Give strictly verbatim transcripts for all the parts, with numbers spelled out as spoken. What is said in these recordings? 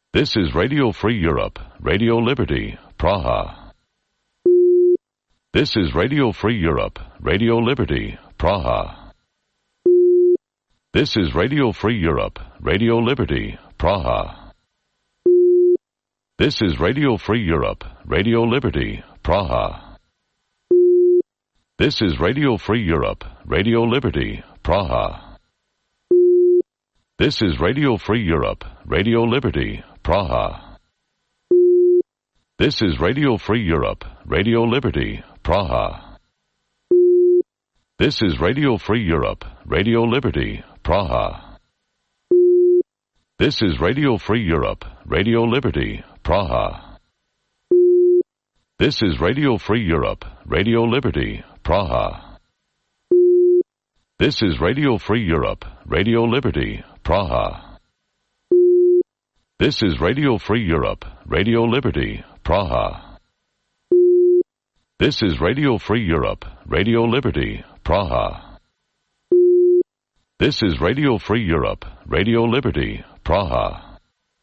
This is Radio Free Europe, Radio Liberty, Praha. This is Radio Free Europe, Radio Liberty, Praha. This is Radio Free Europe, Radio Liberty, Praha. This is Radio Free Europe, Radio Liberty, Praha. This is Radio Free Europe, Radio Liberty, Praha. This is Radio Free Europe, Radio Liberty, Praha. This is Radio Free Europe, Radio Liberty, Praha. This is Radio Free Europe, Radio Liberty, Praha. This is Radio Free Europe, Radio Liberty, Praha. This is Radio Free Europe, Radio Liberty, Praha. This is Radio Free Europe, Radio Liberty, Praha. This is Radio Free Europe, Radio Liberty, Praha. This is Radio Free Europe, Radio Liberty, Praha. This is Radio Free Europe, Radio Liberty, Praha.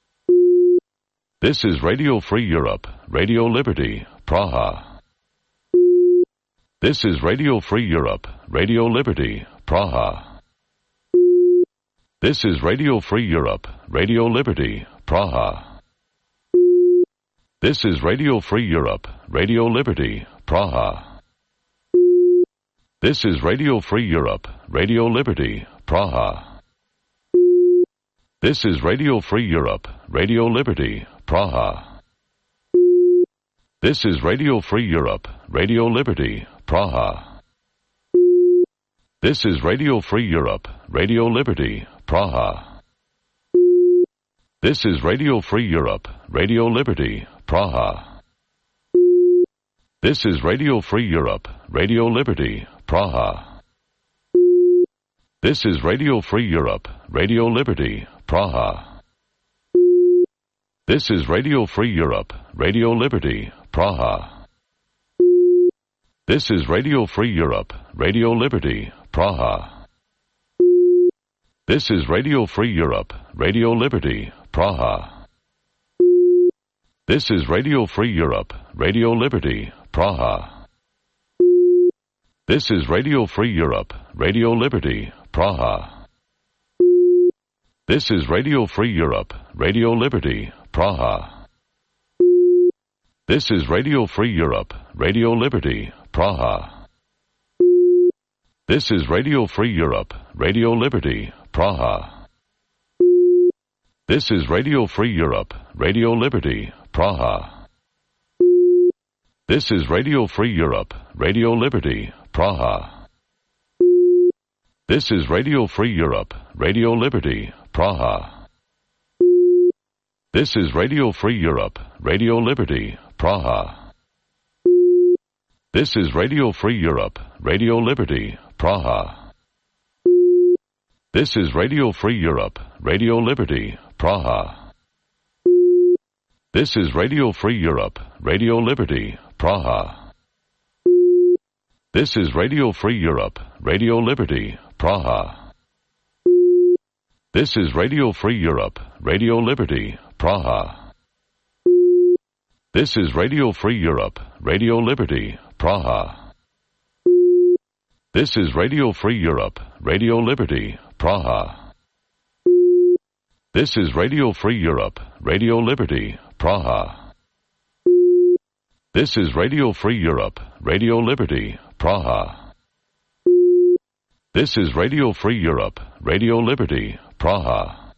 This is Radio Free Europe, Radio Liberty, Praha. This is Radio Free Europe, Radio Liberty, Praha. This is Radio Free Europe, Radio Liberty, Praha. This is Radio Free Europe, Radio Liberty, Praha. This is Radio Free Europe, Radio Liberty, Praha. This is Radio Free Europe, Radio Liberty, Praha. This is Radio Free Europe, Radio Liberty, Praha. This is Radio Free Europe, Radio Liberty, Praha. This is Radio Free Europe, Radio Liberty, Praha. This is Radio Free Europe, Radio Liberty, Praha. This is Radio Free Europe, Radio Liberty, Praha. This is Radio Free Europe, Radio Liberty, Praha. This is Radio Free Europe, Radio Liberty, Praha. This is Radio Free Europe, Radio Liberty, Praha. This is Radio Free Europe, Radio Liberty, Praha. This is Radio Free Europe, Radio Liberty, Praha. This is Radio Free Europe, Radio Liberty, Praha. This is Radio Free Europe, Radio Liberty, Praha. This is Radio Free Europe, Radio Liberty, Praha. This is Radio Free Europe, Radio Liberty, Praha. This is Radio Free Europe, Radio Liberty, Praha. This is Radio Free Europe, Radio Liberty, Praha. This is Radio Free Europe, Radio Liberty, Praha. This is Radio Free Europe, Radio Liberty, Praha. This is Radio Free Europe, Radio Liberty, Praha. This is Radio Free Europe, Radio Liberty, Praha. This is Radio Free Europe, Radio Liberty, Praha. This is Radio Free Europe, Radio Liberty, Praha. This is Radio Free Europe, Radio Liberty, Praha. This is Radio Free Europe, Radio Liberty, Praha. This is Radio Free Europe, Radio Liberty, Praha. This is Radio Free Europe, Radio Liberty, Praha. This is Radio Free Europe, Radio Liberty, Praha.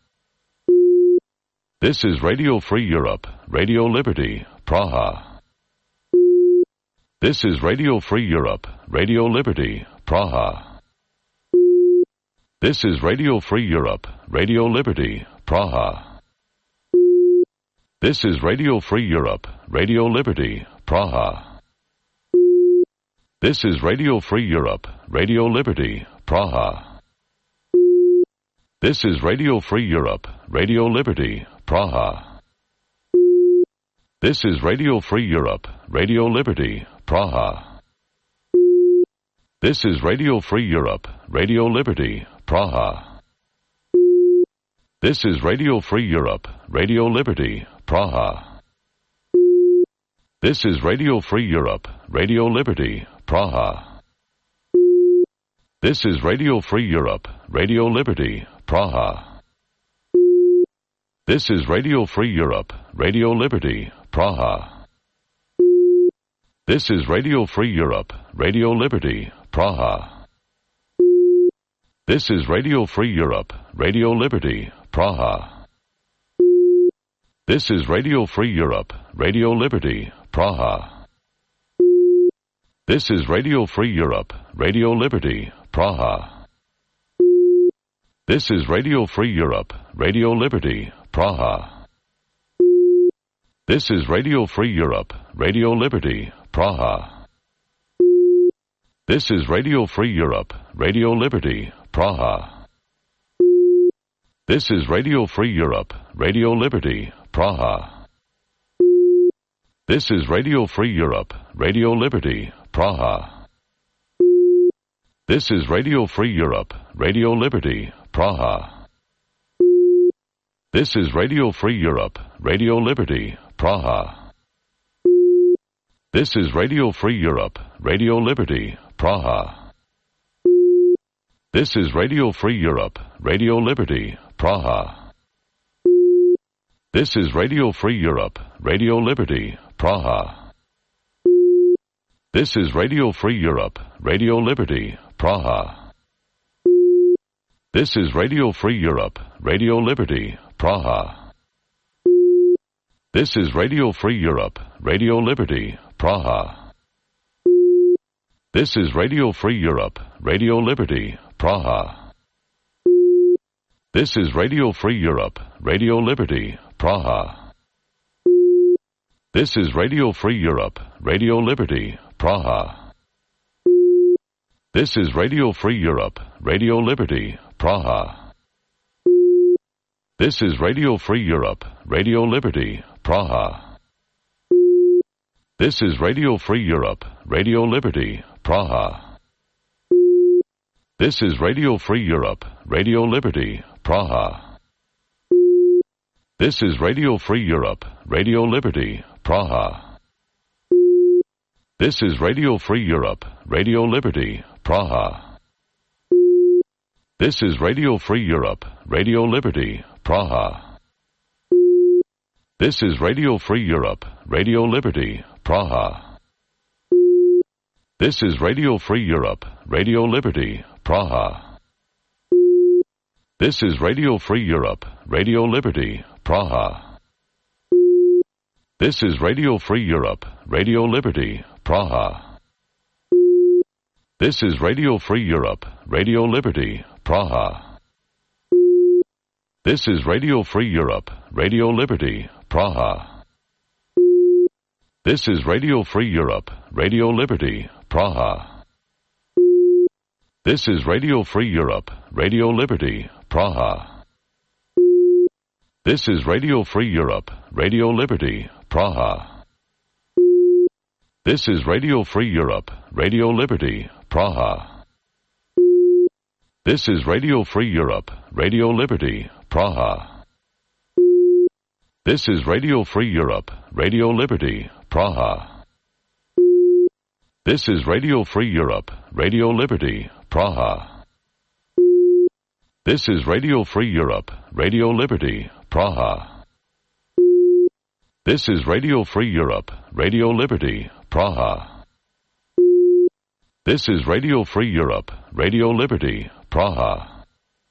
This is Radio Free Europe, Radio Liberty, Praha. This is Radio Free Europe, Radio Liberty, Praha. This is Radio Free Europe, Radio Liberty, Praha. This is Radio Free Europe, Radio Liberty, Praha. This is Radio Free Europe, Radio Liberty, Praha. This is Radio Free Europe, Radio Liberty, Praha. This is Radio Free Europe, Radio Liberty, Praha. This is Radio Free Europe, Radio Liberty, Praha. This is Radio Free Europe, Radio Liberty, Praha. This is Radio Free Europe, Radio Liberty, Praha. This is Radio Free Europe, Radio Liberty, Praha. This is Radio Free Europe, Radio Liberty, Praha. This is Radio Free Europe, Radio Liberty, Praha. This is Radio Free Europe, Radio Liberty, Praha. This is Radio Free Europe, Radio Liberty, Praha. This is Radio Free Europe, Radio Liberty, Praha. This is Radio Free Europe, Radio Liberty, Praha. This is Radio Free Europe, Radio Liberty, Praha. This is Radio Free Europe, Radio Liberty, Praha. This is Radio Free Europe, Radio Liberty, Praha. This is Radio Free Europe, Radio Liberty, Praha. This is Radio Free Europe, Radio Liberty, Praha. This is Radio Free Europe, Radio Liberty, Praha. This is Radio Free Europe, Radio Liberty, Praha. This is Radio Free Europe, Radio Liberty, Praha. This is Radio Free Europe, Radio Liberty, Praha. This is Radio Free Europe, Radio Liberty, Praha. This is Radio Free Europe, Radio Liberty, Praha. This is Radio Free Europe, Radio Liberty, Praha. This is Radio Free Europe, Radio Liberty, Praha. This is Radio Free Europe, Radio Liberty, Praha. This is Radio Free Europe, Radio Liberty, Praha. This is Radio Free Europe, Radio Liberty, Praha. This is Radio Free Europe, Radio Liberty, Praha. This is Radio Free Europe, Radio Liberty, Praha. This is Radio Free Europe, Radio Liberty, Praha. This is Radio Free Europe, Radio Liberty, Praha. This is Radio Free Europe, Radio Liberty, Praha. This is Radio Free Europe, Radio Liberty, Praha. This is Radio Free Europe, Radio Liberty, Praha. This is Radio Free Europe, Radio Liberty, Praha. This is Radio Free Europe, Radio Liberty, Praha. This is Radio Free Europe, Radio Liberty, Praha. This is Radio Free Europe, Radio Liberty, Praha. This is Radio Free Europe, Radio Liberty, Praha. This is Radio Free Europe, Radio Liberty, Praha. This is Radio Free Europe, Radio Liberty, Praha. This is Radio Free Europe, Radio Liberty, Praha. This is Radio Free Europe, Radio Liberty, Praha. This is Radio Free Europe, Radio Liberty, Praha. This is Radio Free Europe, Radio Liberty, Praha. This is Radio Free Europe, Radio Liberty, Praha. This is Radio Free Europe, Radio Liberty, Praha. This is Radio Free Europe, Radio Liberty, Praha. This is Radio Free Europe, Radio Liberty, Praha.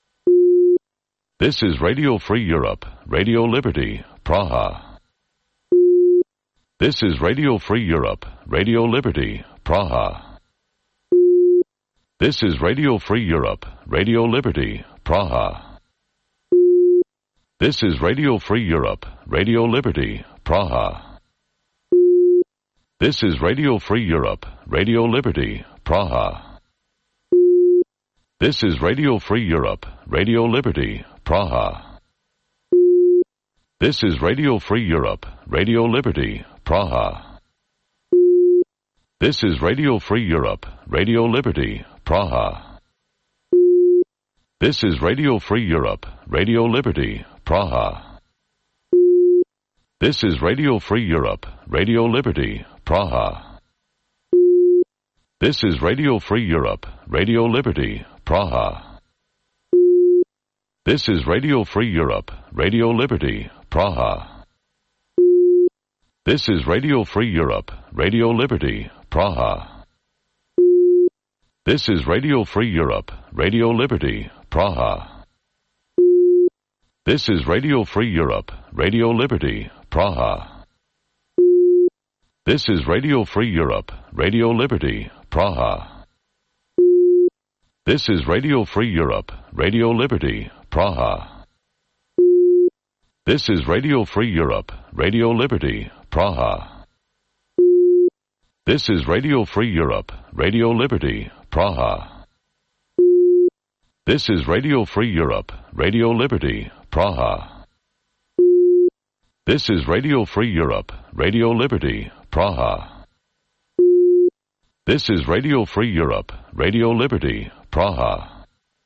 This is Radio Free Europe, Radio Liberty, Praha. This is Radio Free Europe, Radio Liberty, Praha. This is Radio Free Europe, Radio Liberty, Praha. This is Radio Free Europe, Radio Liberty, Praha. This is Radio Free Europe, Radio Liberty, Praha. This is Radio Free Europe, Radio Liberty, Praha. This is Radio Free Europe, Radio Liberty, Praha. This is Radio Free Europe, Radio Liberty, Praha. This is Radio Free Europe, Radio Liberty, Praha. This is Radio Free Europe, Radio Liberty, Praha. This is Radio Free Europe, Radio Liberty, Praha. This is Radio Free Europe, Radio Liberty, Praha. This is Radio Free Europe, Radio Liberty, Praha. This is Radio Free Europe, Radio Liberty, Praha. This is Radio Free Europe, Radio Liberty, Praha. This is Radio Free Europe, Radio Liberty, Praha. This is Radio Free Europe, Radio Liberty, Praha. This is Radio Free Europe, Radio Liberty, Praha. This is Radio Free Europe, Radio Liberty, Praha. This is Radio Free Europe, Radio Liberty, Praha. This is Radio Free Europe, Radio Liberty, Praha. This is Radio Free Europe, Radio Liberty, Praha.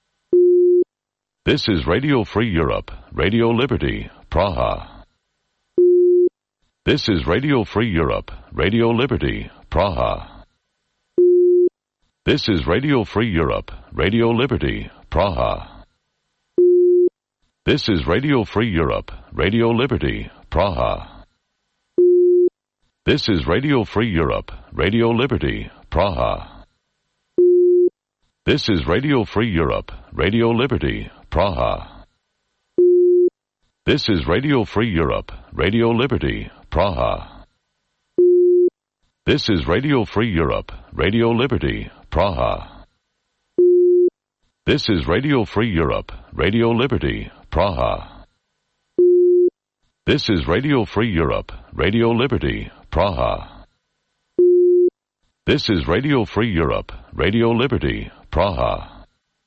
This is Radio Free Europe, Radio Liberty, Praha. This is Radio Free Europe, Radio Liberty, Praha. This is Radio Free Europe, Radio Liberty, Praha. This is Radio Free Europe, Radio Liberty, Praha. This is Radio Free Europe, Radio Liberty, Praha. This is Radio Free Europe, Radio Liberty, Praha. This is Radio Free Europe, Radio Liberty, Praha. This is Radio Free Europe, Radio Liberty, Praha. This is Radio Free Europe, Radio Liberty, Praha. This is Radio Free Europe, Radio Liberty, Praha. This is Radio Free Europe, Radio Liberty, Praha.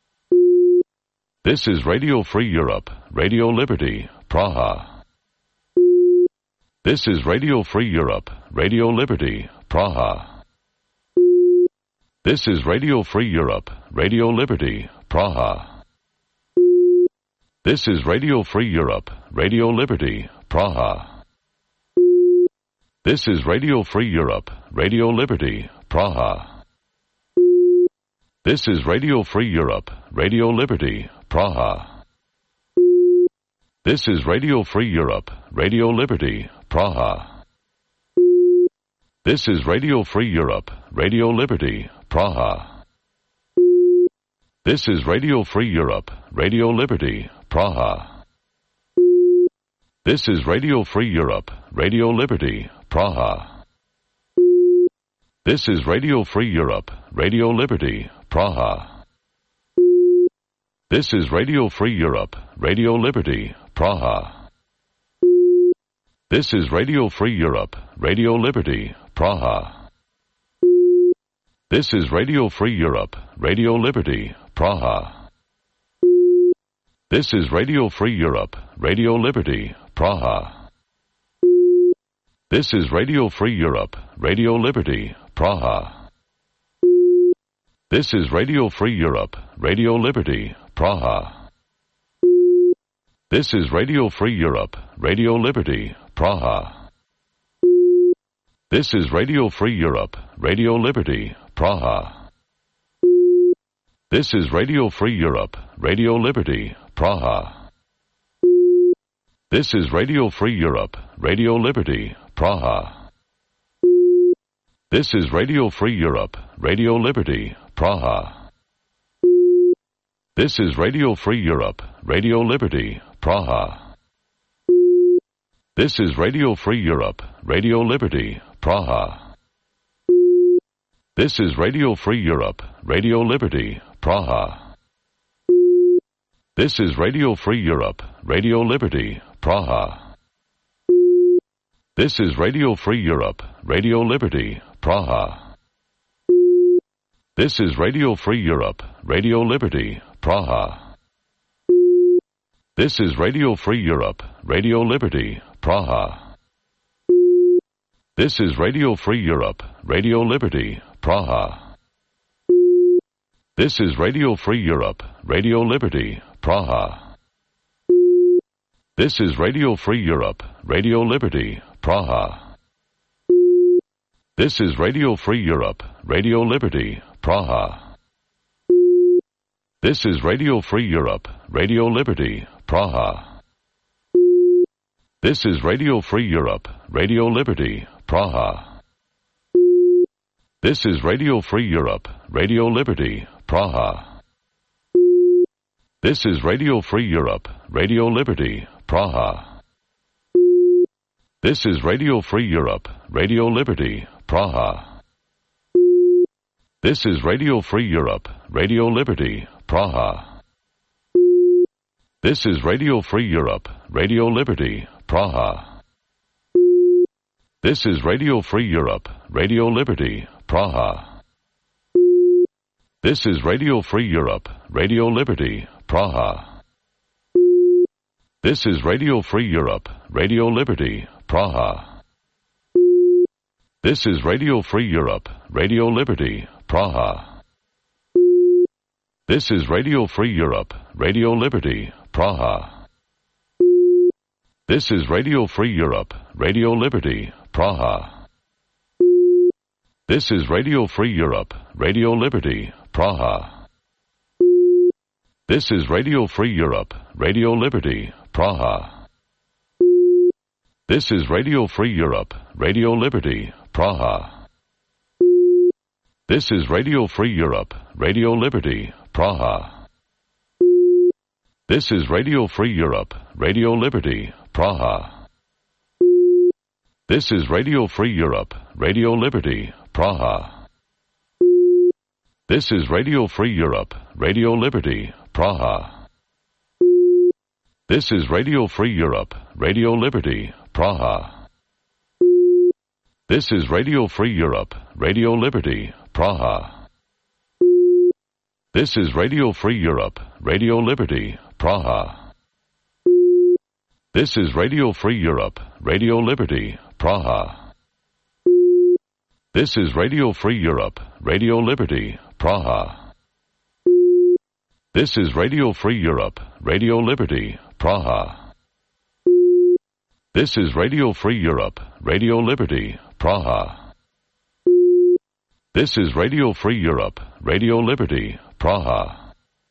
This is Radio Free Europe, Radio Liberty, Praha. This is Radio Free Europe, Radio Liberty, Praha. This is Radio Free Europe, Radio Liberty, Praha. This is Radio Free Europe, Radio Liberty, Praha. This is Radio Free Europe, Radio Liberty, Praha. This is Radio Free Europe, Radio Liberty, Praha. This is Radio Free Europe, Radio Liberty, Praha. This is Radio Free Europe, Radio Liberty, Praha. This is Radio Free Europe, Radio Liberty, Praha. This is Radio Free Europe, Radio Liberty, Praha. This is Radio Free Europe, Radio Liberty, Praha. This is Radio Free Europe, Radio Liberty, Praha. This is Radio Free Europe, Radio Liberty, Praha. This is Radio Free Europe, Radio Liberty, Praha. This is Radio Free Europe, Radio Liberty, Praha. This is Radio Free Europe, Radio Liberty, Praha. This is Radio Free Europe, Radio Liberty, Praha. This is Radio Free Europe, Radio Liberty, Praha. This is Radio Free Europe, Radio Liberty, Praha. This is Radio Free Europe, Radio Liberty, Praha. This is Radio Free Europe, Radio Liberty, Praha. This is Radio Free Europe, Radio Liberty, Praha. This is Radio Free Europe, Radio Liberty, Praha. This is Radio Free Europe, Radio Liberty, Praha. This is Radio Free Europe, Radio Liberty, Praha. This is Radio Free Europe, Radio Liberty, Praha. This is Radio Free Europe, Radio Liberty, Praha. This is Radio Free Europe, Radio Liberty, Praha. This is Radio Free Europe, Radio Liberty, Praha. This is Radio Free Europe, Radio Liberty, Praha. This is Radio Free Europe, Radio Liberty, Praha. This is Radio Free Europe, Radio Liberty, Praha. This is Radio Free Europe, Radio Liberty, Praha. This is Radio Free Europe, Radio Liberty, Praha. This is Radio Free Europe, Radio Liberty, Praha. This is Radio Free Europe, Radio Liberty, Praha. This is Radio Free Europe, Radio Liberty, Praha. This is Radio Free Europe, Radio Liberty, Praha. This is Radio Free Europe, Radio Liberty, Praha. This is Radio Free Europe, Radio Liberty, Praha. This is Radio Free Europe, Radio Liberty, Praha. This is Radio Free Europe, Radio Liberty, Praha. This is Radio Free Europe, Radio Liberty, Praha. This is Radio Free Europe, Radio Liberty, Praha. This is Radio Free Europe, Radio Liberty, Praha. This is Radio Free Europe, Radio Liberty, Praha. This is Radio Free Europe, Radio Liberty, Praha. This is Radio Free Europe, Radio Liberty, Praha. This is Radio Free Europe, Radio Liberty, Praha. This is Radio Free Europe, Radio Liberty, Praha. This is Radio Free Europe, Radio Liberty, Praha. This is Radio Free Europe, Radio Liberty, Praha. This is Radio Free Europe, Radio Liberty, Praha. This is Radio Free Europe, Radio Liberty, Praha. This is Radio Free Europe, Radio Liberty, Praha. This is Radio Free Europe, Radio Liberty, Praha. This is Radio Free Europe, Radio Liberty, Praha. This is Radio Free Europe, Radio Liberty, Praha. This is Radio Free Europe, Radio Liberty, Praha. This is Radio Free Europe, Radio Liberty, Praha. This is Radio Free Europe, Radio Liberty, Praha.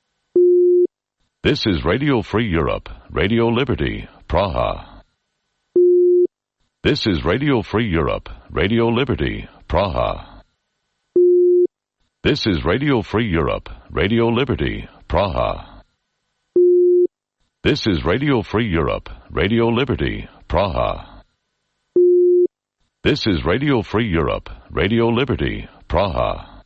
This is Radio Free Europe, Radio Liberty, Praha. This is Radio Free Europe, Radio Liberty, Praha. This is Radio Free Europe, Radio Liberty, Praha. This is Radio Free Europe, Radio Liberty, Praha. This is Radio Free Europe, Radio Liberty, Praha.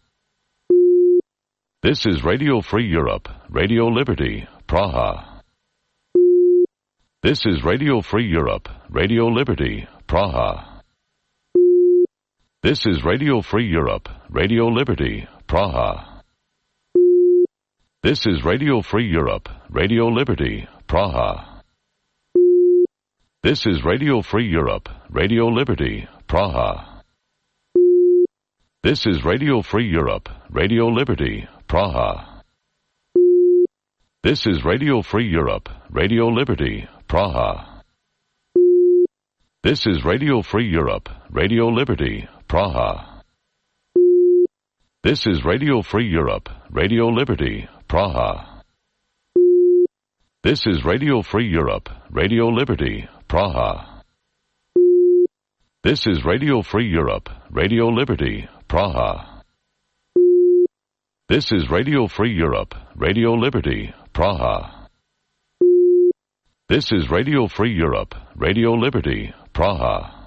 This is Radio Free Europe, Radio Liberty, Praha. This is Radio Free Europe, Radio Liberty, Praha. This is Radio Free Europe, Radio Liberty, Praha. This is Radio Free Europe, Radio Liberty, Praha. This is Radio Free Europe, Radio Liberty, Praha. This is Radio Free Europe, Radio Liberty, Praha. This is Radio Free Europe, Radio Liberty, Praha. This is Radio Free Europe, Radio Liberty, Praha. This is Radio Free Europe, Radio Liberty, Praha. This is Radio Free Europe, Radio Liberty, Praha. This is Radio Free Europe, Radio Liberty, Praha. This is Radio Free Europe, Radio Liberty, Praha. This is Radio Free Europe, Radio Liberty, Praha.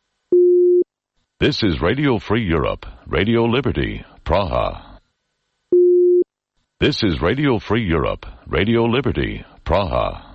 This is Radio Free Europe, Radio Liberty, Praha. This is Radio Free Europe, Radio Liberty, Praha.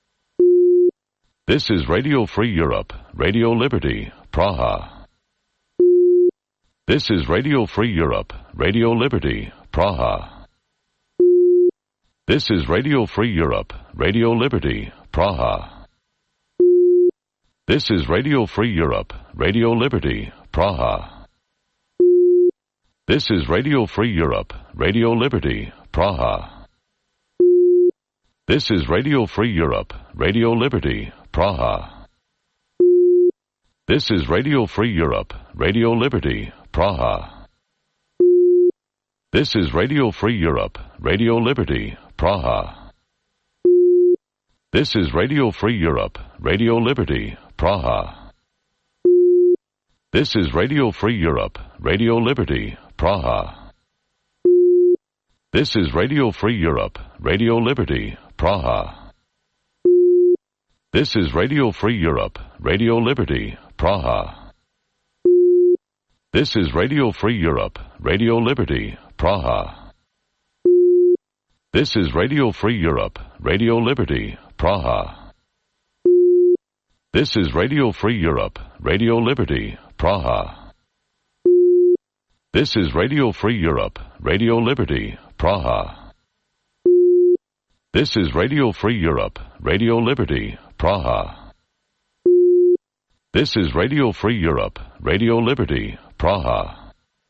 This is Radio Free Europe, Radio Liberty, Praha. This is Radio Free Europe, Radio Liberty, Praha. This is Radio Free Europe, Radio Liberty, Praha. This is Radio Free Europe, Radio Liberty, Praha. This is Radio Free Europe, Radio Liberty, Praha. This is Radio Free Europe, Radio Liberty, Praha. This is Radio Free Europe, Radio Liberty, Praha. This is Radio Free Europe, Radio Liberty, Praha. This is Radio Free Europe, Radio Liberty, Praha. This is Radio Free Europe, Radio Liberty, Praha. This is Radio Free Europe, Radio Liberty, Praha. This is Radio Free Europe, Radio Liberty, Praha. This is Radio Free Europe, Radio Liberty, Praha. This is Radio Free Europe, Radio Liberty, Praha. This is Radio Free Europe, Radio Liberty, Praha. This is Radio Free Europe, Radio Liberty, Praha. This is Radio Free Europe, Radio Liberty, Praha. This is Radio Free Europe, Radio Liberty, Praha.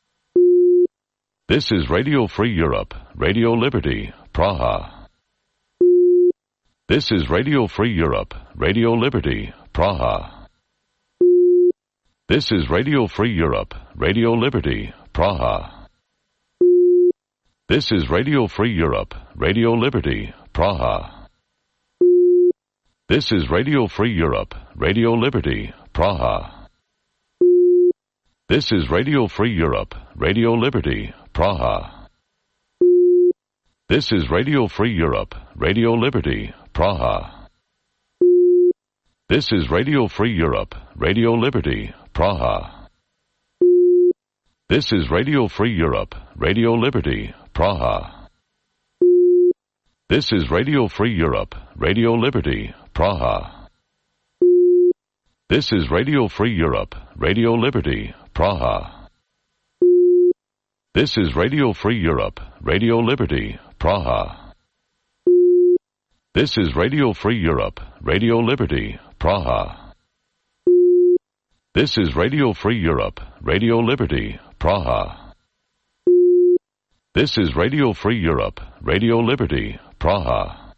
This is Radio Free Europe, Radio Liberty, Praha. This is Radio Free Europe, Radio Liberty, Praha. This is Radio Free Europe, Radio Liberty, Praha. This is Radio Free Europe, Radio Liberty, Praha. This is Radio Free Europe, Radio Liberty, Praha. This is Radio Free Europe, Radio Liberty, Praha. This is Radio Free Europe, Radio Liberty, Praha. This is Radio Free Europe, Radio Liberty, Praha. This is Radio Free Europe, Radio Liberty, Praha. This is Radio Free Europe, Radio Liberty, Praha. This is Radio Free Europe, Radio Liberty, Praha. This is Radio Free Europe, Radio Liberty, Praha. This is Radio Free Europe, Radio Liberty, Praha. This is Radio Free Europe, Radio Liberty, Praha. This is Radio Free Europe, Radio Liberty, Praha.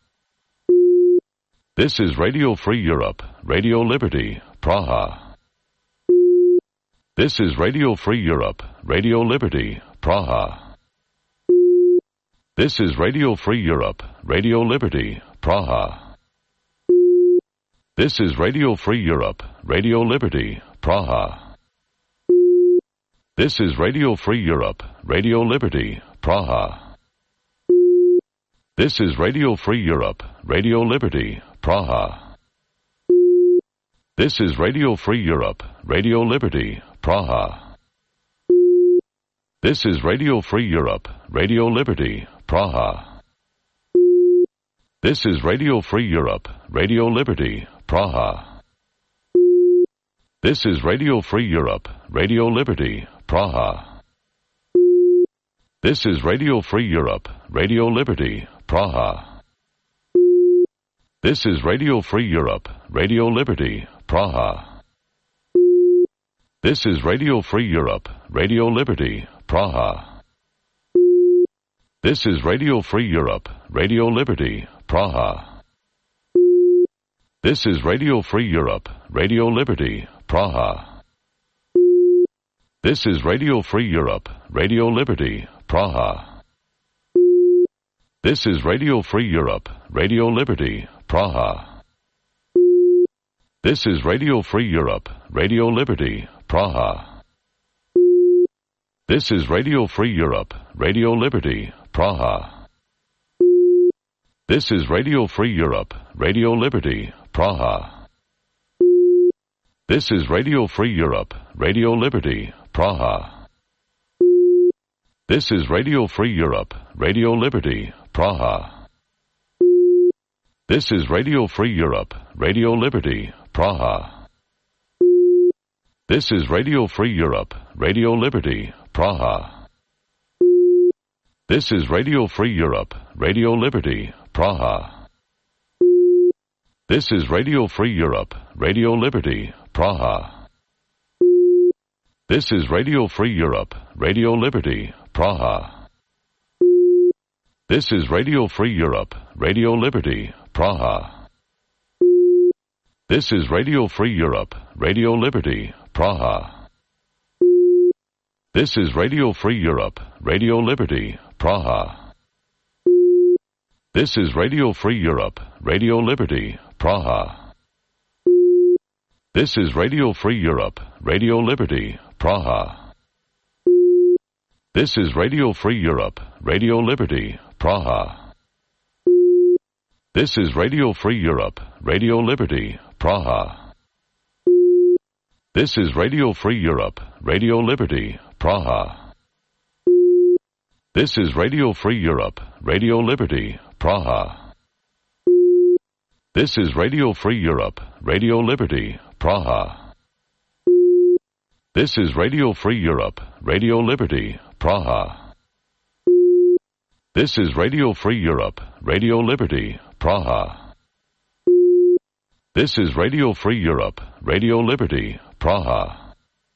This is Radio Free Europe, Radio Liberty, Praha. This is Radio Free Europe, Radio Liberty, Praha. This is Radio Free Europe, Radio Liberty, Praha. This is Radio Free Europe, Radio Liberty, Praha. This is Radio Free Europe, Radio Liberty, Praha. This is Radio Free Europe, Radio Liberty, Praha. This is Radio Free Europe, Radio Liberty, Praha. This is Radio Free Europe, Radio Liberty, Praha. This is Radio Free Europe, Radio Liberty, Praha. This is Radio Free Europe, Radio Liberty, Praha. This is Radio Free Europe, Radio Liberty, Praha. This is Radio Free Europe, Radio Liberty, Praha. This is Radio Free Europe, Radio Liberty, Praha. This is Radio Free Europe, Radio Liberty, Praha. This is Radio Free Europe, Radio Liberty, Praha. This is Radio Free Europe, Radio Liberty, Praha. This is Radio Free Europe, Radio Liberty, Praha. This is Radio Free Europe, Radio Liberty, Praha. This is Radio Free Europe, Radio Liberty, Praha. This is Radio Free Europe, Radio Liberty, Praha. This is Radio Free Europe, Radio Liberty, Praha. This is Radio Free Europe, Radio Liberty, Praha. This is Radio Free Europe, Radio Liberty, Praha. This is Radio Free Europe, Radio Liberty, Praha. This is Radio Free Europe, Radio Liberty, Praha. This is Radio Free Europe, Radio Liberty, Praha. This is Radio Free Europe, Radio Liberty, Praha. This is Radio Free Europe, Radio Liberty, Praha. This is Radio Free Europe, Radio Liberty, Praha. This is Radio Free Europe, Radio Liberty, Praha. This is Radio Free Europe, Radio Liberty, Praha. This is Radio Free Europe, Radio Liberty, Praha. This is Radio Free Europe, Radio Liberty, Praha. This is Radio Free Europe, Radio Liberty, Praha. This is Radio Free Europe, Radio Liberty, Praha. This is Radio Free Europe, Radio Liberty, Praha. This is Radio Free Europe, Radio Liberty, Praha. This is Radio Free Europe, Radio Liberty, Praha. This is Radio Free Europe, Radio Liberty, Praha. This is Radio Free Europe, Radio Liberty, Praha.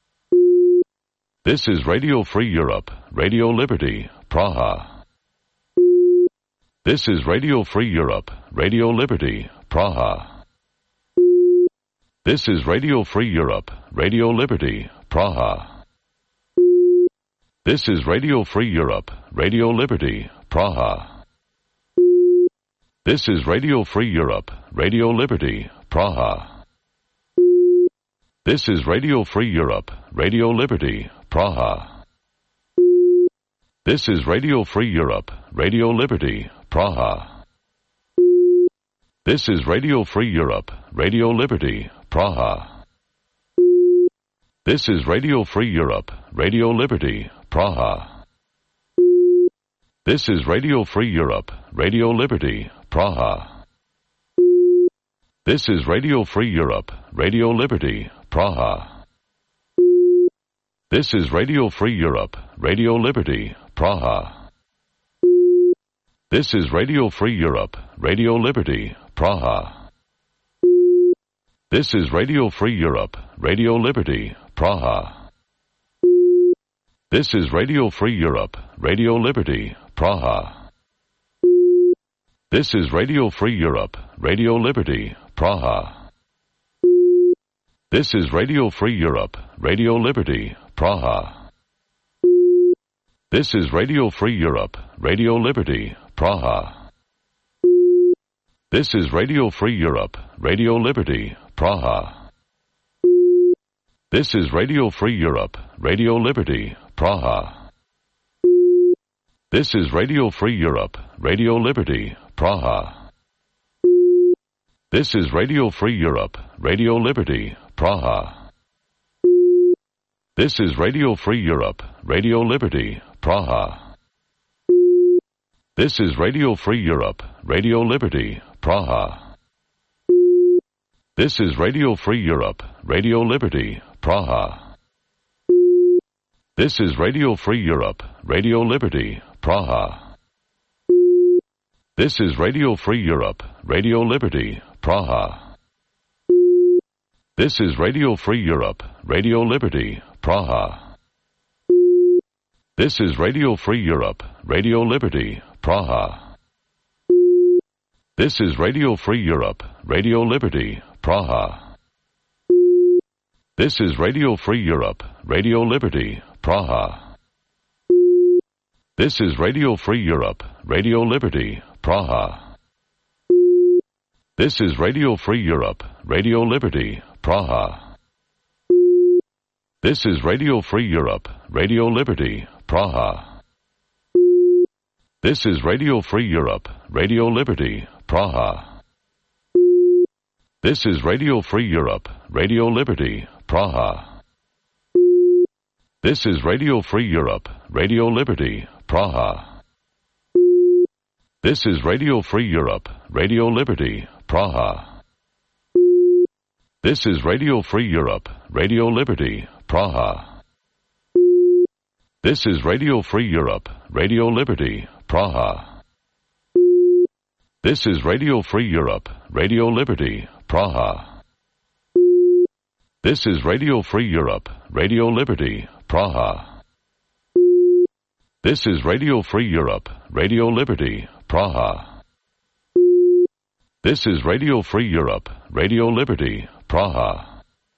This is Radio Free Europe, Radio Liberty, Praha. This is Radio Free Europe, Radio Liberty, Praha. This is Radio Free Europe, Radio Liberty, Praha. This is Radio Free Europe, Radio Liberty, Praha. This is Radio Free Europe, Radio Liberty, Praha. This is Radio Free Europe, Radio Liberty, Praha. This is Radio Free Europe, Radio Liberty, Praha. This is Radio Free Europe, Radio Liberty, Praha. This is Radio Free Europe, Radio Liberty, Praha. This is Radio Free Europe, Radio Liberty, Praha. This is Radio Free Europe, Radio Liberty, Praha. This is Radio Free Europe, Radio Liberty, Praha. This is Radio Free Europe, Radio Liberty, Praha. This is Radio Free Europe, Radio Liberty, Praha. This is Radio Free Europe, Radio Liberty, Praha. This is Radio Free Europe, Radio Liberty, Praha. This is Radio Free Europe, Radio Liberty, Praha. This is Radio Free Europe, Radio Liberty, Praha. This is Radio Free Europe, Radio Liberty, Praha. This is Radio Free Europe, Radio Liberty, Praha. This is Radio Free Europe, Radio Liberty, Praha. This is Radio Free Europe, Radio Liberty, Praha. This is Radio Free Europe, Radio Liberty, Praha. This is Radio Free Europe, Radio Liberty, Praha. This is Radio Free Europe, Radio Liberty, Praha. This is Radio Free Europe, Radio Liberty, Praha. This is Radio Free Europe, Radio Liberty, Praha. This is Radio Free Europe, Radio Liberty, Praha. This is Radio Free Europe, Radio Liberty, Praha. This is Radio Free Europe, Radio Liberty, Praha. This is Radio Free Europe, Radio Liberty, Praha. This is Radio Free Europe, Radio Liberty, Praha. This is Radio Free Europe, Radio Liberty, Praha. This is Radio Free Europe, Radio Liberty, Praha. This is Radio Free Europe, Radio Liberty, Praha. This is Radio Free Europe, Radio Liberty, Praha. This is Radio Free Europe, Radio Liberty, Praha. This is Radio Free Europe, Radio Liberty, Praha. This is Radio Free Europe, Radio Liberty, Praha. This is Radio Free Europe, Radio Liberty, Praha. This is Radio Free Europe, Radio Liberty, Praha. This is Radio Free Europe, Radio Liberty, Praha. This is Radio Free Europe, Radio Liberty, Praha. This is Radio Free Europe, Radio Liberty, Praha.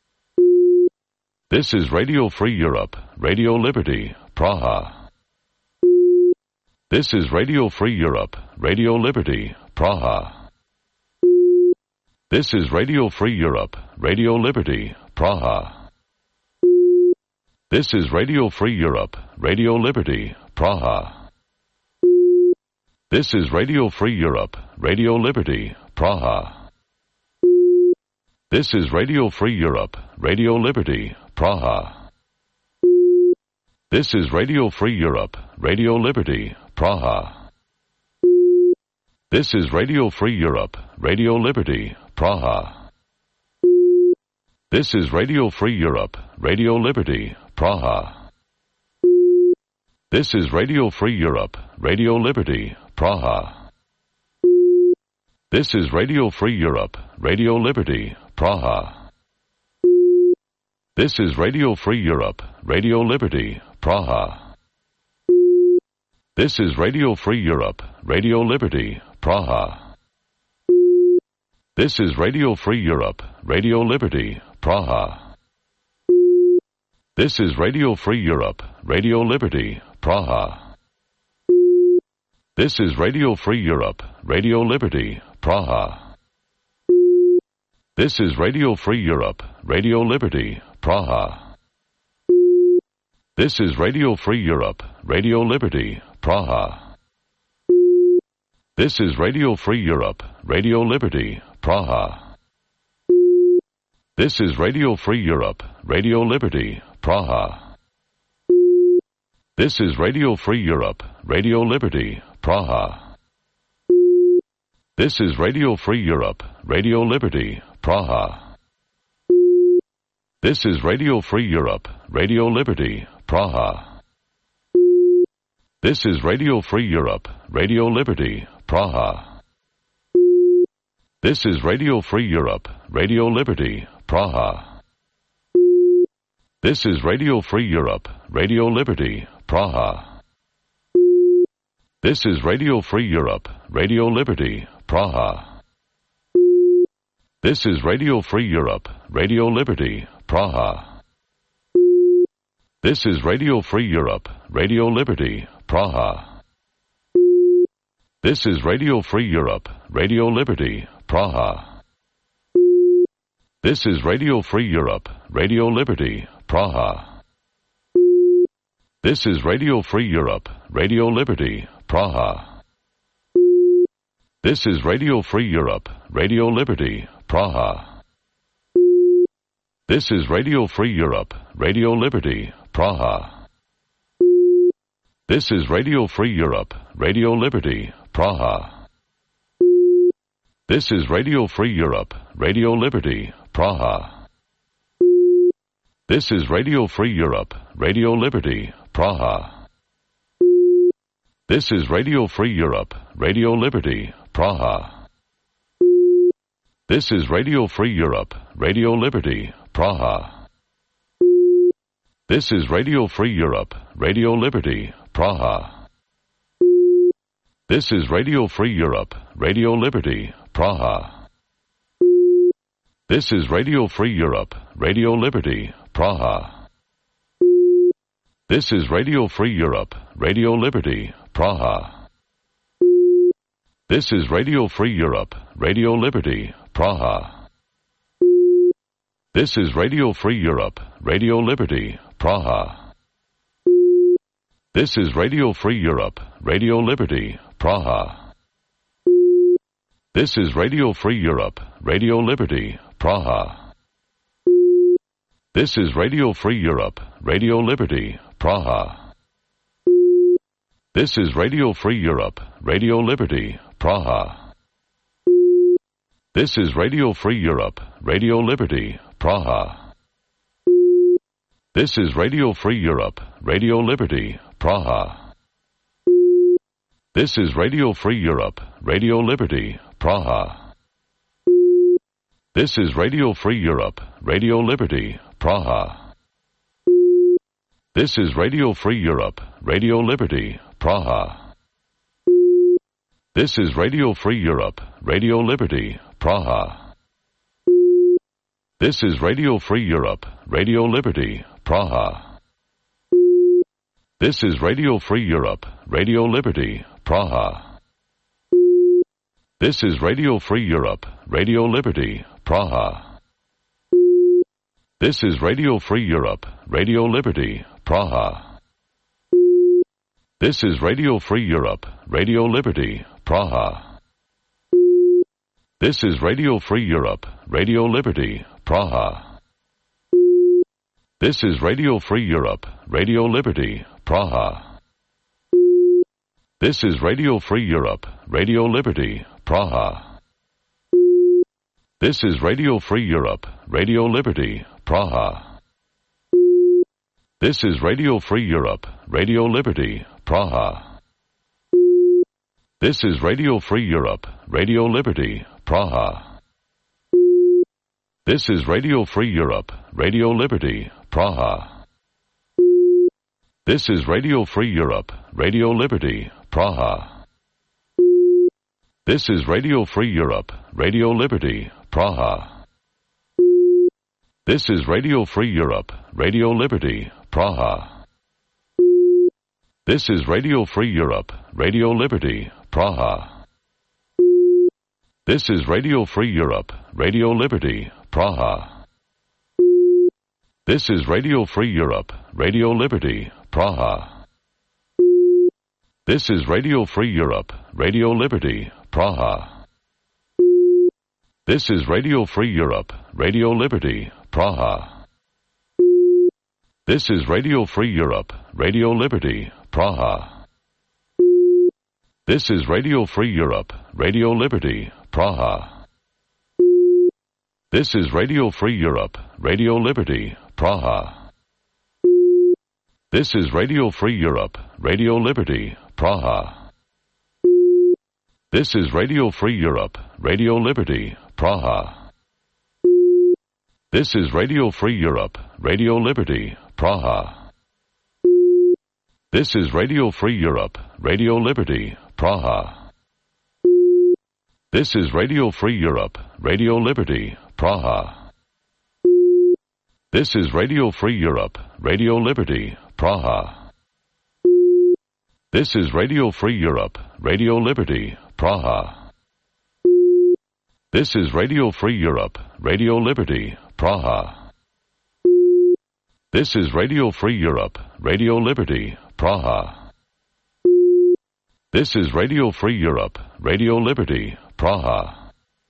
This is Radio Free Europe, Radio Liberty, Praha. This is Radio Free Europe, Radio Liberty, Praha. This is Radio Free Europe, Radio Liberty, Praha. This is Radio Free Europe, Radio Liberty, Praha. This is Radio Free Europe, Radio Liberty, Praha. This is Radio Free Europe, Radio Liberty, Praha. This is Radio Free Europe, Radio Liberty, Praha. This is Radio Free Europe, Radio Liberty, Praha. This is Radio Free Europe, Radio Liberty, Praha. This is Radio Free Europe, Radio Liberty, Praha. This is Radio Free Europe, Radio Liberty, Praha. This is Radio Free Europe, Radio Liberty, Praha. This is Radio Free Europe, Radio Liberty, Praha. This is Radio Free Europe, Radio Liberty, Praha. This is Radio Free Europe, Radio Liberty, Praha. This is Radio Free Europe, Radio Liberty, Praha. This is Radio Free Europe, Radio Liberty, Praha. This is Radio Free Europe, Radio Liberty, Praha. This is Radio Free Europe, Radio Liberty, Praha. This is Radio Free Europe, Radio Liberty, Praha. This is Radio Free Europe, Radio Liberty, Praha. This is Radio Free Europe, Radio Liberty, Praha. This is Radio Free Europe, Radio Liberty, Praha. This is Radio Free Europe, Radio Liberty, Praha. This is Radio Free Europe, Radio Liberty, Praha. This is Radio Free Europe, Radio Liberty, Praha. This is Radio Free Europe, Radio Liberty, Praha. This is Radio Free Europe, Radio Liberty, Praha. This is Radio Free Europe, Radio Liberty, Praha. This is Radio Free Europe, Radio Liberty, Praha. This is Radio Free Europe, Radio Liberty, Praha. This is Radio Free Europe, Radio Liberty, Praha. This is Radio Free Europe, Radio Liberty, Praha. This is Radio Free Europe, Radio Liberty, Praha. This is Radio Free Europe, Radio Liberty, Praha. This is Radio Free Europe, Radio Liberty, Praha. This is Radio Free Europe, Radio Liberty, Praha. This is Radio Free Europe, Radio Liberty, Praha. This is Radio Free Europe, Radio Liberty, Praha. This is Radio Free Europe, Radio Liberty, Praha. This is Radio Free Europe, Radio Liberty, Praha. This is Radio Free Europe, Radio Liberty, Praha. This is Radio Free Europe, Radio Liberty, Praha. This is Radio Free Europe, Radio Liberty, Praha. This is Radio Free Europe, Radio Liberty, Praha. This is Radio Free Europe, Radio Liberty, Praha. This is Radio Free Europe, Radio Liberty, Praha. This is Radio Free Europe, Radio Liberty, Praha. This is Radio Free Europe, Radio Liberty, Praha. This is Radio Free Europe, Radio Liberty, Praha. This is Radio Free Europe, Radio Liberty, Praha. This is Radio Free Europe, Radio Liberty, Praha. This is Radio Free Europe, Radio Liberty, Praha. This is Radio Free Europe, Radio Liberty, Praha. This is Radio Free Europe, Radio Liberty, Praha. This is Radio Free Europe, Radio Liberty, Praha. This is Radio Free Europe, Radio Liberty, Praha. This is Radio Free Europe, Radio Liberty, Praha. This is Radio Free Europe, Radio Liberty, Praha. This is Radio Free Europe, Radio Liberty, Praha. This is Radio Free Europe, Radio Liberty, Praha. This is Radio Free Europe, Radio Liberty, Praha. This is Radio Free Europe, Radio Liberty, Praha. This is Radio Free Europe, Radio Liberty, Praha. This is Radio Free Europe, Radio Liberty, Praha. This is Radio Free Europe, Radio Liberty, Praha. This is Radio Free Europe, Radio Liberty, Praha. This is Radio Free Europe, Radio Liberty, Praha. This is Radio Free Europe, Radio Liberty, Praha. This is Radio Free Europe, Radio Liberty, Praha. This is Radio Free Europe, Radio Liberty, Praha. This is Radio Free Europe, Radio Liberty, Praha. This is Radio Free Europe, Radio Liberty, Praha. This is Radio Free Europe, Radio Liberty, Praha. This is Radio Free Europe, Radio Liberty, Praha. This is Radio Free Europe, Radio Liberty, Praha. This is Radio Free Europe, Radio Liberty, Praha. This is Radio Free Europe, Radio Liberty, Praha. This is Radio Free Europe, Radio Liberty, Praha. This is Radio Free Europe, Radio Liberty, Praha. This is Radio Free Europe, Radio Liberty, Praha. This is Radio Free Europe, Radio Liberty, Praha. This is Radio Free Europe, Radio Liberty, Praha. This is Radio Free Europe, Radio Liberty, Praha. This is Radio Free Europe, Radio Liberty, Praha. This is Radio Free Europe, Radio Liberty, Praha. This is Radio Free Europe, Radio Liberty, Praha. This is Radio Free Europe, Radio Liberty, Praha.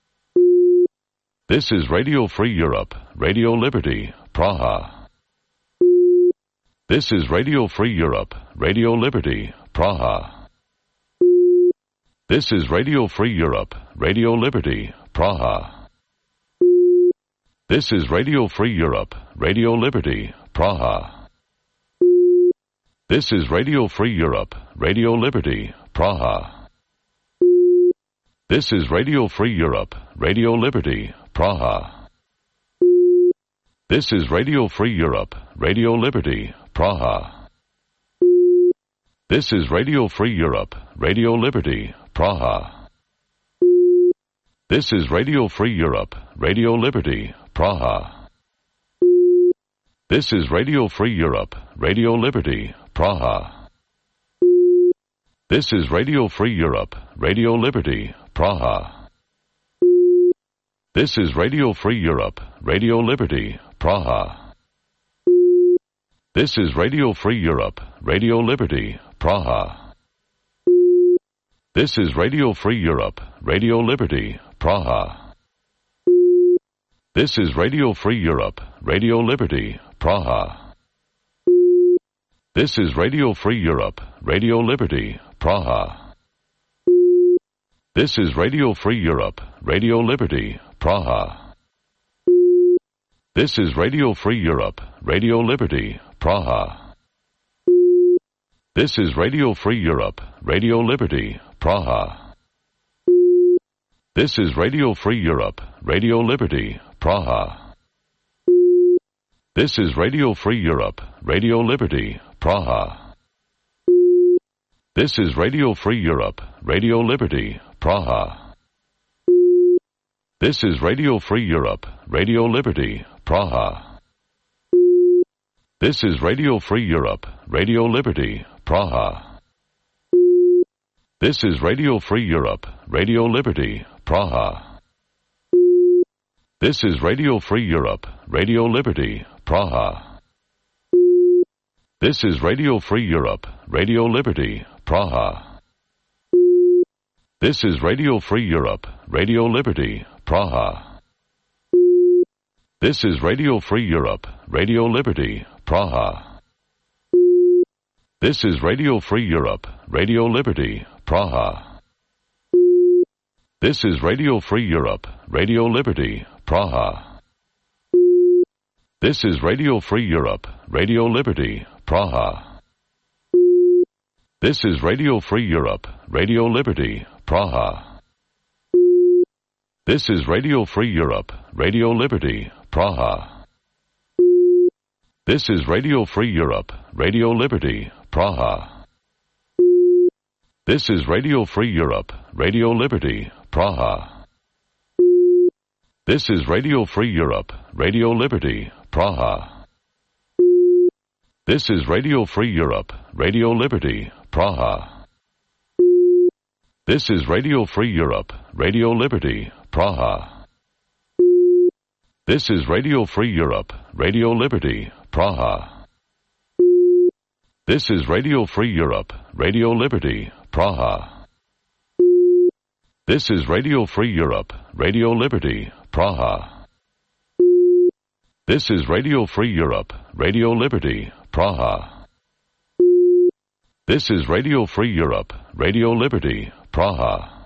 This is Radio Free Europe, Radio Liberty, Praha. This is Radio Free Europe, Radio Liberty, Praha. This is Radio Free Europe, Radio Liberty, Praha. This is Radio Free Europe, Radio Liberty, Praha. This is Radio Free Europe, Radio Liberty, Praha. This is Radio Free Europe, Radio Liberty, Praha. This is Radio Free Europe, Radio Liberty, Praha. This is Radio Free Europe, Radio Liberty, Praha. This is Radio Free Europe, Radio Liberty, Praha. This is Radio Free Europe, Radio Liberty, Praha. This is Radio Free Europe, Radio Liberty, Praha. This is Radio Free Europe, Radio Liberty, Praha. This is Radio Free Europe, Radio Liberty, Praha. This is Radio Free Europe, Radio Liberty, Praha. This is Radio Free Europe, Radio Liberty, Praha. This is Radio Free Europe, Radio Liberty, Praha. This is Radio Free Europe, Radio Liberty, Praha. This is Radio Free Europe, Radio Liberty, Praha. This is Radio Free Europe, Radio Liberty, Praha. This is Radio Free Europe, Radio Liberty, Praha. This is Radio Free Europe, Radio Liberty, Praha. This is Radio Free Europe, Radio Liberty, Praha. This is Radio Free Europe, Radio Liberty, Praha. This is Radio Free Europe, Radio Liberty, Praha. This is Radio Free Europe, Radio Liberty, Praha. This is Radio Free Europe, Radio Liberty, Praha. This is Radio Free Europe, Radio Liberty, Praha. This is Radio Free Europe, Radio Liberty, Praha. This is Radio Free Europe, Radio Liberty, Praha. This is Radio Free Europe, Radio Liberty, Praha. This is Radio Free Europe, Radio Liberty, Praha. This is Radio Free Europe, Radio Liberty, Praha. This is Radio Free Europe, Radio Liberty, Praha. This is Radio Free Europe, Radio Liberty, Praha. This is Radio Free Europe, Radio Liberty, Praha. This is Radio Free Europe, Radio Liberty, Praha. This is Radio Free Europe, Radio Liberty, Praha. This is Radio Free Europe, Radio Liberty, Praha. This is Radio Free Europe, Radio Liberty, Praha. This is Radio Free Europe, Radio Liberty, Praha. This is Radio Free Europe, Radio Liberty, Praha. This is Radio Free Europe, Radio Liberty, Praha. This is Radio Free Europe, Radio Liberty, Praha. This is Radio Free Europe, Radio Liberty, Praha.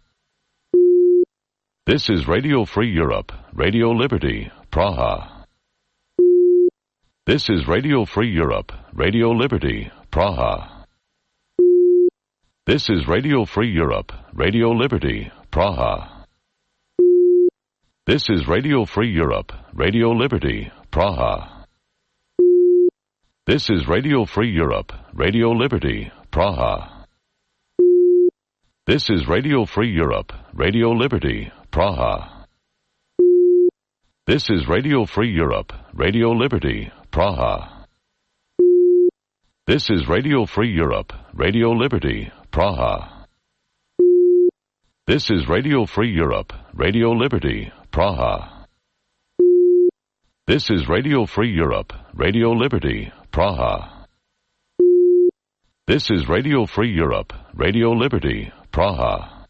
This is Radio Free Europe, Radio Liberty, Praha. This is Radio Free Europe, Radio Liberty, Praha. This is Radio Free Europe, Radio Liberty, Praha. This is Radio Free Europe, Radio Liberty, Praha. This is Radio Free Europe, Radio Liberty, Praha. This is Radio Free Europe, Radio Liberty, Praha. This is Radio Free Europe, Radio Liberty, Praha. This is Radio Free Europe, Radio Liberty, Praha. This is Radio Free Europe, Radio Liberty, Praha. This is Radio Free Europe, Radio Liberty, Praha. This is Radio Free Europe, Radio Liberty, Praha.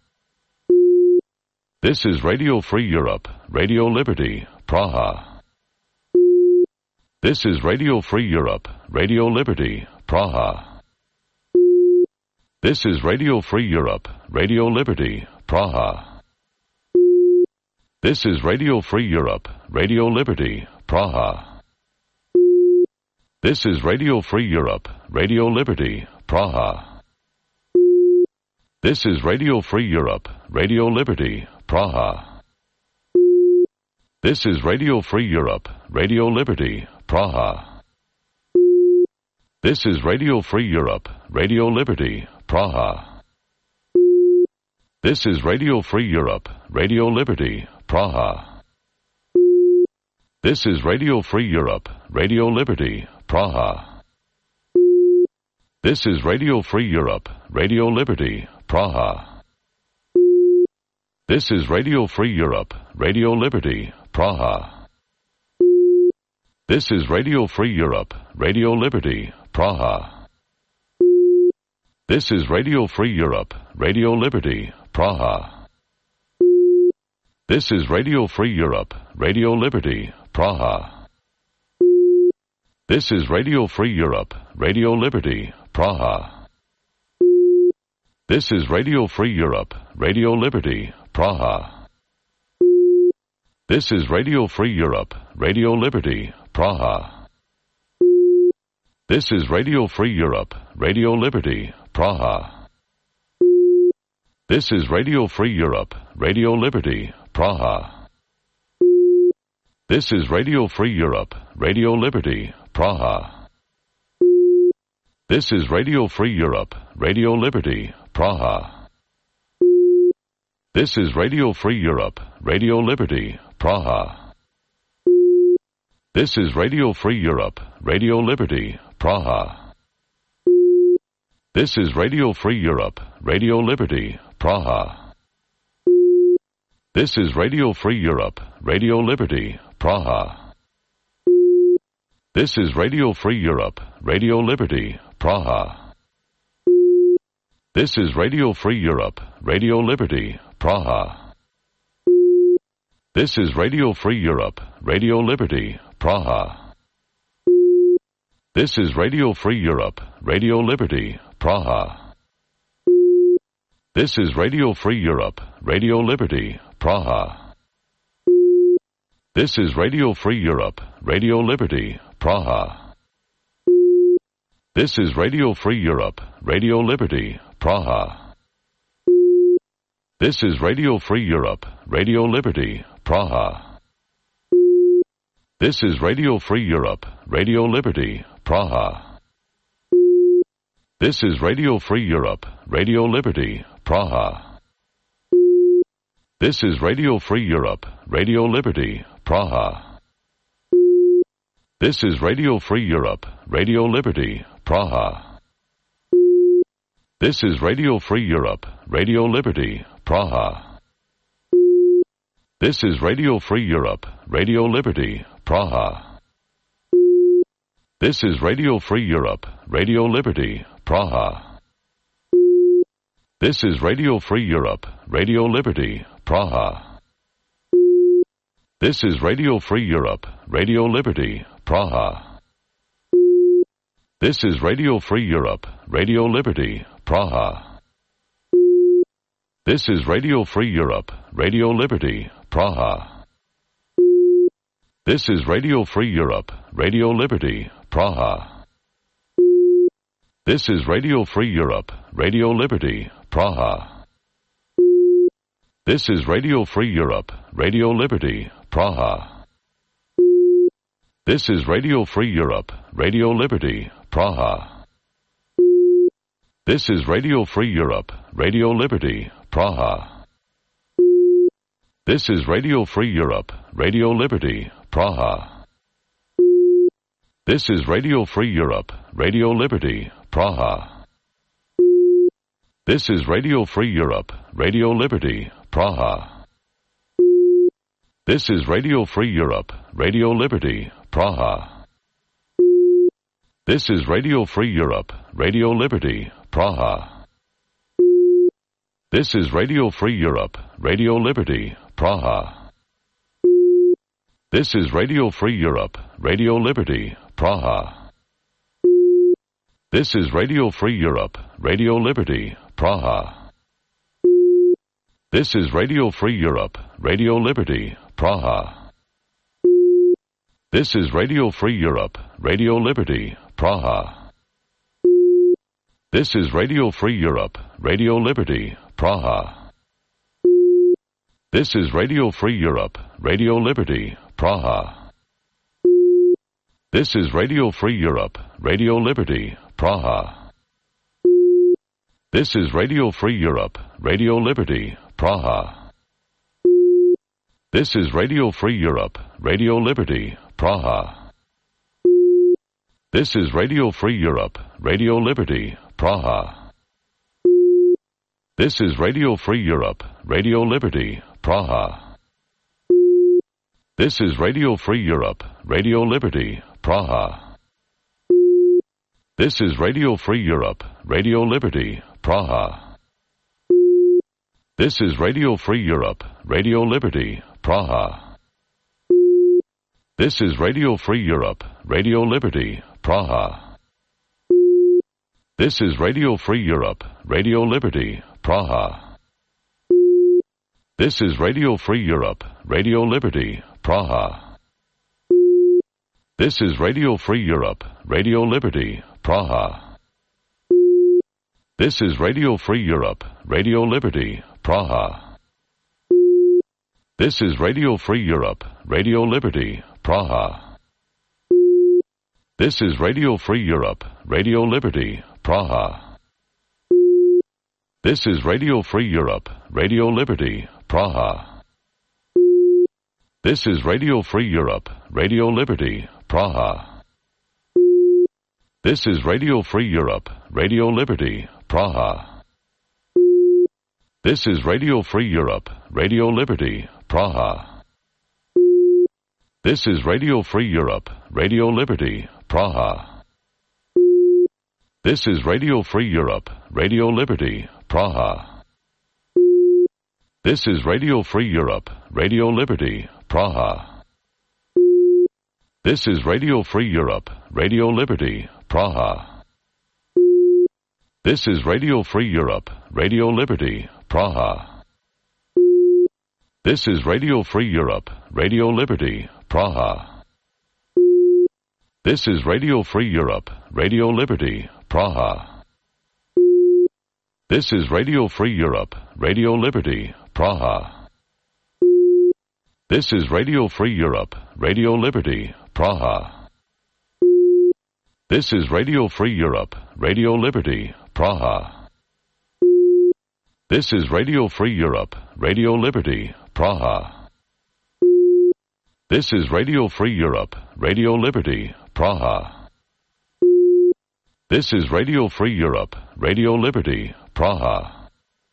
This is Radio Free Europe, Radio Liberty, Praha. This is Radio Free Europe, Radio Liberty, Praha. This is Radio Free Europe, Radio Liberty, Praha. This is Radio Free Europe, Radio Liberty, Praha. This is Radio Free Europe, Radio Liberty, Praha. This is Radio Free Europe, Radio Liberty, Praha. This is Radio Free Europe, Radio Liberty, Praha. This is Radio Free Europe, Radio Liberty, Praha. This is Radio Free Europe, Radio Liberty, Praha. This is Radio Free Europe, Radio Liberty, Praha. This is Radio Free Europe, Radio Liberty, Praha. This is Radio Free Europe, Radio Liberty, Praha. This is Radio Free Europe, Radio Liberty, Praha. This is Radio Free Europe, Radio Liberty, Praha. This is Radio Free Europe, Radio Liberty, Praha. This is Radio Free Europe, Radio Liberty, Praha. This is Radio Free Europe, Radio Liberty, Praha. This is Radio Free Europe, Radio Liberty, Praha. This is Radio Free Europe, Radio Liberty, Praha. This is Radio Free Europe, Radio Liberty, Praha. This is Radio Free Europe, Radio Liberty, Praha. This is Radio Free Europe, Radio Liberty, Praha. This is Radio Free Europe, Radio Liberty, Praha. This is Radio Free Europe, Radio Liberty, Praha. This is Radio Free Europe, Radio Liberty, Praha. This is Radio Free Europe, Radio Liberty, Praha. This is Radio Free Europe, Radio Liberty, Praha. This is Radio Free Europe, Radio Liberty, Praha. This is Radio Free Europe, Radio Liberty, Praha. This is Radio Free Europe, Radio Liberty, Praha. This is Radio Free Europe, Radio Liberty, Praha. This is Radio Free Europe, Radio Liberty, Praha. This is Radio Free Europe, Radio Liberty, Praha. This is Radio Free Europe, Radio Liberty, Praha. This is Radio Free Europe, Radio Liberty, Praha. This is Radio Free Europe, Radio Liberty, Praha. This is Radio Free Europe, Radio Liberty, Praha. This is Radio Free Europe, Radio Liberty, Praha. This is Radio Free Europe, Radio Liberty, Praha. This is Radio Free Europe, Radio Liberty, Praha. This is Radio Free Europe, Radio Liberty, Praha. This is Radio Free Europe, Radio Liberty, Praha. This is Radio Free Europe, Radio Liberty, Praha. This is Radio Free Europe, Radio Liberty, Praha. This is Radio Free Europe, Radio Liberty, Praha. This is Radio Free Europe, Radio Liberty, Praha. This is Radio Free Europe, Radio Liberty, Praha. This is Radio Free Europe, Radio Liberty, Praha. This is Radio Free Europe, Radio Liberty, Praha. This is Radio Free Europe, Radio Liberty, Praha. This is Radio Free Europe, Radio Liberty, Praha. This is Radio Free Europe, Radio Liberty, Praha. This is Radio Free Europe, Radio Liberty, Praha. This is Radio Free Europe, Radio Liberty, Praha. This is Radio Free Europe, Radio Liberty, Praha. This is Radio Free Europe, Radio Liberty, Praha. This is Radio Free Europe, Radio Liberty, Praha. This is Radio Free Europe, Radio Liberty, Praha. This is Radio Free Europe, Radio Liberty, Praha. This is Radio Free Europe, Radio Liberty, Praha. This is Radio Free Europe, Radio Liberty, Praha. This is Radio Free Europe, Radio Liberty, Praha. This is Radio Free Europe, Radio Liberty, Praha. This is Radio Free Europe, Radio Liberty, Praha. This is Radio Free Europe, Radio Liberty, Praha. This is Radio Free Europe, Radio Liberty, Praha. This is Radio Free Europe, Radio Liberty, Praha. This is Radio Free Europe, Radio Liberty, Praha. This is Radio Free Europe, Radio Liberty, Praha. This is Radio Free Europe, Radio Liberty, Praha. This is Radio Free Europe, Radio Liberty, Praha. This is Radio Free Europe, Radio Liberty, Praha. This is Radio Free Europe, Radio Liberty, Praha. This is Radio Free Europe, Radio Liberty, Praha. This is Radio Free Europe, Radio Liberty, Praha. This is Radio Free Europe, Radio Liberty, Praha. This is Radio Free Europe, Radio Liberty, Praha. This is Radio Free Europe, Radio Liberty, Praha. This is Radio Free Europe, Radio Liberty, Praha. This is Radio Free Europe, Radio Liberty, Praha. This is Radio Free Europe, Radio Liberty, Praha. This is Radio Free Europe, Radio Liberty, Praha. This is Radio Free Europe, Radio Liberty, Praha. This is Radio Free Europe, Radio Liberty, Praha. This is Radio Free Europe, Radio Liberty, Praha. This is Radio Free Europe, Radio Liberty, Praha. This is Radio Free Europe, Radio Liberty, Praha. This is Radio Free Europe, Radio Liberty, Praha. This is Radio Free Europe, Radio Liberty, Praha. This is Radio Free Europe, Radio Liberty, Praha. This is Radio Free Europe, Radio Liberty, Praha. This is Radio Free Europe, Radio Liberty, Praha. This is Radio Free Europe, Radio Liberty, Praha. This is Radio Free Europe, Radio Liberty, Praha.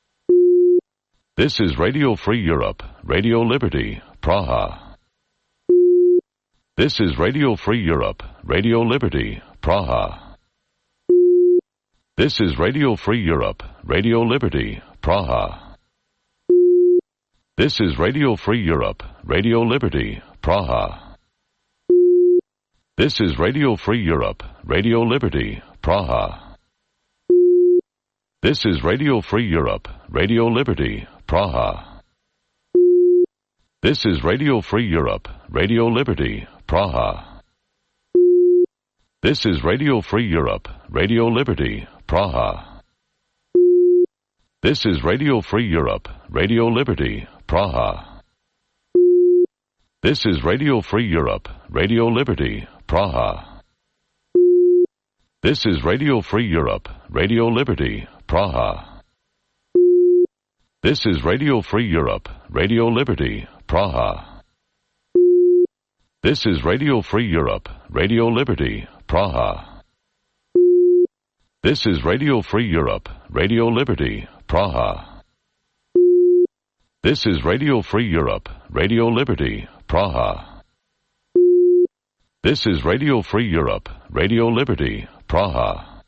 This is Radio Free Europe, Radio Liberty, Praha. This is Radio Free Europe, Radio Liberty, Praha. This is Radio Free Europe, Radio Liberty, Praha. This is Radio Free Europe, Radio Liberty, Praha. This is Radio Free Europe, Radio Liberty, Praha. This is Radio Free Europe, Radio Liberty, Praha. This is Radio Free Europe, Radio Liberty, Praha. This is Radio Free Europe, Radio Liberty, Praha. This is Radio Free Europe, Radio Liberty, Praha. This is Radio Free Europe, Radio Liberty, Praha. This is Radio Free Europe, Radio Liberty, Praha. This is Radio Free Europe, Radio Liberty, Praha. This is Radio Free Europe, Radio Liberty, Praha. This is Radio Free Europe, Radio Liberty, Praha. This is Radio Free Europe, Radio Liberty, Praha. This is Radio Free Europe, Radio Liberty, Praha.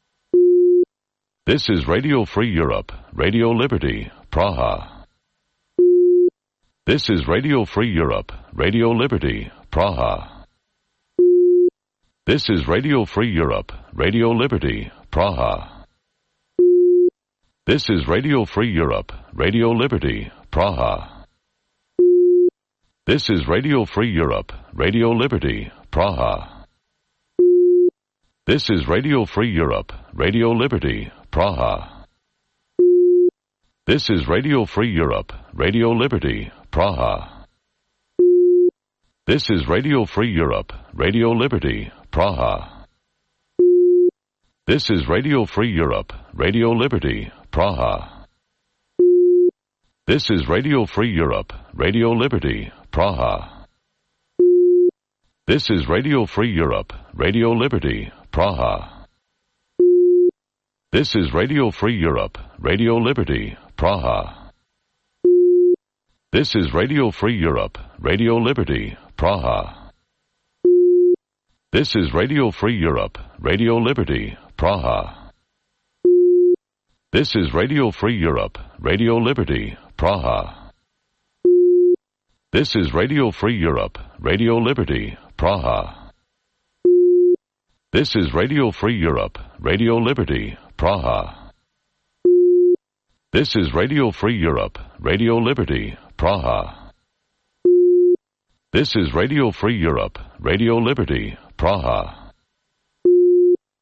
This is Radio Free Europe, Radio Liberty, Praha. This is Radio Free Europe, Radio Liberty, Praha. This is Radio Free Europe, Radio Liberty, Praha. This is Radio Free Europe, Radio Liberty, Praha. This is Radio Free Europe, Radio Liberty, Praha. This is Radio Free Europe, Radio Liberty, Praha. This is Radio Free Europe, Radio Liberty, Praha. This is Radio Free Europe, Radio Liberty, Praha. This is Radio Free Europe, Radio Liberty, Praha. This is Radio Free Europe, Radio Liberty, Praha. This is Radio Free Europe, Radio Liberty, Praha. This is Radio Free Europe, Radio Liberty, Praha. This is Radio Free Europe, Radio Liberty, Praha. This is Radio Free Europe, Radio Liberty, Praha. This is Radio Free Europe, Radio Liberty, Praha. This is Radio Free Europe, Radio Liberty, Praha. This is Radio Free Europe, Radio Liberty, Praha. This is Radio Free Europe, Radio Liberty, Praha. This is Radio Free Europe, Radio Liberty, Praha.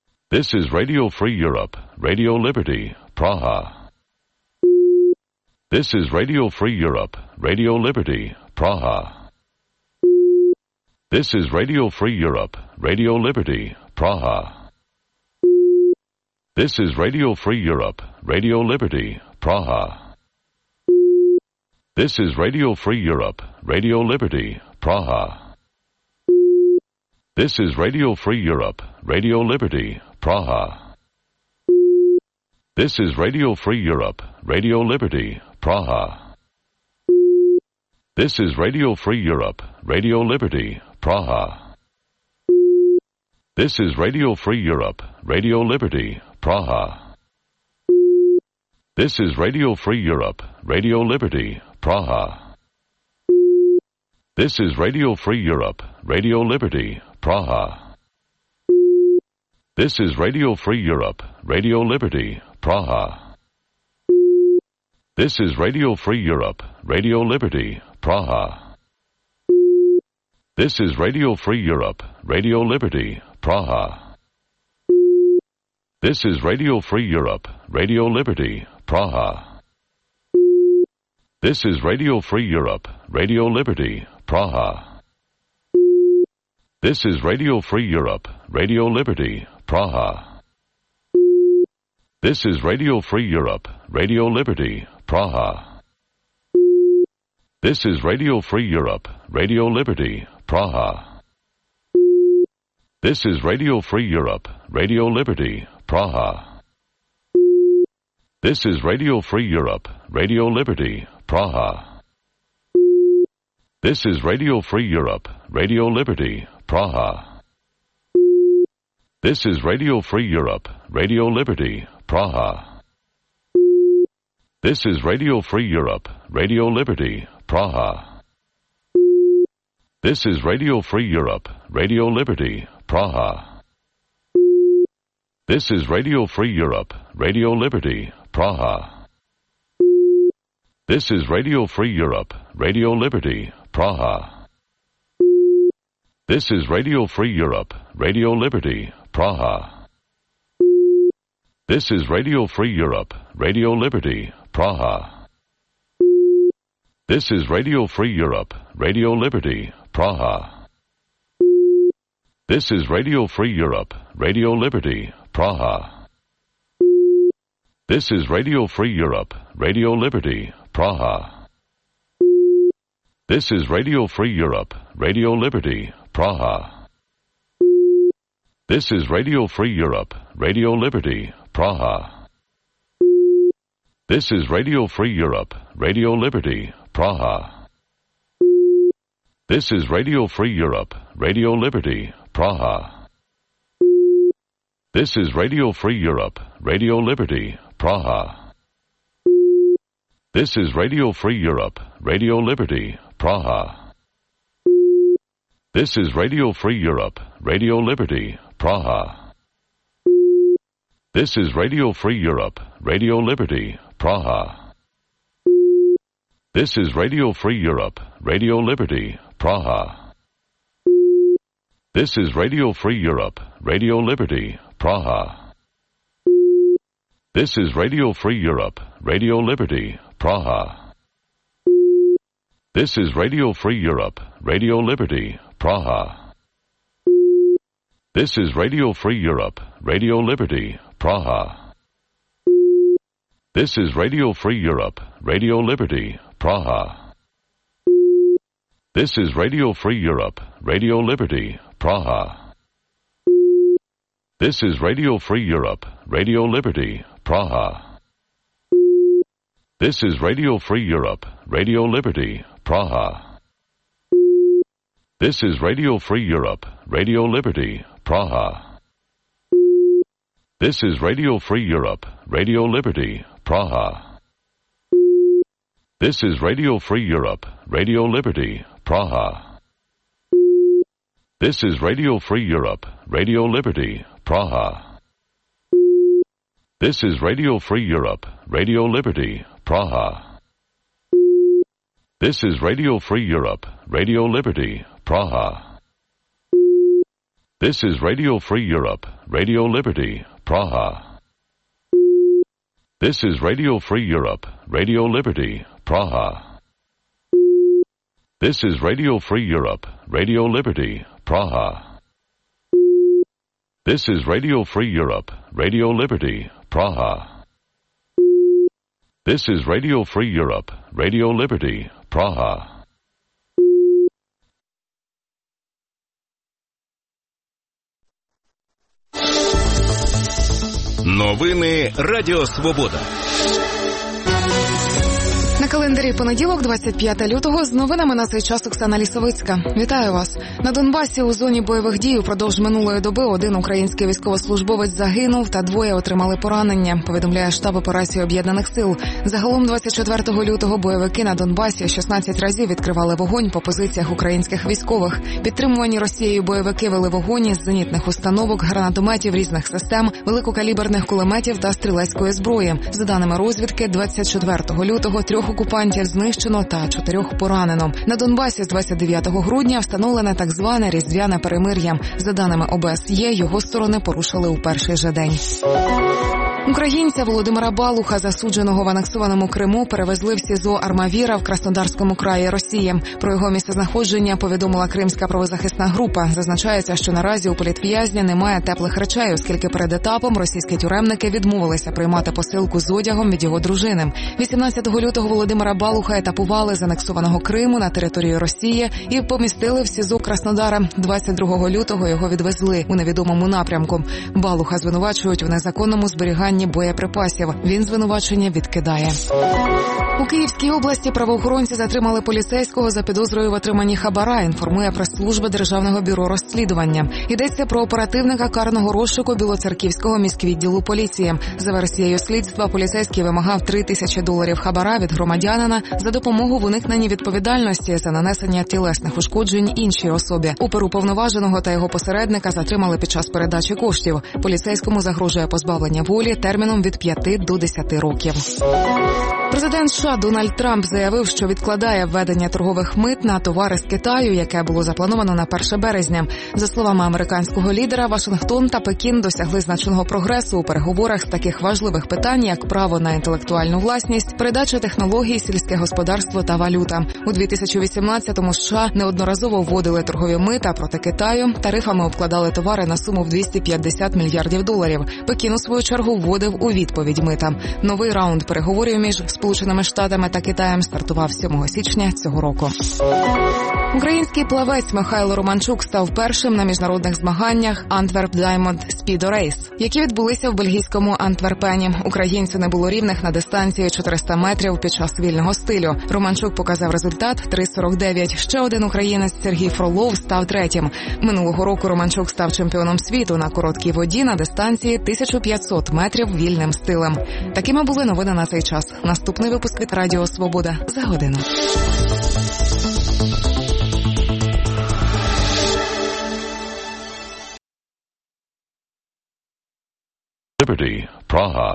This is Radio Free Europe, Radio Liberty, Praha. This is Radio Free Europe, Radio Liberty, Praha. This is Radio Free Europe, Radio Liberty, Praha. This is Radio Free Europe, Radio Liberty, Praha. This is Radio Free Europe, Radio Liberty, Praha. This is Radio Free Europe, Radio Liberty, Praha. This is Radio Free Europe, Radio Liberty, Praha. This is Radio Free Europe, Radio Liberty, Praha. This is Radio Free Europe, Radio Liberty, Praha. This is Radio Free Europe, Radio Liberty, Praha. This is Radio Free Europe, Radio Liberty, Praha. This is Radio Free Europe, Radio Liberty, Praha. This is Radio Free Europe, Radio Liberty, Praha. This is Radio Free Europe, Radio Liberty, Praha. This is Radio Free Europe, Radio Liberty, Praha. This is Radio Free Europe, Radio Liberty, Praha. This is Radio Free Europe, Radio Liberty, Praha. This is Radio Free Europe, Radio Liberty, Praha. This is Radio Free Europe, Radio Liberty, Praha. This is Radio Free Europe, Radio Liberty, Praha. This is Radio Free Europe, Radio Liberty, Praha. This is Radio Free Europe, Radio Liberty, Praha. This is Radio Free Europe, Radio Liberty, Praha. This is Radio Free Europe, Radio Liberty, Praha. This is Radio Free Europe, Radio Liberty, Praha. This is Radio Free Europe, Radio Liberty, Praha. This is Radio Free Europe, Radio Liberty, Praha. This is Radio Free Europe, Radio Liberty, Praha. This is Radio Free Europe, Radio Liberty, Praha. This is Radio Free Europe, Radio Liberty, Praha. This is Radio Free Europe, Radio Liberty, Praha. This is Radio Free Europe, Radio Liberty, Praha. This is Radio Free Europe, Radio Liberty, Praha. This is Radio Free Europe, Radio Liberty, Praha. This is Radio Free Europe, Radio Liberty, Praha. This is Radio Free Europe, Radio Liberty, Praha. This is Radio Free Europe, Radio Liberty, Praha. This is Radio Free Europe, Radio Liberty, Praha. This is Radio Free Europe, Radio Liberty, Praha. This is Radio Free Europe, Radio Liberty, Praha. This is Radio Free Europe, Radio Liberty, Praha. This is Radio Free Europe, Radio Liberty, Praha. This is Radio Free Europe, Radio Liberty, Praha. This is Radio Free Europe, Radio Liberty, Praha. This is Radio Free Europe, Radio Liberty, Praha. This is Radio Free Europe, Radio Liberty, Praha. This is Radio Free Europe, Radio Liberty, Praha. This is Radio Free Europe, Radio Liberty, Praha. This is Radio Free Europe, Radio Liberty, Praha. This is Radio Free Europe, Radio Liberty, Praha. This is Radio Free Europe, Radio Liberty, Praha. This is Radio Free Europe, Radio Liberty, Praha. This is Radio Free Europe, Radio Liberty, Praha. This is Radio Free Europe, Radio Liberty, Praha. This is Radio Free Europe, Radio Liberty, Praha. This is Radio Free Europe, Radio Liberty, Praha. This is Radio Free Europe, Radio Liberty, Praha. This is Radio Free Europe, Radio Liberty, Praha. This is Radio Free Europe, Radio Liberty, Praha. This is Radio Free Europe, Radio Liberty, Praha. Новини Радіо Свобода. На календарі понеділок, двадцять п'яте лютого, з новинами на цей час Оксана Лісовицька. Вітаю вас. На Донбасі у зоні бойових дій упродовж минулої доби один український військовослужбовець загинув та двоє отримали поранення, повідомляє штаб операції Об'єднаних сил. Загалом двадцять четвертого лютого бойовики на Донбасі шістнадцять разів відкривали вогонь по позиціях українських військових. Підтримувані Росією бойовики вели вогонь із зенітних установок, гранатометів різних систем, великокаліберних кулеметів та стрілецької зброї. За даними розвідки, двадцять четвертого лютого трьох окупантів знищено та чотирьох поранено. На Донбасі з двадцять дев'ятого грудня встановлене так зване різдвяне перемир'я. За даними О Б С Є, його сторони порушили у перший же день. Українця Володимира Балуха, засудженого в анексованому Криму, перевезли в СІЗО Армавіра в Краснодарському краї Росії. Про його місцезнаходження повідомила Кримська правозахисна група. Зазначається, що наразі у політв'язня немає теплих речей, оскільки перед етапом російські тюремники відмовилися приймати посилку з одягом від його дружини. вісімнадцятого лютого Володимира Балуха етапували з анексованого Криму на територію Росії і помістили в СІЗО Краснодара. двадцять другого лютого його відвезли у невідомому напрямку. Балуха звинувачують в незаконному зберіганні боєприпасів. Він звинувачення відкидає. У Київській області правоохоронці затримали поліцейського за підозрою в отриманні хабара, інформує прес-служба Державного бюро розслідування. Йдеться про оперативника карного розшуку Білоцерківського міськвідділу поліції. За версією слідства, поліцейський вимагав три тисячі доларів хабара від громадянина за допомогу в уникненні відповідальності за нанесення тілесних ушкоджень іншій особі. Оперуповноваженого та його посередника затримали під час передачі коштів. Поліцейському загрожує позбавлення волі терміном від п'яти до десяти років. Президент США Дональд Трамп заявив, що відкладає введення торгових мит на товари з Китаю, яке було заплановано на перше березня. За словами американського лідера, Вашингтон та Пекін досягли значного прогресу у переговорах з таких важливих питань, як право на інтелектуальну власність, передача технологій, сільське господарство та валюта. У дві тисячі вісімнадцятому США неодноразово вводили торгові мита проти Китаю, тарифами обкладали товари на суму в двісті п'ятдесят мільярдів доларів. Пекін, у свою чергу, вводив у відповідь мита. Новий раунд переговорів між Сполученими Штатами та Китаєм стартував сьомого січня цього року. Український плавець Михайло Романчук став першим на міжнародних змаганнях Antwerp Diamond Speedo Race, які відбулися в бельгійському Антверпені. Українцю не було рівних на дистанції чотириста метрів під час вільного стилю. Романчук показав результат три сорок дев'ять. Ще один українець Сергій Фролов став третім. Минулого року Романчук став чемпіоном світу на короткій воді на дистанції тисяча п'ятсот метрів вільним стилем. Такими були новини на цей час. Наступний випуск від Радіо Свобода за годину. Liberty, Praha.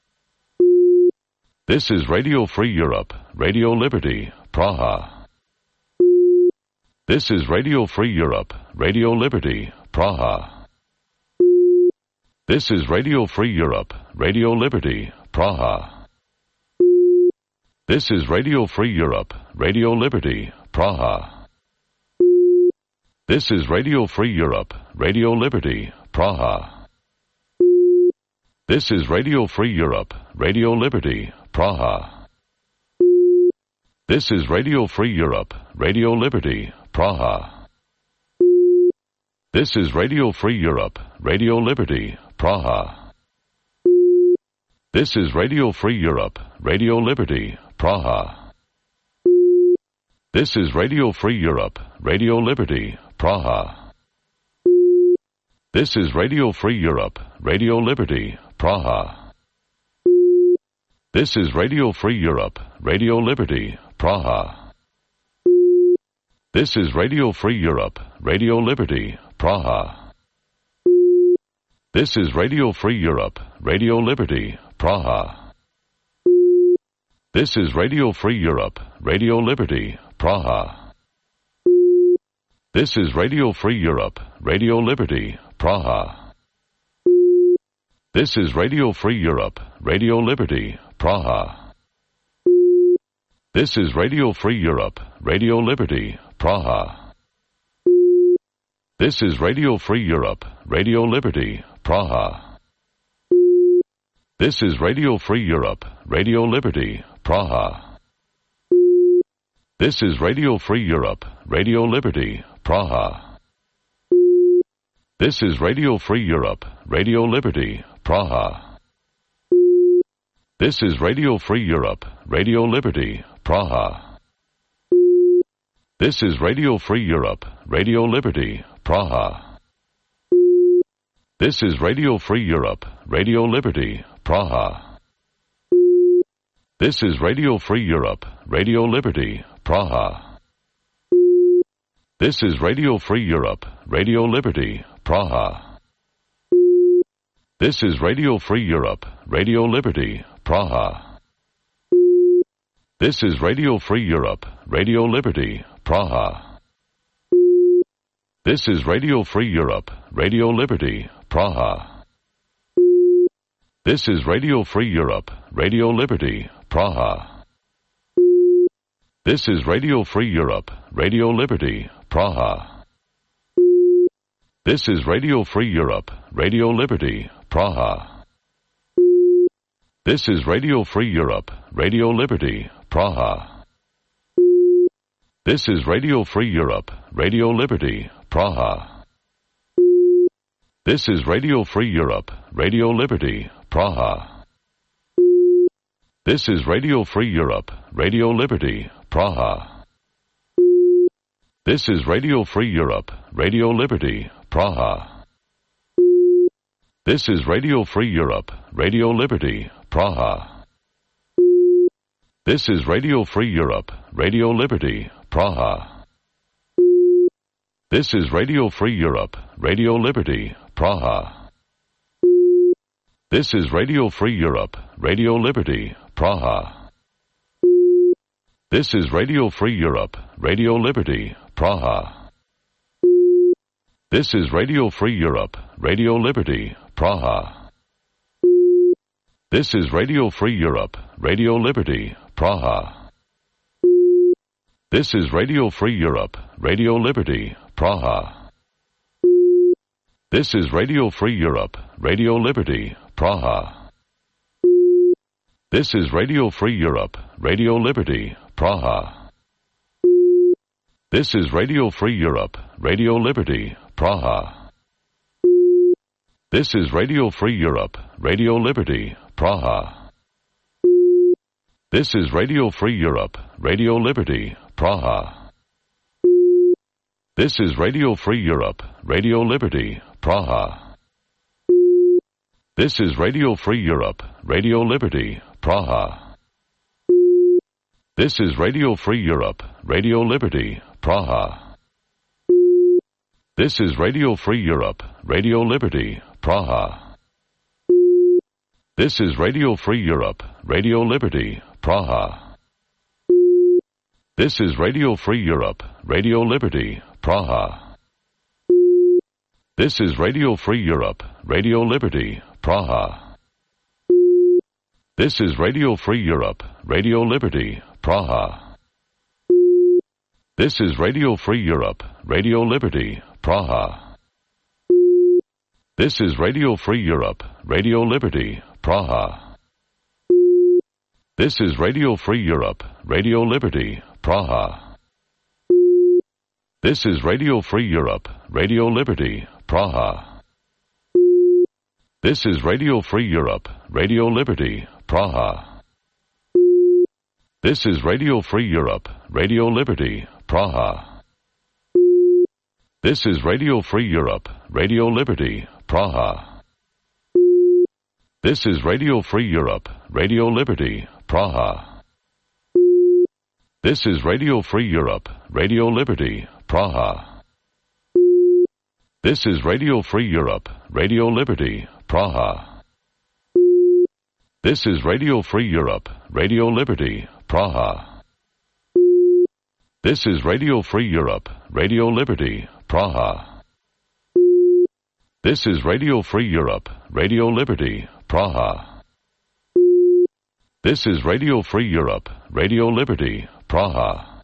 This is Radio Free Europe, Radio Liberty, Praha. This is Radio Free Europe, Radio Liberty, Praha. This is Radio Free Europe, Radio Liberty, Praha. This is Radio Free Europe, Radio Liberty, Praha. This is Radio Free Europe, Radio Liberty, Praha. This is Radio Free Europe, Radio Liberty, Praha. This is Radio Free Europe, Radio Liberty, Praha. This is Radio Free Europe, Radio Liberty, Praha. This is Radio Free Europe, Radio Liberty, Praha. This is Radio Free Europe, Radio Liberty, Praha. This is Radio Free Europe, Radio Liberty, Praha. This is Radio Free Europe, Radio Liberty, Praha. This is Radio Free Europe, Radio Liberty, Praha. This is Radio Free Europe, Radio Liberty, Praha. This is Radio Free Europe, Radio Liberty, Praha. This is Radio Free Europe, Radio Liberty, Praha. This is Radio Free Europe, Radio Liberty, Praha. This is Radio Free Europe, Radio Liberty, Praha. This is Radio Free Europe, Radio Liberty, Praha. This is Radio Free Europe, Radio Liberty, Praha. This is Radio Free Europe, Radio Liberty, Praha. This is Radio Free Europe, Radio Liberty, Praha. This is Radio Free Europe, Radio Liberty, Praha. This is Radio Free Europe, Radio Liberty, Praha. This is Radio Free Europe, Radio Liberty, Praha. This is Radio Free Europe, Radio Liberty, Praha. This is Radio Free Europe, Radio Liberty, Praha. This is Radio Free Europe, Radio Liberty, Praha. This is Radio Free Europe, Radio Liberty, Praha. This is Radio Free Europe, Radio Liberty, Praha. This is Radio Free Europe, Radio Liberty, Praha. This is Radio Free Europe, Radio Liberty, Praha. This is Radio Free Europe, Radio Liberty, Praha. This is Radio Free Europe, Radio Liberty, Praha. This is Radio Free Europe, Radio Liberty, Praha. This is Radio Free Europe, Radio Liberty, Praha. This is Radio Free Europe, Radio Liberty, Praha. This is Radio Free Europe, Radio Liberty, Praha. This is Radio Free Europe, Radio Liberty, Praha. This is Radio Free Europe, Radio Liberty, Praha. This is Radio Free Europe, Radio Liberty, Praha. This is Radio Free Europe, Radio Liberty, Praha. This is Radio Free Europe, Radio Liberty, Praha. This is Radio Free Europe, Radio Liberty, Praha. This is Radio Free Europe, Radio Liberty, Praha. This is Radio Free Europe, Radio Liberty, Praha. This is Radio Free Europe, Radio Liberty, Praha. This is Radio Free Europe, Radio Liberty, Praha. This is Radio Free Europe, Radio Liberty, Praha. This is Radio Free Europe, Radio Liberty, Praha. This is Radio Free Europe, Radio Liberty, Praha. This is Radio Free Europe, Radio Liberty, Praha. This is Radio Free Europe, Radio Liberty, Praha. This is Radio Free Europe, Radio Liberty, Praha. This is Radio Free Europe, Radio Liberty, Praha. This is Radio Free Europe, Radio Liberty, Praha. This is Radio Free Europe, Radio Liberty, Praha. This is Radio Free Europe, Radio Liberty, Praha. This is Radio Free Europe, Radio Liberty, Praha. This is Radio Free Europe, Radio Liberty, Praha. This is Radio Free Europe, Radio Liberty, Praha. This is Radio Free Europe, Radio Liberty, Praha. This is Radio Free Europe, Radio Liberty, Praha. This is Radio Free Europe, Radio Liberty, Praha. This is Radio Free Europe, Radio Liberty, Praha. This is Radio Free Europe, Radio Liberty, Praha. This is Radio Free Europe, Radio Liberty, Praha. This is Radio Free Europe, Radio Liberty, Praha. This is Radio Free Europe, Radio Liberty, Praha. This is Radio Free Europe, Radio Liberty, Praha. This is Radio Free Europe, Radio Liberty, Praha. This is Radio Free Europe, Radio Liberty, Praha. This is Radio Free Europe, Radio Liberty, Praha.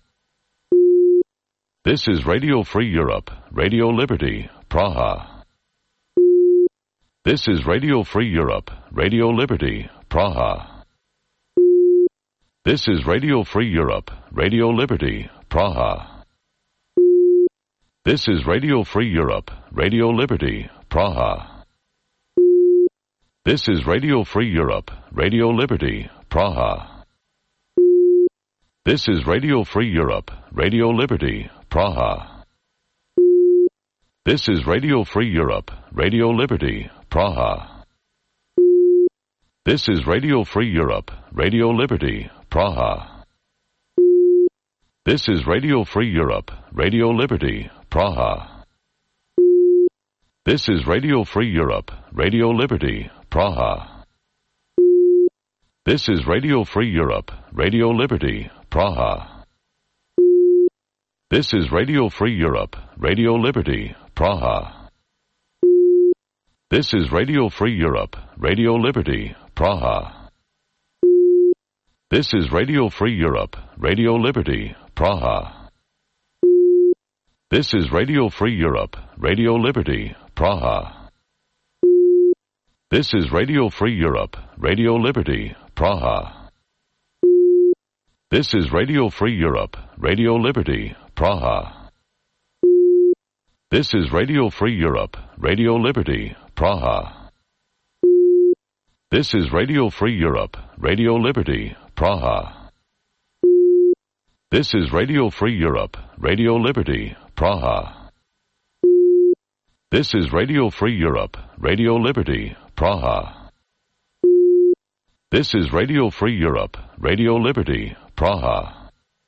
This is Radio Free Europe, Radio Liberty, Praha. This is Radio Free Europe, Radio Liberty, Praha. This is Radio Free Europe, Radio Liberty, Praha. This is Radio Free Europe, Radio Liberty, Praha. This is Radio Free Europe, Radio Liberty, Praha. This is Radio Free Europe, Radio Liberty, Praha. This is Radio Free Europe, Radio Liberty, Praha. This is Radio Free Europe, Radio Liberty, Praha. This is Radio Free Europe, Radio Liberty, Praha. This is Radio Free Europe, Radio Liberty, Praha. This is Radio Free Europe, Radio Liberty, Praha. This is Radio Free Europe, Radio Liberty, Praha. This is Radio Free Europe, Radio Liberty, Praha. This is Radio Free Europe, Radio Liberty, Praha. This is Radio Free Europe, Radio Liberty, Praha. This is Radio Free Europe, Radio Liberty, Praha. This is Radio Free Europe, Radio Liberty, Praha. This is Radio Free Europe, Radio Liberty, Praha. This is Radio Free Europe, Radio Liberty, Praha. This is Radio Free Europe, Radio Liberty, Praha. This is Radio Free Europe, Radio Liberty, Praha. This is Radio Free Europe, Radio Liberty, Praha.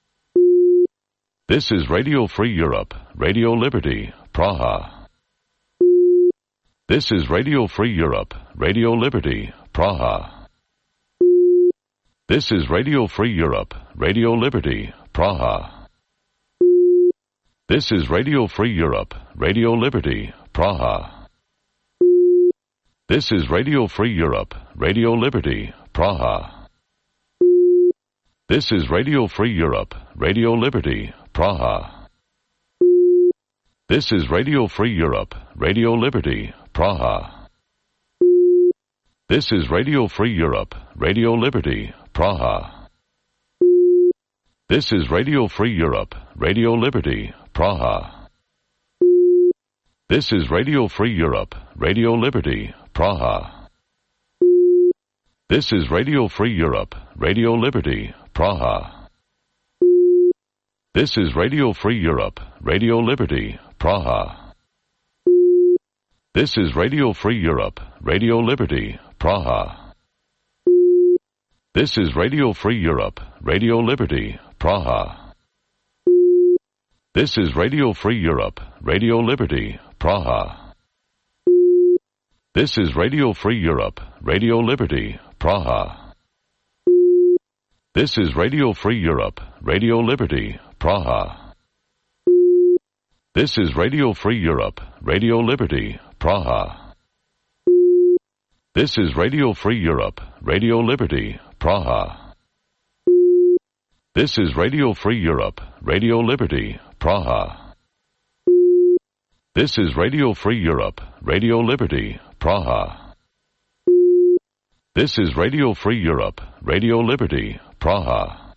This is Radio Free Europe, Radio Liberty, Praha. This is Radio Free Europe, Radio Liberty, Praha. This is Radio Free Europe, Radio Liberty, Praha. This is Radio Free Europe, Radio Liberty, Praha. This is Radio Free Europe, Radio Liberty, Praha. This is Radio Free Europe, Radio Liberty, Praha. This is Radio Free Europe, Radio Liberty, Praha. This is Radio Free Europe, Radio Liberty, Praha. This is Radio Free Europe, Radio Liberty, Praha. This is Radio Free Europe, Radio Liberty, Praha. This is Radio Free Europe, Radio Liberty, Praha. This is Radio Free Europe, Radio Liberty, Praha. This is Radio Free Europe, Radio Liberty, Praha. This is Radio Free Europe, Radio Liberty, Praha. This is Radio Free Europe, Radio Liberty, Praha. This is Radio Free Europe, Radio Liberty, Praha. This is Radio Free Europe, Radio Liberty, Praha. This is Radio Free Europe, Radio Liberty, Praha. This is Radio Free Europe, Radio Liberty, Praha. This is Radio Free Europe, Radio Liberty, Praha. This is Radio Free Europe, Radio Liberty, Praha. This is Radio Free Europe, Radio Liberty, Praha.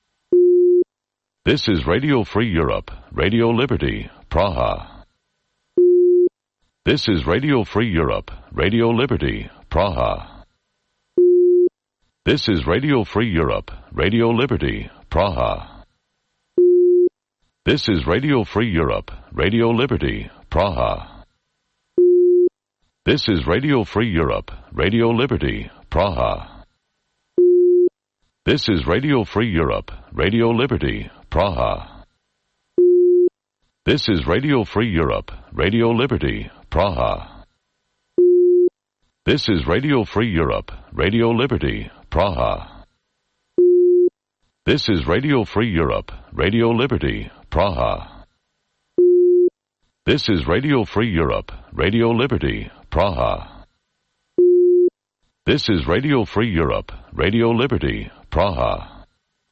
This is Radio Free Europe, Radio Liberty, Praha. This is Radio Free Europe, Radio Liberty, Praha. This is Radio Free Europe, Radio Liberty, Praha. This is Radio Free Europe, Radio Liberty, Praha. This is Radio Free Europe, Radio Liberty, Praha. This is Radio Free Europe, Radio Liberty, Praha. This is Radio Free Europe, Radio Liberty, Praha. This is Radio Free Europe, Radio Liberty, Praha. This is Radio Free Europe, Radio Liberty, Praha. This is Radio Free Europe, Radio Liberty, Praha. This is Radio Free Europe, Radio Liberty, Praha.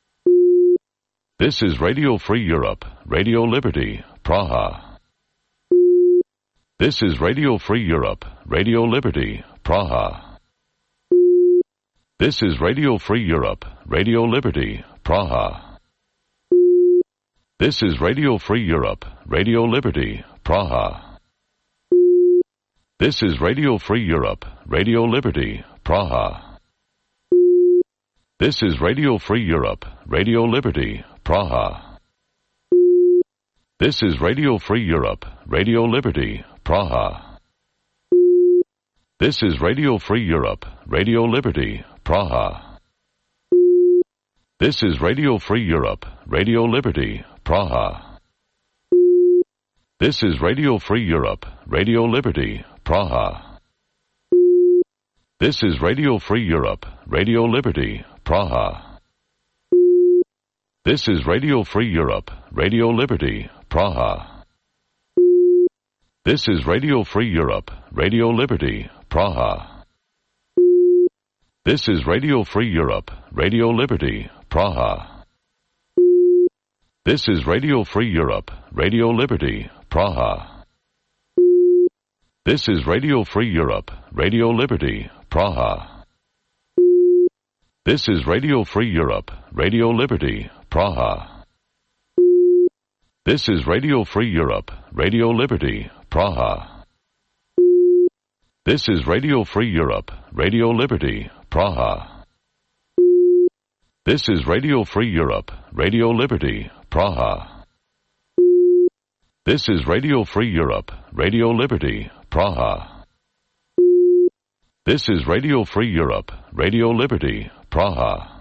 This is Radio Free Europe, Radio Liberty, Praha. This is Radio Free Europe, Radio Liberty, Praha. This is Radio Free Europe, Radio Liberty, Praha. This is Radio Free Europe, Radio Liberty, Praha. This is Radio Free Europe, Radio Liberty, Praha. This is Radio Free Europe, Radio Liberty, Praha. This is Radio Free Europe, Radio Liberty, Praha. This is Radio Free Europe, Radio Liberty, Praha. This is Radio Free Europe, Radio Liberty, Praha. This is Radio Free Europe, Radio Liberty, Praha. This is Radio Free Europe, Radio Liberty, Praha. This is Radio Free Europe, Radio Liberty, Praha. This is Radio Free Europe, Radio Liberty, Praha. This is Radio Free Europe, Radio Liberty, Praha. This is Radio Free Europe, Radio Liberty, Praha. This is Radio Free Europe, Radio Liberty, Praha. This is Radio Free Europe, Radio Liberty, Praha. This is Radio Free Europe, Radio Liberty, Praha. This is Radio Free Europe, Radio Liberty, Praha. This is Radio Free Europe, Radio Liberty, Praha. This is Radio Free Europe, Radio Liberty, Praha. This is Radio Free Europe, Radio Liberty, Praha.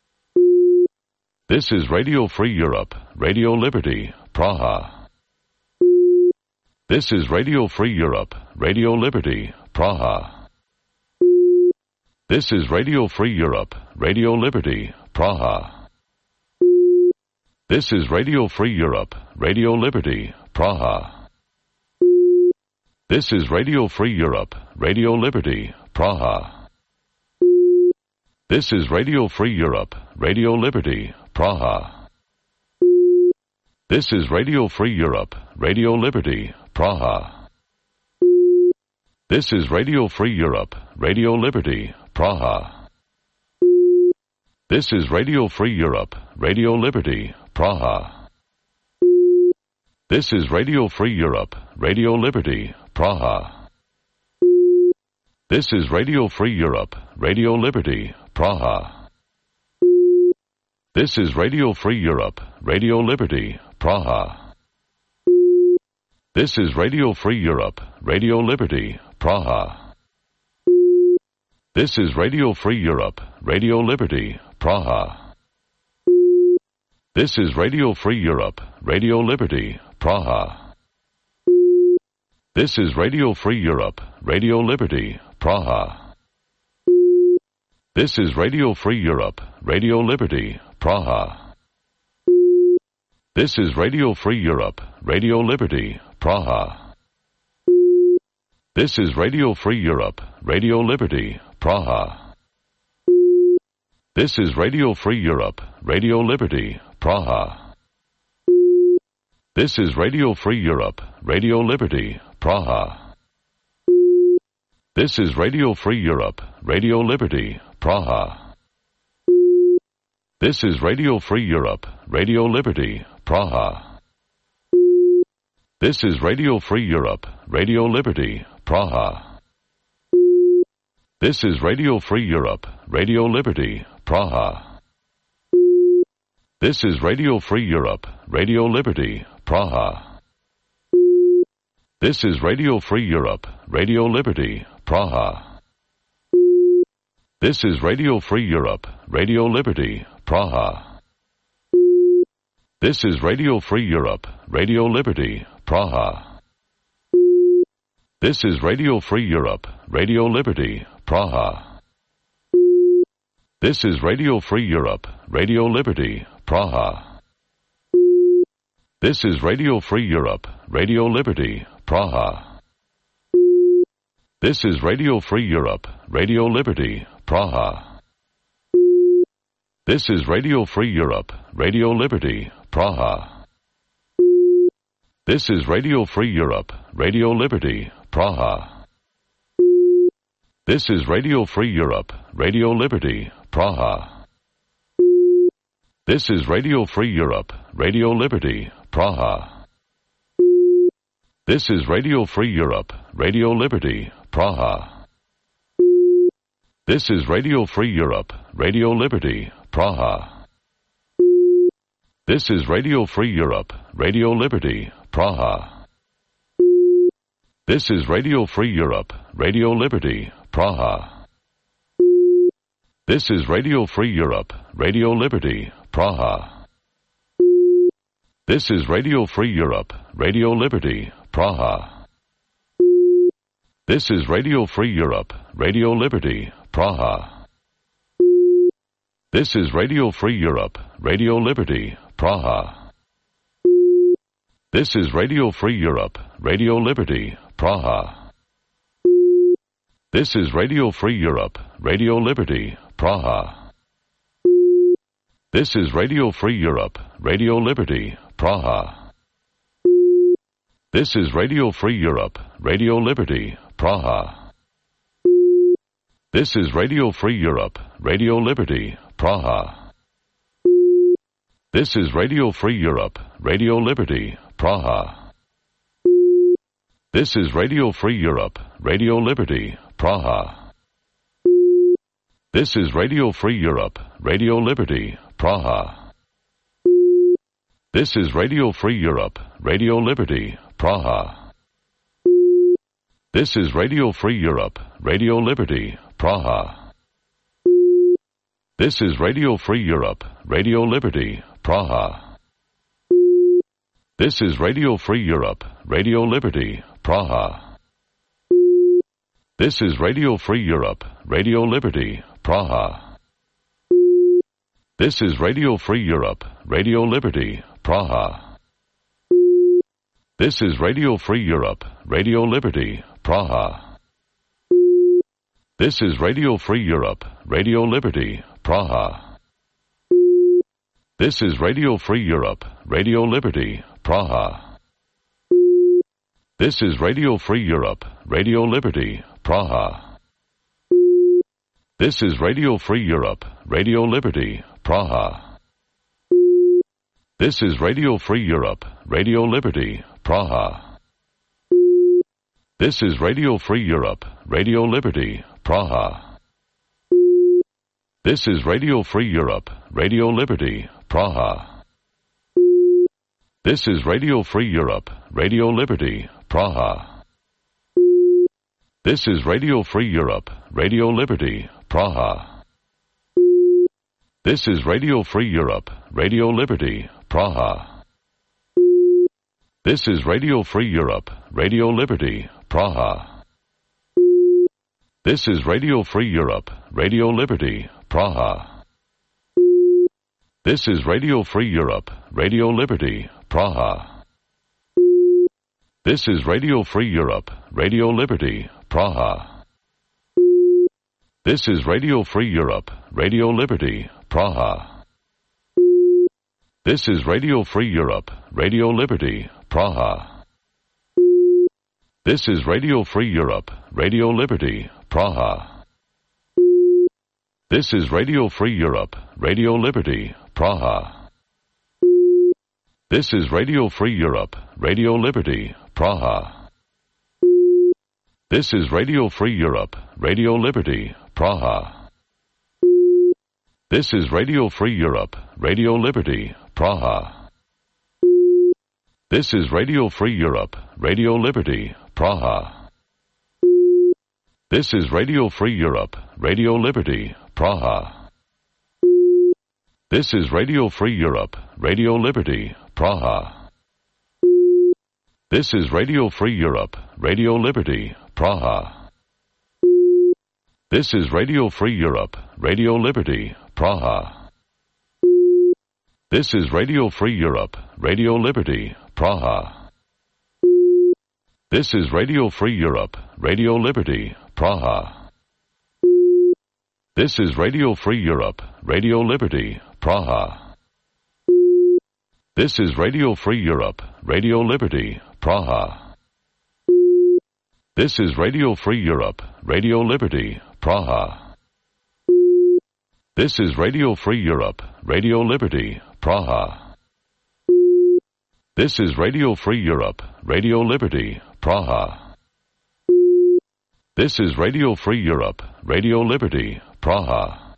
This is Radio Free Europe, Radio Liberty, Praha. This is Radio Free Europe, Radio Liberty, Praha. This is Radio Free Europe, Radio Liberty, Praha. This is Radio Free Europe, Radio Liberty, Praha. This is Radio Free Europe, Radio Liberty, Praha. This is Radio Free Europe, Radio Liberty, Praha. This is Radio Free Europe, Radio Liberty, Praha. This is Radio Free Europe, Radio Liberty, Praha. This is Radio Free Europe, Radio Liberty, Praha. This is Radio Free Europe, Radio Liberty, Praha. This is Radio Free Europe, Radio Liberty, Praha. This is Radio Free Europe, Radio Liberty, Praha. This is Radio Free Europe, Radio Liberty, Praha. This is Radio Free Europe, Radio Liberty, Praha. This is Radio Free Europe, Radio Liberty, Praha. This is Radio Free Europe, Radio Liberty, Praha. This is Radio Free Europe, Radio Liberty, Praha. This is Radio Free Europe, Radio Liberty, Praha. This is Radio Free Europe, Radio Liberty, Praha. This is Radio Free Europe, Radio Liberty, Praha. This is Radio Free Europe, Radio Liberty, Praha. This is Radio Free Europe, Radio Liberty, Praha. This is Radio Free Europe, Radio Liberty, Praha. This is Radio Free Europe, Radio Liberty, Praha. This is Radio Free Europe, Radio Liberty, Praha. This is Radio Free Europe, Radio Liberty, Praha. This is Radio Free Europe, Radio Liberty, Praha. This is Radio Free Europe, Radio Liberty, Praha. This is Radio Free Europe, Radio Liberty, Praha. This is Radio Free Europe, Radio Liberty, Praha. This is Radio Free Europe, Radio Liberty, Praha. This is Radio Free Europe, Radio Liberty, Praha. This is Radio Free Europe, Radio Liberty, Praha. This is Radio Free Europe, Radio Liberty, Praha. This is Radio Free Europe, Radio Liberty, Praha. This is Radio Free Europe, Radio Liberty, Praha. This is Radio Free Europe, Radio Liberty, Praha. This is Radio Free Europe, Radio Liberty, Praha. This is Radio Free Europe, Radio Liberty, Praha. This is Radio Free Europe, Radio Liberty, Praha. This is Radio Free Europe, Radio Liberty, Praha. This is Radio Free Europe, Radio Liberty, Praha. This is Radio Free Europe, Radio Liberty, Praha. This is Radio Free Europe, Radio Liberty, Praha. This is Radio Free Europe, Radio Liberty, Praha. This is Radio Free Europe, Radio Liberty, Praha. This is Radio Free Europe, Radio Liberty, Praha. This is Radio Free Europe, Radio Liberty, Praha. This is Radio Free Europe, Radio Liberty, Praha. This is Radio Free Europe, Radio Liberty, Praha. This is Radio Free Europe, Radio Liberty, Praha. This is Radio Free Europe, Radio Liberty, Praha. This is Radio Free Europe, Radio Liberty, Praha. This is Radio Free Europe, Radio Liberty, Praha. This is Radio Free Europe, Radio Liberty, Praha. This is Radio Free Europe, Radio Liberty, Praha. This is Radio Free Europe, Radio Liberty, Praha. This is Radio Free Europe, Radio Liberty, Praha. This is Radio Free Europe, Radio Liberty, Praha. This is Radio Free Europe, Radio Liberty, Praha. This is Radio Free Europe, Radio Liberty, Praha. This is Radio Free Europe, Radio Liberty, Praha. This is Radio Free Europe, Radio Liberty, Praha. This is Radio Free Europe, Radio Liberty, Praha. This is Radio Free Europe, Radio Liberty, Praha. This is Radio Free Europe, Radio Liberty, Praha. This is Radio Free Europe, Radio Liberty, Praha. This is Radio Free Europe, Radio Liberty, Praha. This is Radio Free Europe, Radio Liberty, Praha. This is Radio Free Europe, Radio Liberty, Praha. This is Radio Free Europe, Radio Liberty, Praha. This is Radio Free Europe, Radio Liberty, Praha. This is Radio Free Europe, Radio Liberty, Praha. This is Radio Free Europe, Radio Liberty, Praha. This is Radio Free Europe, Radio Liberty, Praha. This is Radio Free Europe, Radio Liberty, Praha. This is Radio Free Europe, Radio Liberty, Praha. This is Radio Free Europe, Radio Liberty, Praha. This is Radio Free Europe, Radio Liberty, Praha. This is Radio Free Europe, Radio Liberty, Praha. This is Radio Free Europe, Radio Liberty, Praha. This is Radio Free Europe, Radio Liberty, Praha. This is Radio Free Europe, Radio Liberty, Praha. This is Radio Free Europe, Radio Liberty, Praha. This is Radio Free Europe, Radio Liberty, Praha. This is Radio Free Europe, Radio Liberty, Praha. This is Radio Free Europe, Radio Liberty, Praha. This is Radio Free Europe, Radio Liberty, Praha. This is Radio Free Europe, Radio Liberty, Praha. This is Radio Free Europe, Radio Liberty, Praha. This is Radio Free Europe, Radio Liberty, Praha. This is Radio Free Europe, Radio Liberty, Praha. This is Radio Free Europe, Radio Liberty, Praha. This is Radio Free Europe, Radio Liberty, Praha.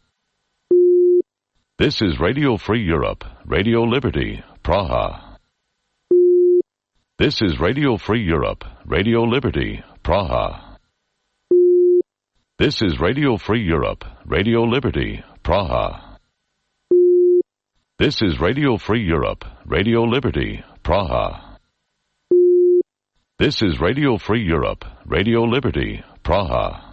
This is Radio Free Europe, Radio Liberty, Praha. This is Radio Free Europe, Radio Liberty, Praha. This is Radio Free Europe, Radio Liberty, Praha. This is Radio Free Europe, Radio Liberty, Praha. This is Radio Free Europe, Radio Liberty, Praha.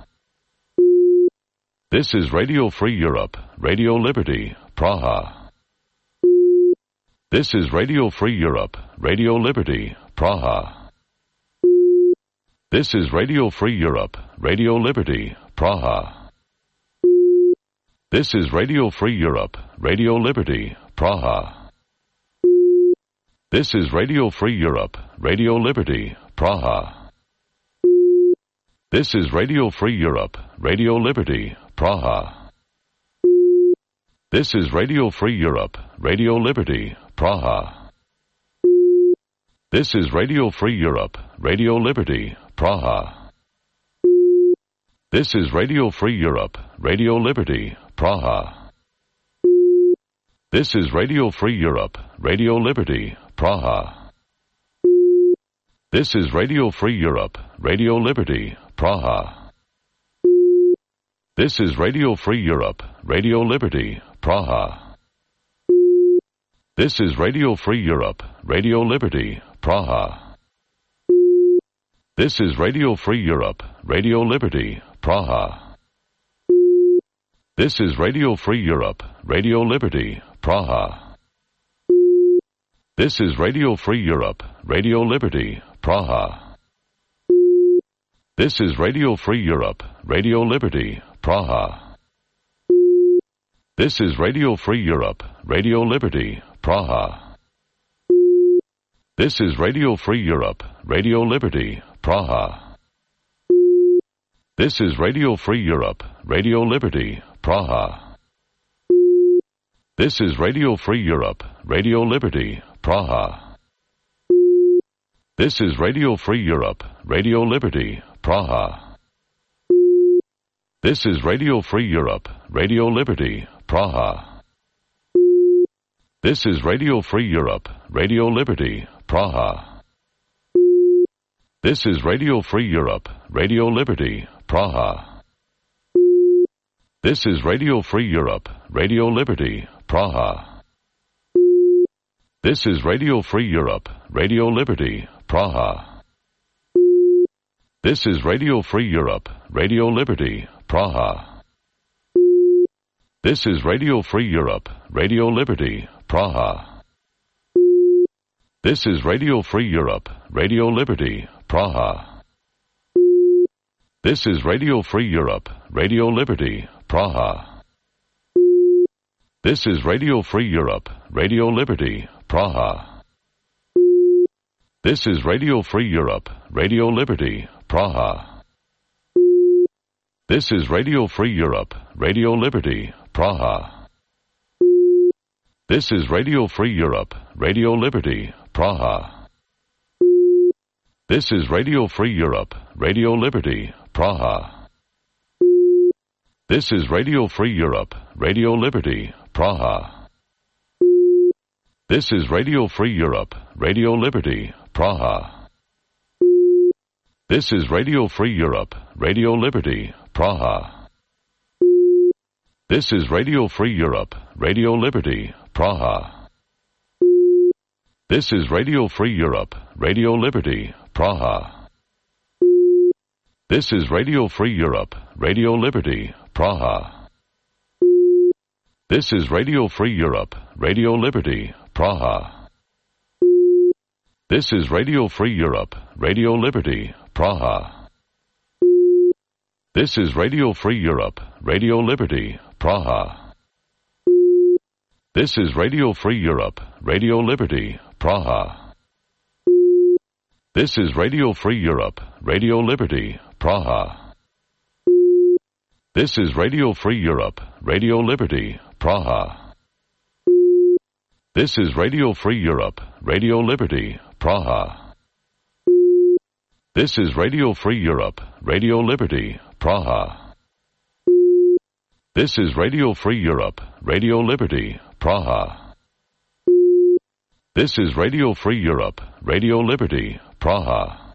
This is Radio Free Europe, Radio Liberty, Praha. This is Radio Free Europe, Radio Liberty, Praha. This is Radio Free Europe, Radio Liberty, Praha. This is Radio Free Europe, Radio Liberty, Praha. This is Radio Free Europe, Radio Liberty, Praha. This is Radio Free Europe, Radio Liberty, Praha. This is Radio Free Europe, Radio Liberty, Praha. This is Radio Free Europe, Radio Liberty, Praha. This is Radio Free Europe, Radio Liberty, Praha. This is Radio Free Europe, Radio Liberty, Praha. This is Radio Free Europe, Radio Liberty, Praha. This is Radio Free Europe, Radio Liberty, Praha. This is Radio Free Europe, Radio Liberty, Praha. This is Radio Free Europe, Radio Liberty, Praha. This is Radio Free Europe, Radio Liberty, Praha. This is Radio Free Europe, Radio Liberty, Praha. This is Radio Free Europe, Radio Liberty, Praha. This is Radio Free Europe, Radio Liberty, Praha. This is Radio Free Europe, Radio Liberty, Praha. This is Radio Free Europe, Radio Liberty, Praha. This is Radio Free Europe, Radio Liberty, Praha. This is Radio Free Europe, Radio Liberty, Praha. This is Radio Free Europe, Radio Liberty, Praha. This is Radio Free Europe, Radio Liberty, Praha. This is Radio Free Europe, Radio Liberty, Praha. This is Radio Free Europe, Radio Liberty, Praha. This is Radio Free Europe, Radio Liberty, Praha. This is Radio Free Europe, Radio Liberty, Praha. This is Radio Free Europe, Radio Liberty, Praha. This is Radio Free Europe, Radio Liberty, Praha. This is Radio Free Europe, Radio Liberty, Praha. This is Radio Free Europe, Radio Liberty, Praha. This is Radio Free Europe, Radio Liberty, Praha. This is Radio Free Europe, Radio Liberty, Praha. This is Radio Free Europe, Radio Liberty, Praha. This is Radio Free Europe, Radio Liberty, Praha. This is Radio Free Europe, Radio Liberty, Praha. This is Radio Free Europe, Radio Liberty, Praha. This is Radio Free Europe, Radio Liberty, Praha. This is Radio Free Europe, Radio Liberty, Praha. This is Radio Free Europe, Radio Liberty, Praha. This is Radio Free Europe, Radio Liberty, Praha. This is Radio Free Europe, Radio Liberty, Praha. This is Radio Free Europe, Radio Liberty, Praha. This is Radio Free Europe, Radio Liberty, Praha. This is Radio Free Europe, Radio Liberty, Praha. This is Radio Free Europe, Radio Liberty, Praha. This is Radio Free Europe, Radio Liberty, Praha. This is Radio Free Europe, Radio Liberty, Praha. This is Radio Free Europe, Radio Liberty, Praha. This is Radio Free Europe, Radio Liberty, Praha. This is Radio Free Europe, Radio Liberty, Praha.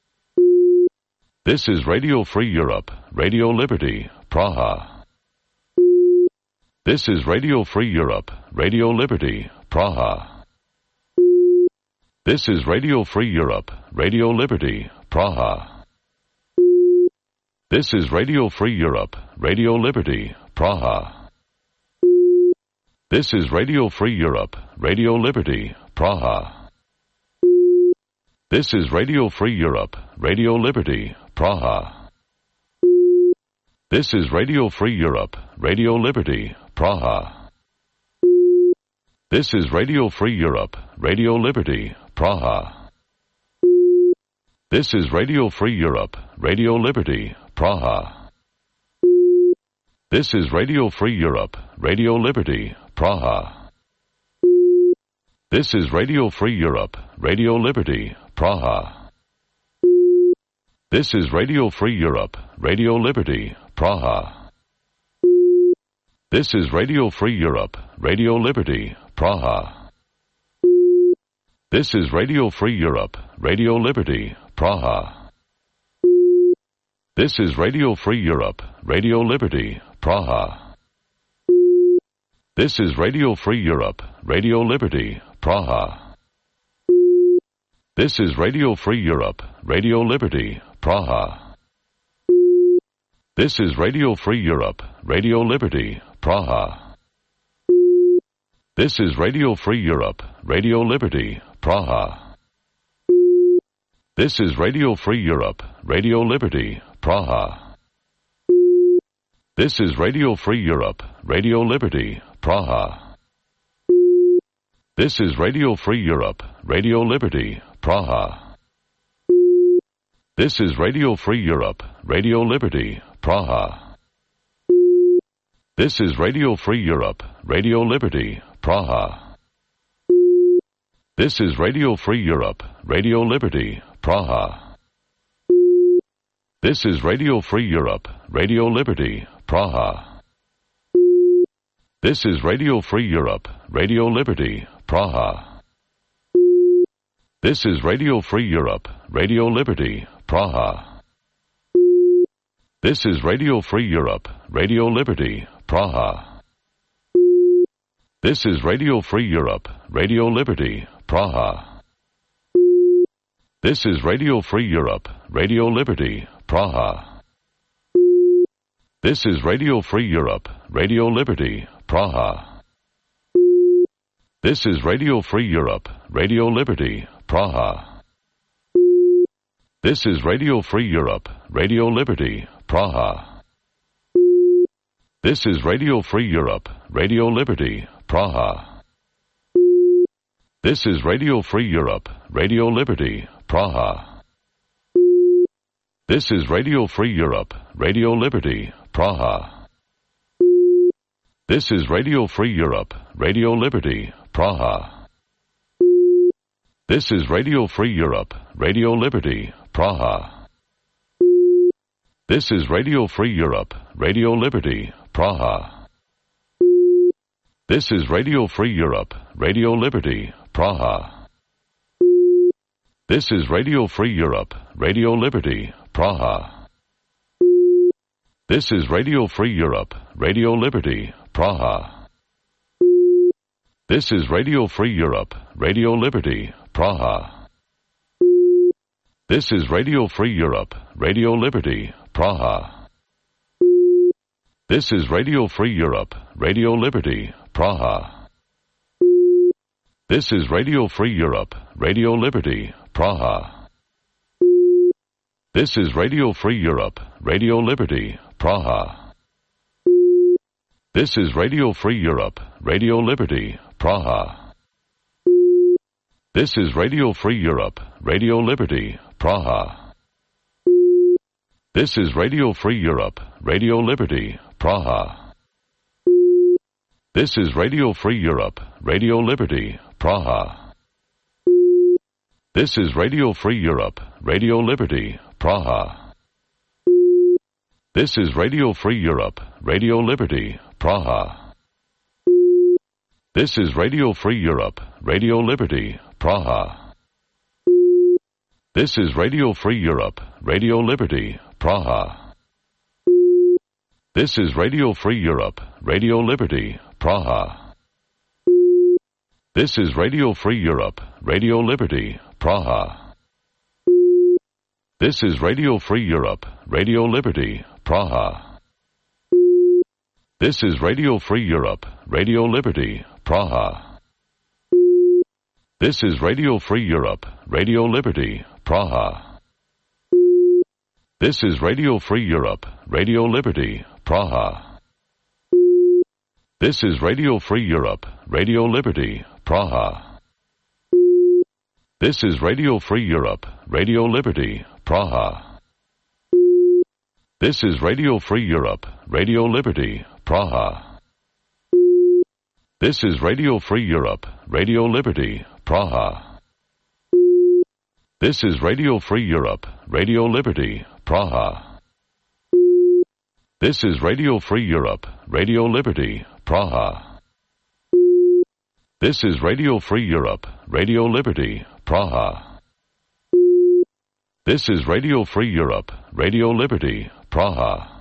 This is Radio Free Europe, Radio Liberty, Praha. This is Radio Free Europe, Radio Liberty, Praha. This is Radio Free Europe, Radio Liberty, Praha. This is Radio Free Europe, Radio Liberty, Praha. This is Radio Free Europe, Radio Liberty, Praha. This is Radio Free Europe, Radio Liberty, Praha. This is Radio Free Europe, Radio Liberty, Praha. This is Radio Free Europe, Radio Liberty, Praha. This is Radio Free Europe, Radio Liberty, Praha. This is Radio Free Europe, Radio Liberty, Praha. This is Radio Free Europe, Radio Liberty, Praha. This is Radio Free Europe, Radio Liberty, Praha. This is Radio Free Europe, Radio Liberty, Praha. This is Radio Free Europe, Radio Liberty, Praha. This is Radio Free Europe, Radio Liberty, Praha. This is Radio Free Europe, Radio Liberty, Praha. This is Radio Free Europe, Radio Liberty, Praha. This is Radio Free Europe, Radio Liberty, Praha. This is Radio Free Europe, Radio Liberty, Praha. This is Radio Free Europe, Radio Liberty, Praha. This is Radio Free Europe, Radio Liberty, Praha. This is Radio Free Europe, Radio Liberty, Praha. This is Radio Free Europe, Radio Liberty, Praha. This is Radio Free Europe, Radio Liberty, Praha. This is Radio Free Europe, Radio Liberty, Praha. This is Radio Free Europe, Radio Liberty, Praha. This is Radio Free Europe, Radio Liberty, Praha. This is Radio Free Europe, Radio Liberty, Praha. This is Radio Free Europe, Radio Liberty, Praha. This is Radio Free Europe, Radio Liberty, Praha. This is Radio Free Europe, Radio Liberty, Praha. This is Radio Free Europe, Radio Liberty, Praha. This is Radio Free Europe, Radio Liberty, Praha. This is Radio Free Europe, Radio Liberty, Praha. This is Radio Free Europe, Radio Liberty, Praha. This is Radio Free Europe, Radio Liberty, Praha. This is Radio Free Europe, Radio Liberty, Praha. This is Radio Free Europe, Radio Liberty, Praha. This is Radio Free Europe, Radio Liberty, Praha. This is Radio Free Europe, Radio Liberty, Praha. This is Radio Free Europe, Radio Liberty, Praha. This is Radio Free Europe, Radio Liberty, Praha. This is Radio Free Europe, Radio Liberty, Praha. This is Radio Free Europe, Radio Liberty, Praha. This is Radio Free Europe, Radio Liberty, Praha. This is Radio Free Europe, Radio Liberty, Praha. This is Radio Free Europe, Radio Liberty, Praha. This is Radio Free Europe, Radio Liberty, Praha. This is Radio Free Europe, Radio Liberty, Praha. This is Radio Free Europe, Radio Liberty, Praha. This is Radio Free Europe, Radio Liberty, Praha. This is Radio Free Europe, Radio Liberty, Praha. This is Radio Free Europe, Radio Liberty, Praha. This is Radio Free Europe, Radio Liberty, Praha. This is Radio Free Europe, Radio Liberty, Praha. This is Radio Free Europe, Radio Liberty, Praha. This is Radio Free Europe, Radio Liberty, Praha. This is Radio Free Europe, Radio Liberty, Praha. This is Radio Free Europe, Radio Liberty, Praha. This is Radio Free Europe, Radio Liberty, Praha. This is Radio Free Europe, Radio Liberty, Praha. This is Radio Free Europe, Radio Liberty, Praha. This is Radio Free Europe, Radio Liberty, Praha. This is Radio Free Europe, Radio Liberty, Praha. This is Radio Free Europe, Radio Liberty, Praha. This is Radio Free Europe, Radio Liberty, Praha. This is Radio Free Europe, Radio Liberty, Praha. This is Radio Free Europe, Radio Liberty, Praha. This is Radio Free Europe, Radio Liberty, Praha. This is Radio Free Europe, Radio Liberty, Praha.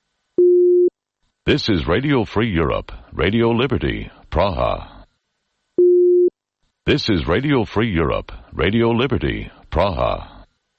This is Radio Free Europe, Radio Liberty, Praha. This is Radio Free Europe, Radio Liberty, Praha.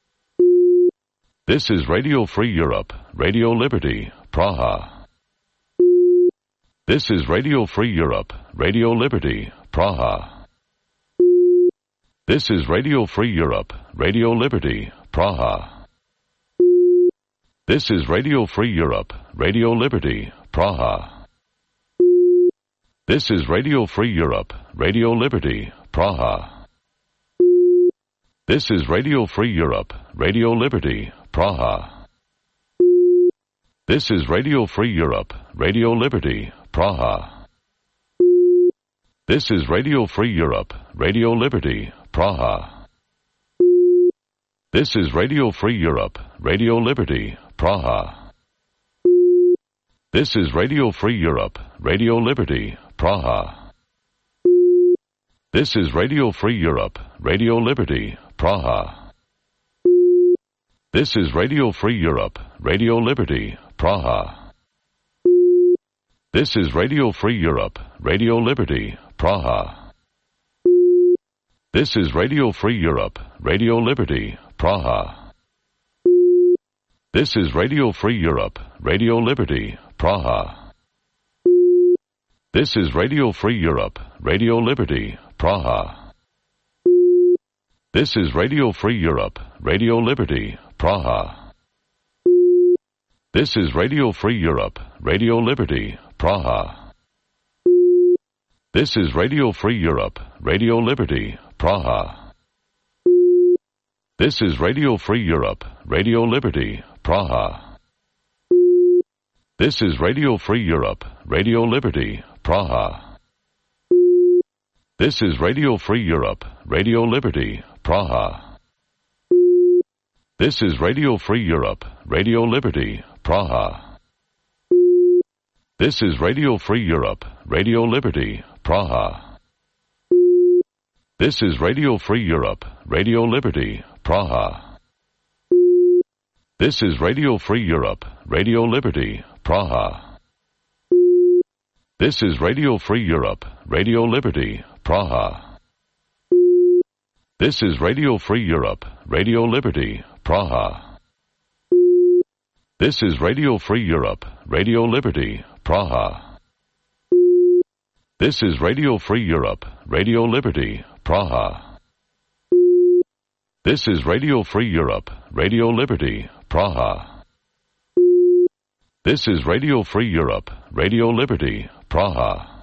This is Radio Free Europe, Radio Liberty, Praha. This is Radio Free Europe, Radio Liberty, Praha. This is Radio Free Europe, Radio Liberty, Praha. This is Radio Free Europe, Radio Liberty, Praha. This is Radio Free Europe, Radio Liberty, Praha. This is Radio Free Europe, Radio Liberty, Praha. This is Radio Free Europe, Radio Liberty, Praha. This is Radio Free Europe, Radio Liberty, Praha. This is Radio Free Europe, Radio Liberty, Praha. This is Radio Free Europe, Radio Liberty, Praha. This is Radio Free Europe, Radio Liberty, Praha. This is Radio Free Europe, Radio Liberty, Praha. This is Radio Free Europe, Radio Liberty, Praha. This is Radio Free Europe, Radio Liberty, Praha. This is Radio Free Europe, Radio Liberty, Praha. This is Radio Free Europe, Radio Liberty, Praha. This is Radio Free Europe, Radio Liberty, Praha. This is Radio Free Europe, Radio Liberty, Praha. This is Radio Free Europe, Radio Liberty, Praha. This is Radio Free Europe, Radio Liberty, Praha. This is Radio Free Europe, Radio Liberty, Praha. This is Radio Free Europe, Radio Liberty, Praha. This is Radio Free Europe, Radio Liberty, Praha. This is Radio Free Europe, Radio Liberty, Praha. This is Radio Free Europe, Radio Liberty, Praha. This is Radio Free Europe, Radio Liberty, Praha. This is Radio Free Europe, Radio Liberty, Praha. This is Radio Free Europe, Radio Liberty, Praha. This is Radio Free Europe, Radio Liberty, Praha. This is Radio Free Europe, Radio Liberty, Praha. This is Radio Free Europe, Radio Liberty, Praha. This is Radio Free Europe, Radio Liberty, Praha.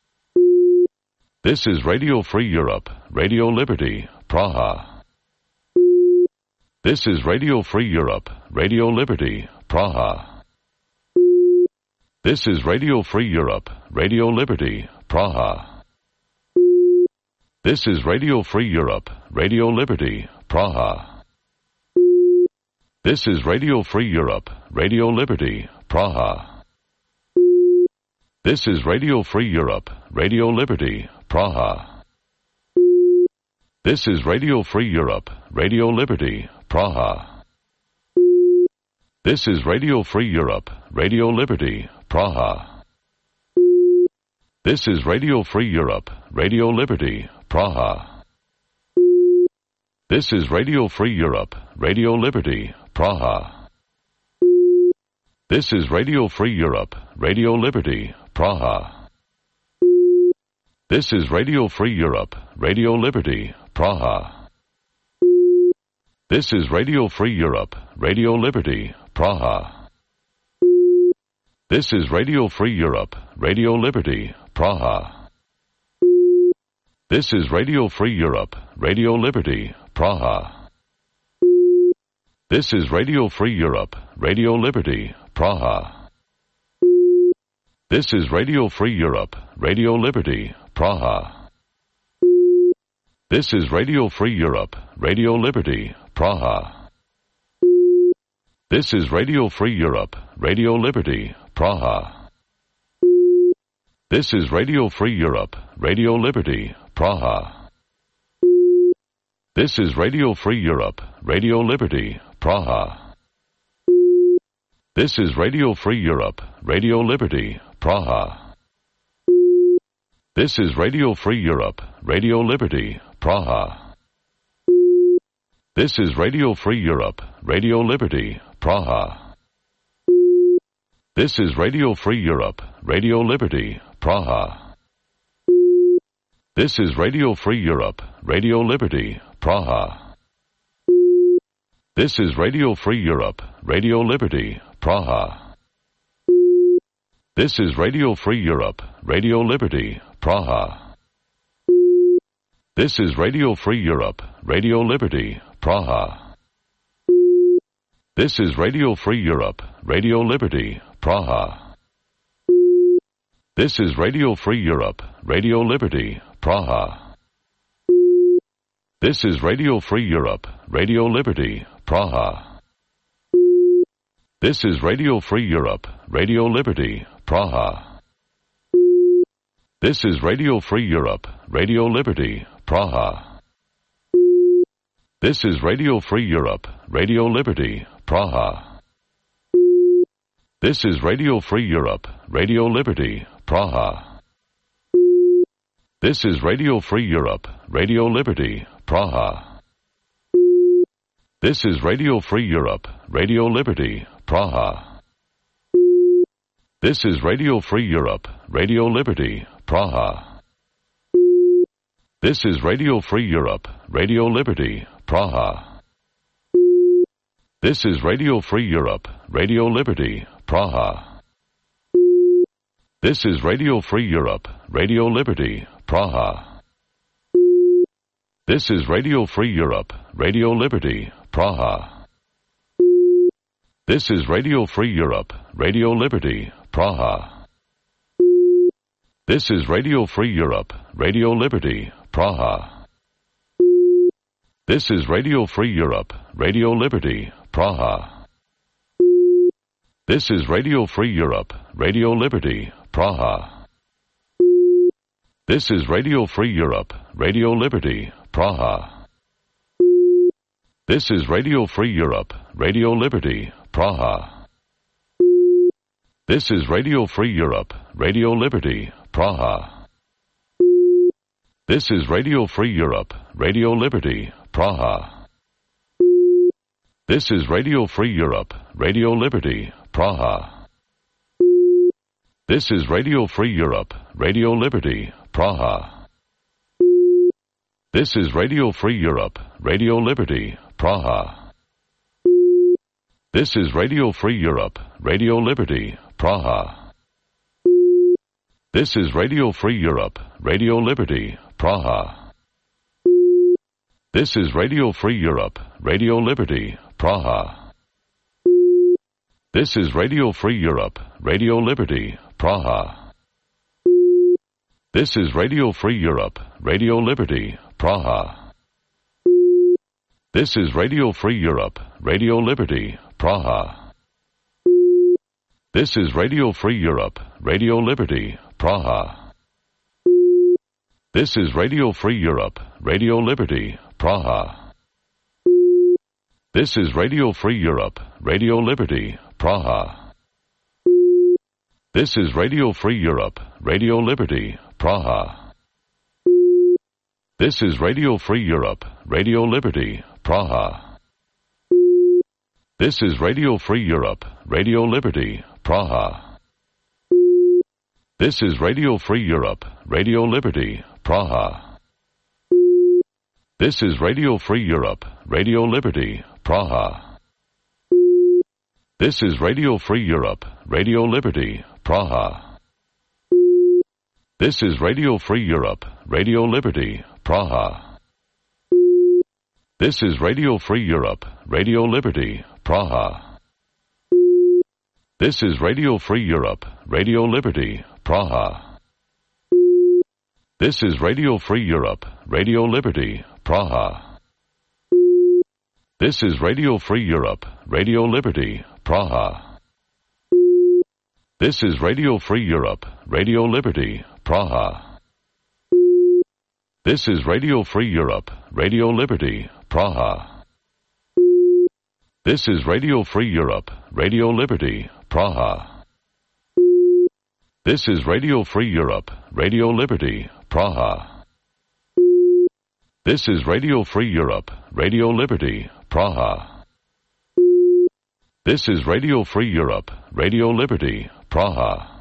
This is Radio Free Europe, Radio Liberty, Praha. This is Radio Free Europe, Radio Liberty, Praha. This is Radio Free Europe, Radio Liberty, Praha. This is Radio Free Europe, Radio Liberty, Praha. This is Radio Free Europe, Radio Liberty, Praha. This is Radio Free Europe, Radio Liberty, Praha. This is Radio Free Europe, Radio Liberty, Praha. This is Radio Free Europe, Radio Liberty, Praha. This is Radio Free Europe, Radio Liberty, Praha. This is Radio Free Europe, Radio Liberty, Praha. This is Radio Free Europe, Radio Liberty, Praha. This is Radio Free Europe, Radio Liberty, Praha. This is Radio Free Europe, Radio Liberty, Praha. This is Radio Free Europe, Radio Liberty, Praha. This is Radio Free Europe, Radio Liberty, Praha. This is Radio Free Europe, Radio Liberty, Praha. This is Radio Free Europe, Radio Liberty, Praha. This is Radio Free Europe, Radio Liberty, Praha. This is Radio Free Europe, Radio Liberty, Praha. This is Radio Free Europe, Radio Liberty, Praha. This is Radio Free Europe, Radio Liberty, Praha. This is Radio Free Europe, Radio Liberty, Praha. This is Radio Free Europe, Radio Liberty, Praha. This is Radio Free Europe, Radio Liberty, Praha. This is Radio Free Europe, Radio Liberty, Praha. This is Radio Free Europe, Radio Liberty, Praha. This is Radio Free Europe, Radio Liberty, Praha. This is Radio Free Europe, Radio Liberty, Praha. This is Radio Free Europe, Radio Liberty, Praha. This is Radio Free Europe, Radio Liberty, Praha. This is Radio Free Europe, Radio Liberty, Praha. This is Radio Free Europe, Radio Liberty, Praha. This is Radio Free Europe, Radio Liberty, Praha. This is Radio Free Europe, Radio Liberty, Praha. This is Radio Free Europe, Radio Liberty, Praha. This is Radio Free Europe, Radio Liberty, Praha. This is Radio Free Europe, Radio Liberty, Praha. This is Radio Free Europe, Radio Liberty, Praha. This is Radio Free Europe, Radio Liberty, Praha. This is Radio Free Europe, Radio Liberty, Praha. This is Radio Free Europe, Radio Liberty, Praha. This is Radio Free Europe, Radio Liberty, Praha. This is Radio Free Europe, Radio Liberty, Praha. This is Radio Free Europe, Radio Liberty, Praha. This is Radio Free Europe, Radio Liberty, Praha. This is Radio Free Europe, Radio Liberty, Praha. This is Radio Free Europe, Radio Liberty, Praha. This is Radio Free Europe, Radio Liberty, Praha. This is Radio Free Europe, Radio Liberty, Praha. This is Radio Free Europe, Radio Liberty, Praha. This is Radio Free Europe, Radio Liberty, Praha. This is Radio Free Europe, Radio Liberty, Praha. This is Radio Free Europe, Radio Liberty, Praha. This is Radio Free Europe, Radio Liberty, Praha. This is Radio Free Europe, Radio Liberty, Praha. This is Radio Free Europe, Radio Liberty, Praha. This is Radio Free Europe, Radio Liberty, Praha. This is Radio Free Europe, Radio Liberty, Praha. This is Radio Free Europe, Radio Liberty, Praha. This is Radio Free Europe, Radio Liberty, Praha. This is Radio Free Europe, Radio Liberty, Praha. This is Radio Free Europe, Radio Liberty, Praha. This is Radio Free Europe, Radio Liberty, Praha. This is Radio Free Europe, Radio Liberty, Praha. This is Radio Free Europe, Radio Liberty, Praha. This is Radio Free Europe, Radio Liberty, Praha. This is Radio Free Europe, Radio Liberty, Praha. This is Radio Free Europe, Radio Liberty, Praha. This is Radio Free Europe, Radio Liberty, Praha. This is Radio Free Europe, Radio Liberty, Praha. This is Radio Free Europe, Radio Liberty, Praha. This is Radio Free Europe, Radio Liberty, Praha. This is Radio Free Europe, Radio Liberty, Praha. This is Radio Free Europe, Radio Liberty, Praha. This is Radio Free Europe, Radio Liberty, Praha. This is Radio Free Europe, Radio Liberty, Praha. This is Radio Free Europe, Radio Liberty, Praha. This is Radio Free Europe, Radio Liberty, Praha. This is Radio Free Europe, Radio Liberty, Praha. This is Radio Free Europe, Radio Liberty, Praha.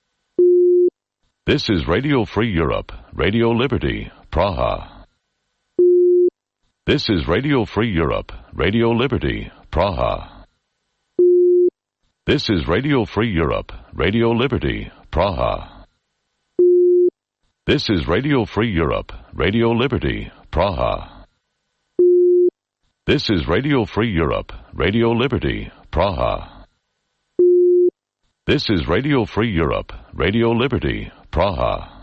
This is Radio Free Europe, Radio Liberty, Praha. This is Radio Free Europe, Radio Liberty, Praha. This is Radio Free Europe, Radio Liberty, Praha. This is Radio Free Europe, Radio Liberty, Praha. This is Radio Free Europe, Radio Liberty, Praha. This is Radio Free Europe, Radio Liberty, Praha.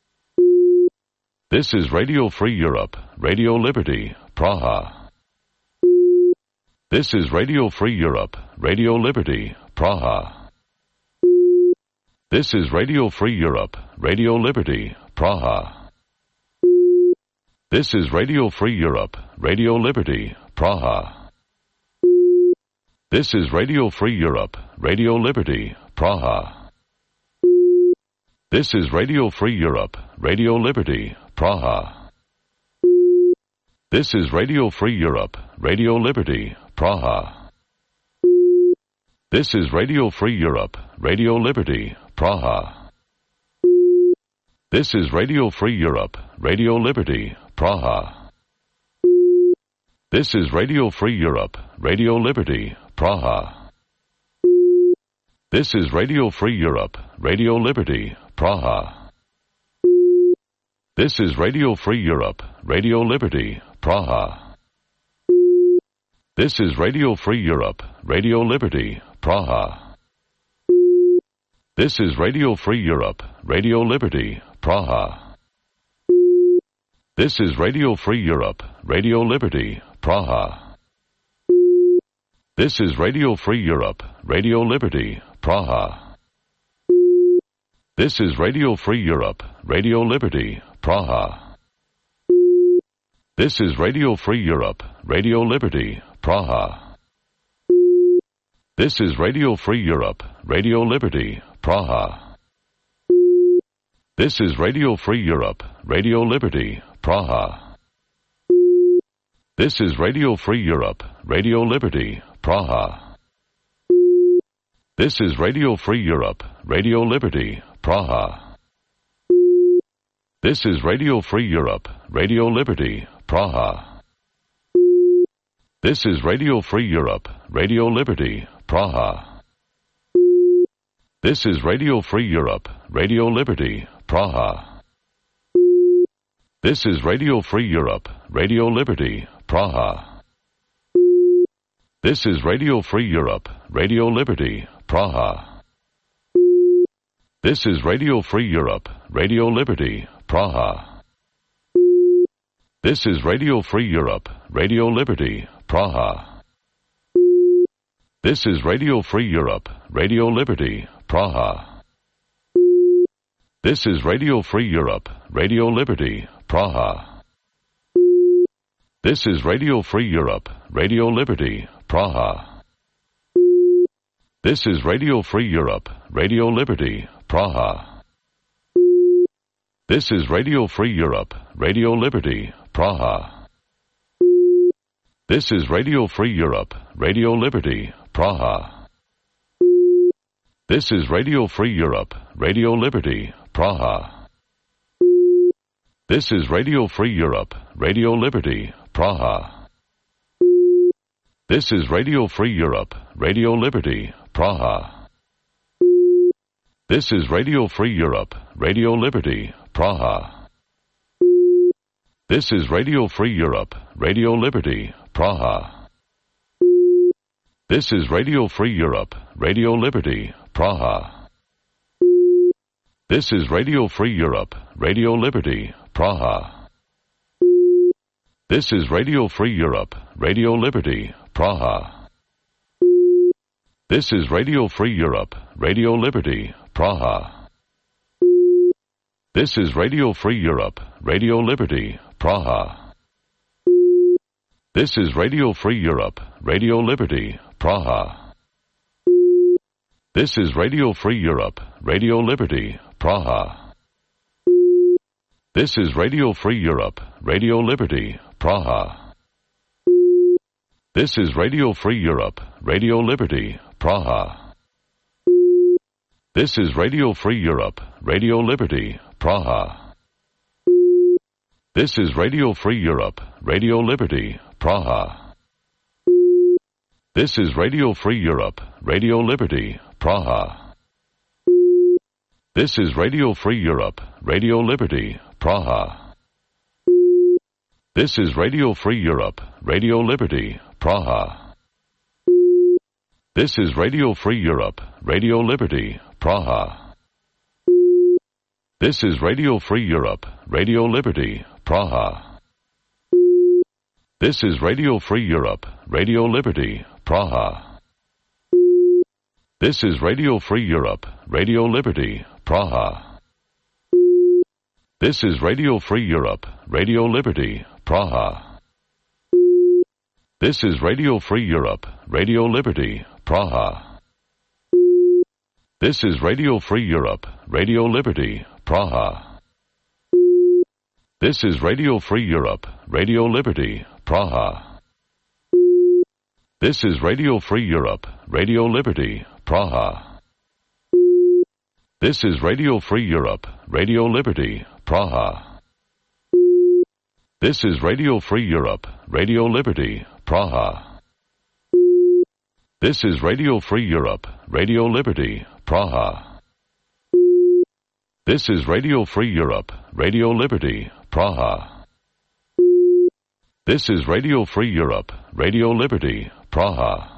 This is Radio Free Europe, Radio Liberty, Praha. This is Radio Free Europe, Radio Liberty, Praha. This is Radio Free Europe, Radio Liberty, Praha. This is Radio Free Europe, Radio Liberty, Praha. This is Radio Free Europe, Radio Liberty, Praha. This is Radio Free Europe, Radio Liberty, Praha. This is Radio Free Europe, Radio Liberty, Praha. This is Radio Free Europe, Radio Liberty, Praha. This is Radio Free Europe, Radio Liberty, Praha. This is Radio Free Europe, Radio Liberty, Praha. This is Radio Free Europe, Radio Liberty, Praha. This is Radio Free Europe, Radio Liberty, Praha. This is Radio Free Europe, Radio Liberty, Praha. This is Radio Free Europe, Radio Liberty, Praha. This is Radio Free Europe, Radio Liberty, Praha. This is Radio Free Europe, Radio Liberty, Praha. This is Radio Free Europe, Radio Liberty, Praha. This is Radio Free Europe, Radio Liberty, Praha. This is Radio Free Europe, Radio Liberty, Praha. This is Radio Free Europe, Radio Liberty, Praha. This is Radio Free Europe, Radio Liberty, Praha. This is Radio Free Europe, Radio Liberty, Praha. This is Radio Free Europe, Radio Liberty, Praha. This is Radio Free Europe, Radio Liberty, Praha. This is Radio Free Europe, Radio Liberty, Praha. This is Radio Free Europe, Radio Liberty, Praha. This is Radio Free Europe, Radio Liberty, Praha. This is Radio Free Europe, Radio Liberty, Praha. This is Radio Free Europe, Radio Liberty, Praha. This is Radio Free Europe, Radio Liberty, Praha. This is Radio Free Europe, Radio Liberty, Praha. This is Radio Free Europe, Radio Liberty, Praha. This is Radio Free Europe, Radio Liberty, Praha. This is Radio Free Europe, Radio Liberty, Praha. This is Radio Free Europe, Radio Liberty, Praha. This is Radio Free Europe, Radio Liberty, Praha. This is Radio Free Europe, Radio Liberty, Praha. This is Radio Free Europe, Radio Liberty, Praha. This is Radio Free Europe, Radio Liberty, Praha. This is Radio Free Europe, Radio Liberty, Praha. This is Radio Free Europe, Radio Liberty, Praha. This is Radio Free Europe, Radio Liberty, Praha. This is Radio Free Europe, Radio Liberty, Praha. This is Radio Free Europe, Radio Liberty, Praha. This is Radio Free Europe, Radio Liberty, Praha. This is Radio Free Europe, Radio Liberty, Praha. This is Radio Free Europe, Radio Liberty, Praha. This is Radio Free Europe, Radio Liberty, Praha. This is Radio Free Europe, Radio Liberty, Praha. This is Radio Free Europe, Radio Liberty, Praha. This is Radio Free Europe, Radio Liberty, Praha. This is Radio Free Europe, Radio Liberty, Praha. This is Radio Free Europe, Radio Liberty, Praha. This is Radio Free Europe, Radio Liberty, Praha. This is Radio Free Europe, Radio Liberty, Praha. This is Radio Free Europe, Radio Liberty, Praha. This is Radio Free Europe, Radio Liberty, Praha. This is Radio Free Europe, Radio Liberty, Praha. This is Radio Free Europe, Radio Liberty, Praha. This is Radio Free Europe, Radio Liberty, Praha. This is Radio Free Europe, Radio Liberty, Praha. This is Radio Free Europe, Radio Liberty, Praha. This is Radio Free Europe, Radio Liberty, Praha. This is Radio Free Europe, Radio Liberty, Praha. This is Radio Free Europe, Radio Liberty, Praha. This is Radio Free Europe, Radio Liberty, Praha. This is Radio Free Europe, Radio Liberty, Praha. This is Radio Free Europe, Radio Liberty, Praha.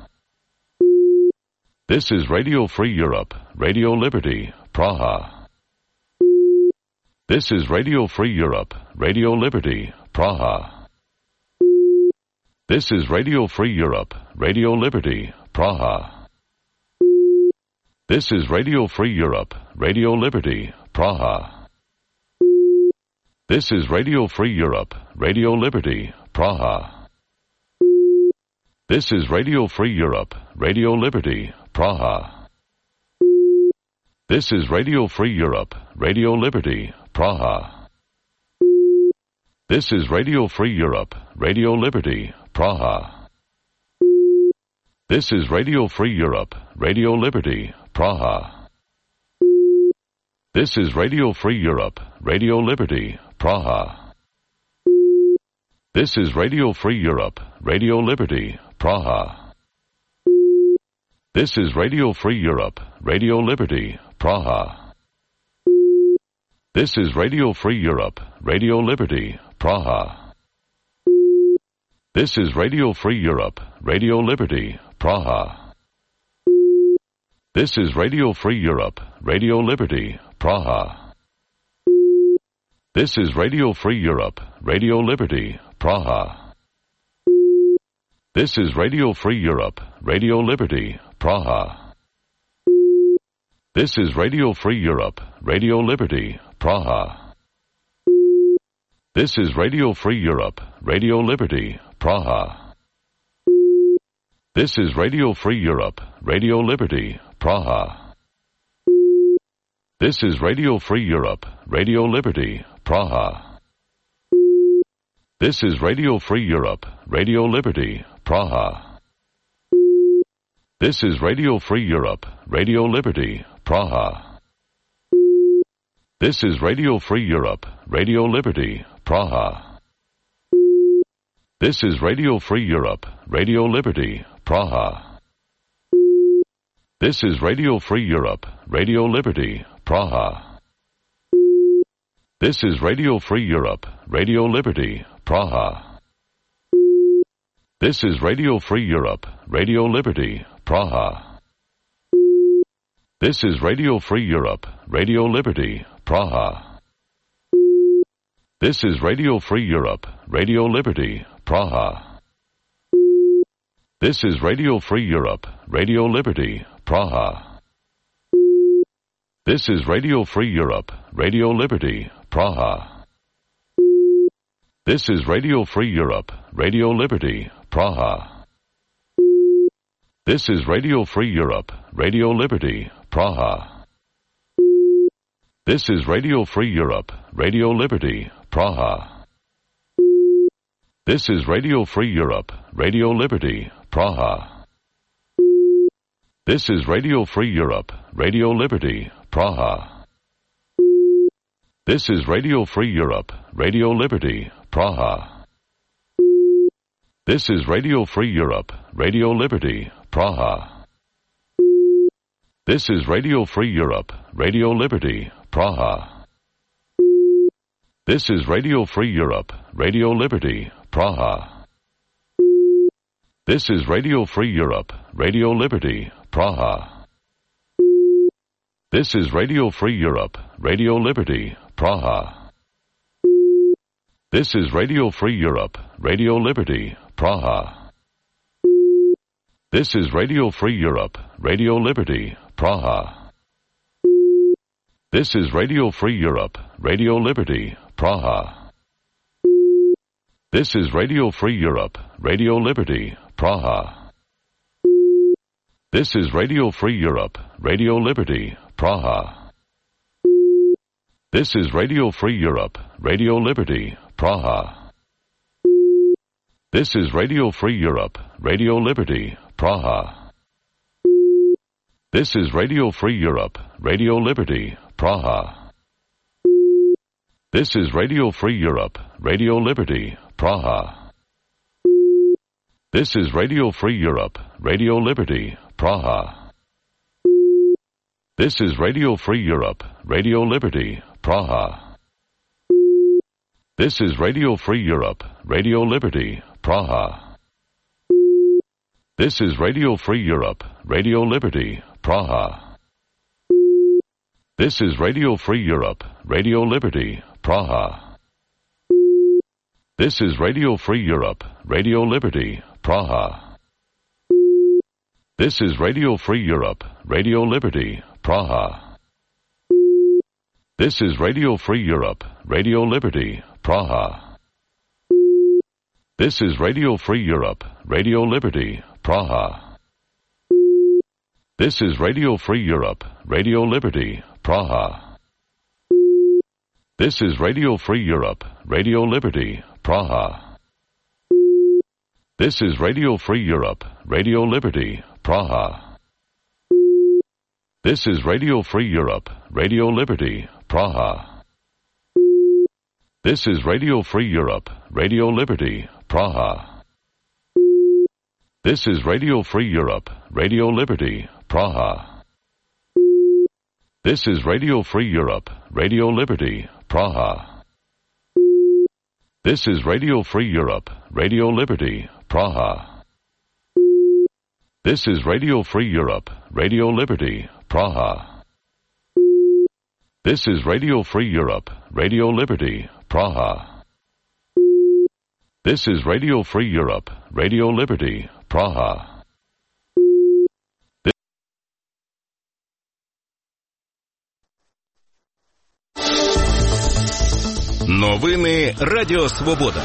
This is Radio Free Europe, Radio Liberty, Praha. This is Radio Free Europe, Radio Liberty, Praha. This is Radio Free Europe, Radio Liberty, Praha. This is Radio Free Europe, Radio Liberty, Praha. This is Radio Free Europe, Radio Liberty, Praha. This is Radio Free Europe, Radio Liberty, Praha. This is Radio Free Europe, Radio Liberty, Praha. This is Radio Free Europe, Radio Liberty, Praha. This is Radio Free Europe, Radio Liberty, Praha. This is Radio Free Europe, Radio Liberty, Praha. This is Radio Free Europe, Radio Liberty, Praha. This is Radio Free Europe, Radio Liberty, Praha. This is Radio Free Europe, Radio Liberty, Praha. This is Radio Free Europe, Radio Liberty, Praha. This is Radio Free Europe, Radio Liberty, Praha. This is Radio Free Europe, Radio Liberty, Praha. This is Radio Free Europe, Radio Liberty, Praha. This is Radio Free Europe, Radio Liberty, Praha. This is Radio Free Europe, Radio Liberty, Praha. This is Radio Free Europe, Radio Liberty, Praha. This is Radio Free Europe, Radio Liberty, Praha. This is Radio Free Europe, Radio Liberty, Praha. This is Radio Free Europe, Radio Liberty, Praha. This is Radio Free Europe, Radio Liberty, Praha. This is Radio Free Europe, Radio Liberty, Praha. This is Radio Free Europe, Radio Liberty, Praha. This is Radio Free Europe, Radio Liberty, Praha. This is Radio Free Europe, Radio Liberty, Praha. This is Radio Free Europe, Radio Liberty, Praha. This is Radio Free Europe, Radio Liberty, Praha. This is Radio Free Europe, Radio Liberty, Praha. This is Radio Free Europe, Radio Liberty, Praha. This is Radio Free Europe, Radio Liberty, Praha. This is Radio Free Europe, Radio Liberty, Praha. This is Radio Free Europe, Radio Liberty, Praha. This is Radio Free Europe, Radio Liberty, Praha. This is Radio Free Europe, Radio Liberty, Praha. This is Radio Free Europe, Radio Liberty, Praha. This is Radio Free Europe, Radio Liberty, Praha. This is Radio Free Europe, Radio Liberty, Praha. This is Radio Free Europe, Radio Liberty, Praha. This is Radio Free Europe, Radio Liberty, Praha. This is Radio Free Europe, Radio Liberty, Praha. This is Radio Free Europe, Radio Liberty, Praha. This is Radio Free Europe, Radio Liberty, Praha. This is Radio Free Europe, Radio Liberty, Praha. This is Radio Free Europe, Radio Liberty, Praha. This is Radio Free Europe, Radio Liberty, Praha. This is Radio Free Europe, Radio Liberty, Praha. This is Radio Free Europe, Radio Liberty, Praha. This is Radio Free Europe, Radio Liberty, Praha. This is Radio Free Europe, Radio Liberty, Praha. This is Radio Free Europe, Radio Liberty, Praha. This is Radio Free Europe, Radio Liberty, Praha. This is Radio Free Europe, Radio Liberty, Praha. This is Radio Free Europe, Radio Liberty, Praha. This is Radio Free Europe, Radio Liberty, Praha. This is Radio Free Europe, Radio Liberty, Praha. This is Radio Free Europe, Radio Liberty, Praha. This is Radio Free Europe, Radio Liberty, Praha. This is Radio Free Europe, Radio Liberty, Praha. This is Radio Free Europe, Radio Liberty, Praha. This is Radio Free Europe, Radio Liberty, Praha. This is Radio Free Europe, Radio Liberty, Praha. This is Radio Free Europe, Radio Liberty, Praha. This is Radio Free Europe, Radio Liberty, Praha. This is Radio Free Europe, Radio Liberty, Praha. This is Radio Free Europe, Radio Liberty, Praha. This is Radio Free Europe, Radio Liberty, Praha. This is Radio Free Europe, Radio Liberty, Praha. This is Radio Free Europe, Radio Liberty, Praha. This is Radio Free Europe, Radio Liberty, Praha. Новини Радіо Свобода.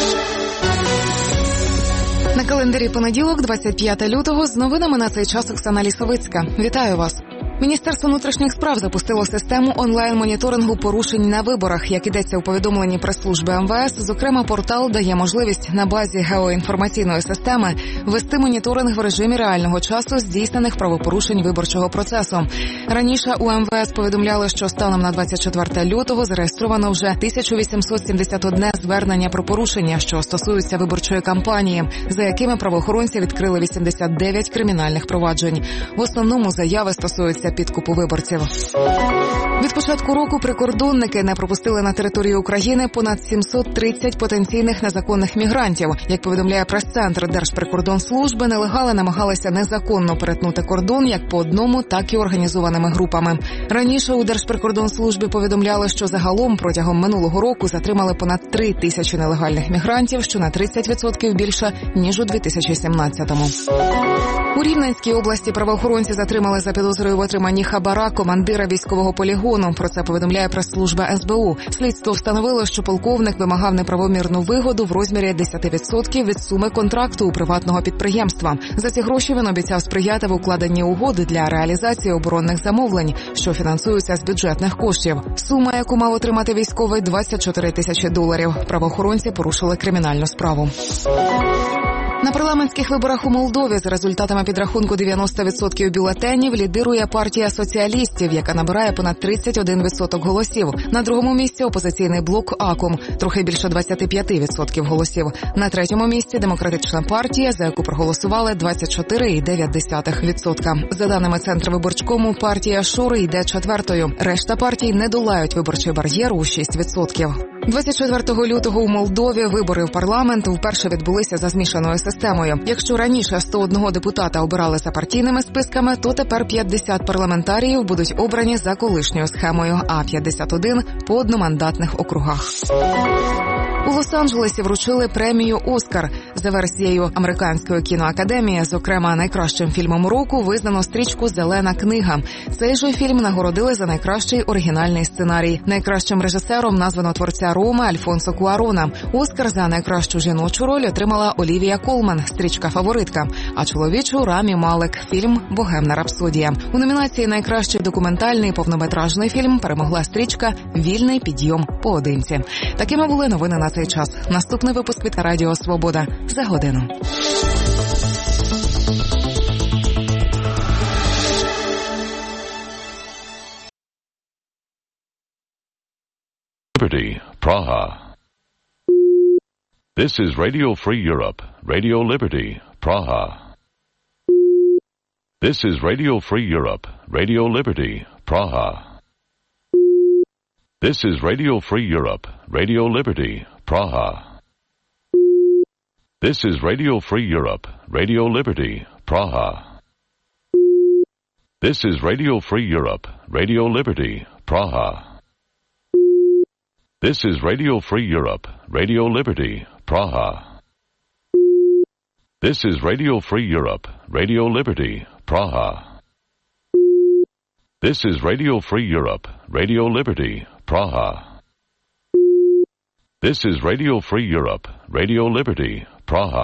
На календарі понеділок, двадцять п'яте лютого, з новинами на цей час Оксана Лісовицька. Вітаю вас. Міністерство внутрішніх справ запустило систему онлайн-моніторингу порушень на виборах. Як ідеться у повідомленні прес-служби ем ве ес, зокрема, портал дає можливість на базі геоінформаційної системи вести моніторинг в режимі реального часу здійснених правопорушень виборчого процесу. Раніше у ем ве ес повідомляли, що станом на двадцять четверте лютого зареєстровано вже тисяча вісімсот сімдесят одне звернення про порушення, що стосуються виборчої кампанії, за якими правоохоронці відкрили вісімдесят дев'ять кримінальних проваджень. В основному заяви стосуються підкупу виборців. Від початку року прикордонники не пропустили на територію України понад сімсот тридцять потенційних незаконних мігрантів. Як повідомляє прес-центр Держприкордонслужби, нелегали намагалися незаконно перетнути кордон як по одному, так і організованими групами. Раніше у Держприкордонслужбі повідомляли, що загалом протягом минулого року затримали понад три тисячі нелегальних мігрантів, що на тридцять відсотків більше, ніж у дві тисячі сімнадцятому. У Рівненській області правоохоронці затримали за підозрою в отриманні хабара командира військового полігону. Про це повідомляє прес-служба ес бе у. Слідство встановило, що полковник вимагав неправомірну вигоду в розмірі десять відсотків від суми контракту у приватного підприємства. За ці гроші він обіцяв сприяти в укладенні угоди для реалізації оборонних замовлень, що фінансуються з бюджетних коштів. Сума, яку мав отримати військовий, двадцять чотири тисячі доларів. Правоохоронці порушили кримінальну справу. На парламентських виборах у Молдові за результатами підрахунку дев'яносто відсотків бюлетенів лідирує партія соціалістів, яка набирає понад тридцять один відсоток голосів. На другому місці опозиційний блок АКОМ, трохи більше двадцять п'ять відсотків голосів. На третьому місці демократична партія, за яку проголосували двадцять чотири цілих дев'ять десятих відсотка. За даними Центрвиборчкому, партія Шури йде четвертою. Решта партій не долають виборчий бар'єр у шість відсотків. двадцять четвертого лютого у Молдові вибори в парламент вперше відбулися за змішаною системою. Якщо раніше сто один депутата обирали за партійними списками, то тепер п'ятдесят парламентаріїв будуть обрані за колишньою схемою, а п'ятдесят один – по одномандатних округах. У Лос-Анджелесі вручили премію «Оскар». За версією Американської кіноакадемії, зокрема, найкращим фільмом року визнано стрічку «Зелена книга». Цей же фільм нагородили за найкращий оригінальний сценарій. Найкращим режисером названо творця «Роми» Альфонсо Куарона. «Оскар» за найкращу жіночу роль отримала Олівія Колман, стрічка «Фаворитка», а чоловічу – Рамі Малек, фільм «Богемна рапсодія». У номінації «Найкращий документальний повнометражний фільм» перемогла стрічка «Вільний підйом поодинці». Такими були новини на цей час. Наступний випуск від Радіо Свобода за годину. Liberty, Praha. This is Radio Free Europe, Radio Liberty, Praha. This is Radio Free Europe, Radio Liberty, Praha. This is Radio Free Europe, Radio Liberty, Praha. This is Radio Free Europe, Radio Liberty, Praha. This is Radio Free Europe, Radio Liberty, Praha. This is Radio Free Europe, Radio Liberty, Praha. This is Radio Free Europe, Radio Liberty, Praha. This is Radio Free Europe, Radio Liberty, Praha. This is Radio Free Europe, Radio Liberty, Praha.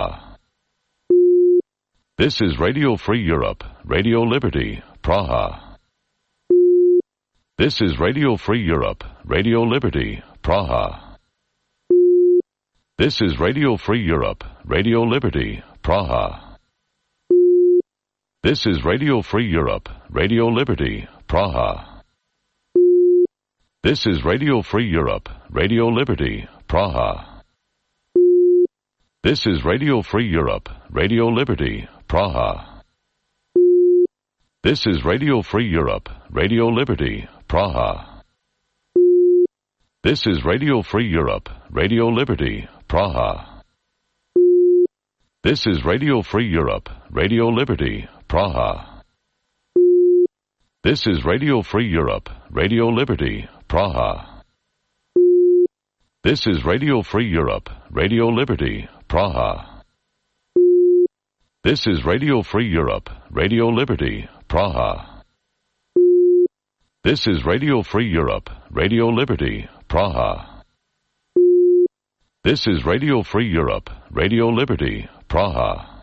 This is Radio Free Europe, Radio Liberty, Praha. This is Radio Free Europe, Radio Liberty, Praha. This is Radio Free Europe, Radio Liberty, Praha. This is Radio Free Europe, Radio Liberty, Praha. This is Radio Free Europe, Radio Liberty, Praha. This is Radio Free Europe, Radio Liberty, Praha. This is Radio Free Europe, Radio Liberty, Praha. This is Radio Free Europe, Radio Liberty, Praha. This is Radio Free Europe, Radio Liberty, Praha. This is Radio Free Europe, Radio Liberty, Praha. This is Radio Free Europe, Radio Liberty, Praha. This is Radio Free Europe, Radio Liberty, Praha. This is Radio Free Europe, Radio Liberty, Praha. This is Radio Free Europe, Radio Liberty, Praha.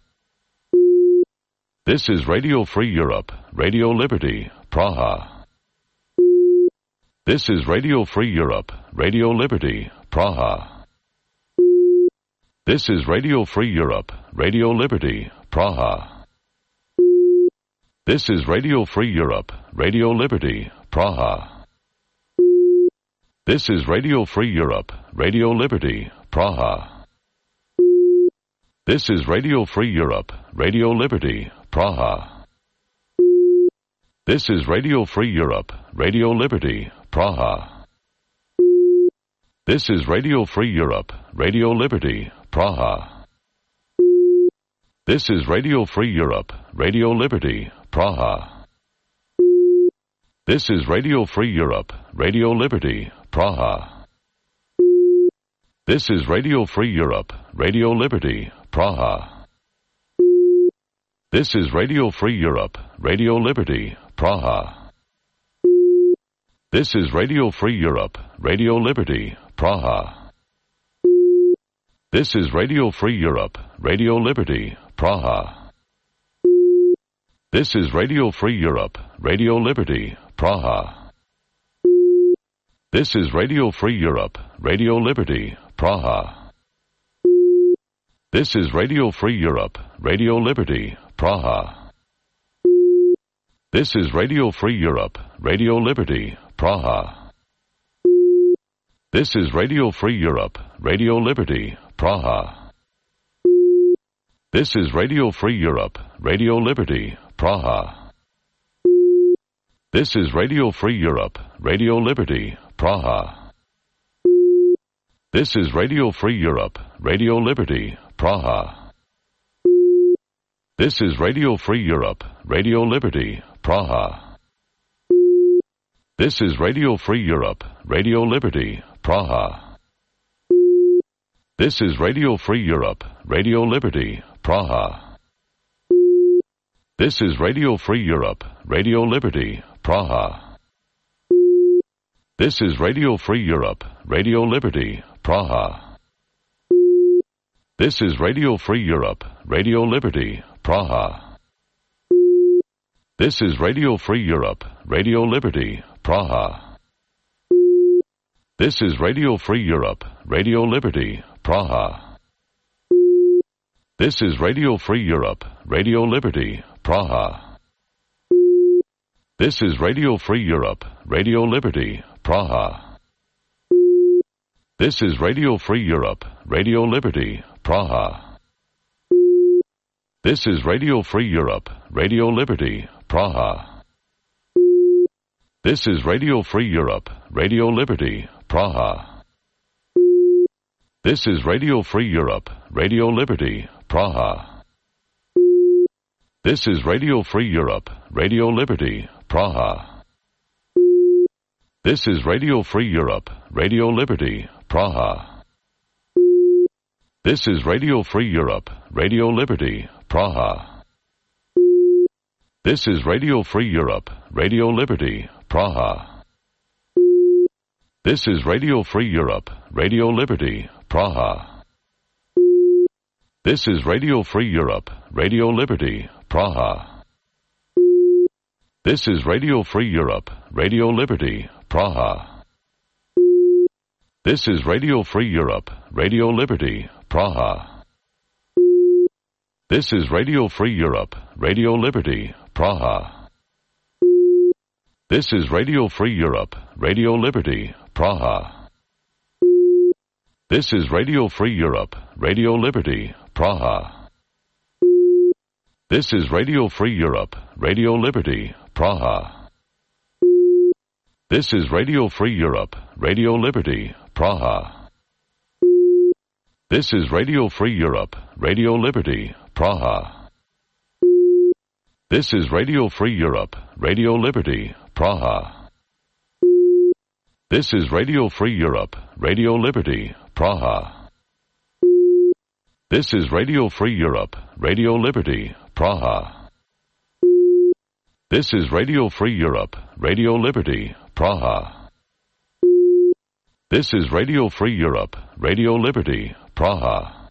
This is Radio Free Europe, Radio Liberty, Praha. This is Radio Free Europe, Radio Liberty, Praha. This is Radio Free Europe, Radio Liberty, Praha. This is Radio Free Europe, Radio Liberty, Praha. This is Radio Free Europe, Radio Liberty, Praha. This is Radio Free Europe, Radio Liberty, Praha. This is Radio Free Europe, Radio Liberty, Praha. This is Radio Free Europe, Radio Liberty, Praha. This is Radio Free Europe, Radio Liberty, Praha. This is Radio Free Europe, Radio Liberty, Praha. This is Radio Free Europe, Radio Liberty, Praha. This is Radio Free Europe, Radio Liberty, Praha. This is Radio Free Europe, Radio Liberty, Praha. This is Radio Free Europe, Radio Liberty, Praha. This is Radio Free Europe, Radio Liberty, Praha. This is Radio Free Europe, Radio Liberty, Praha. This is Radio Free Europe, Radio Liberty, Praha. This is Radio Free Europe, Radio Liberty, Praha. This is Radio Free Europe, Radio Liberty, Praha. This is Radio Free Europe, Radio Liberty, Praha. This is Radio Free Europe, Radio Liberty, Praha. This is Radio Free Europe, Radio Liberty, Praha. This is Radio Free Europe, Radio Liberty, Praha. This is Radio Free Europe, Radio Liberty, Praha. This is Radio Free Europe, Radio Liberty, Praha. This is Radio Free Europe, Radio Liberty, Praha. This is Radio Free Europe, Radio Liberty, Praha. This is Radio Free Europe, Radio Liberty, Praha. This is Radio Free Europe, Radio Liberty, Praha. This is Radio Free Europe, Radio Liberty, Praha. This is Radio Free Europe, Radio Liberty, Praha. This is Radio Free Europe, Radio Liberty, Praha. This is Radio Free Europe, Radio Liberty, Praha. This is Radio Free Europe, Radio Liberty, Praha. This is Radio Free Europe, Radio Liberty, Praha. This is Radio Free Europe, Radio Liberty, Praha. This is Radio Free Europe, Radio Liberty, Praha. This is Radio Free Europe, Radio Liberty, Praha. This is Radio Free Europe, Radio Liberty, Praha. This is Radio Free Europe, Radio Liberty, Praha. This is Radio Free Europe, Radio Liberty, Praha. This is Radio Free Europe, Radio Liberty, Praha. This is Radio Free Europe, Radio Liberty, Praha. This is Radio Free Europe, Radio Liberty, Praha. This is Radio Free Europe, Radio Liberty, Praha. This is Radio Free Europe, Radio Liberty, Praha. This is Radio Free Europe, Radio Liberty, Praha. This is Radio Free Europe, Radio Liberty, Praha. This is Radio Free Europe, Radio Liberty, Praha. This is Radio Free Europe, Radio Liberty, Praha. This is Radio Free Europe, Radio Liberty, Praha. This is Radio Free Europe, Radio Liberty, Praha. This is Radio Free Europe, Radio Liberty, Praha. This is Radio Free Europe, Radio Liberty, Praha. This is Radio Free Europe, Radio Liberty, Praha.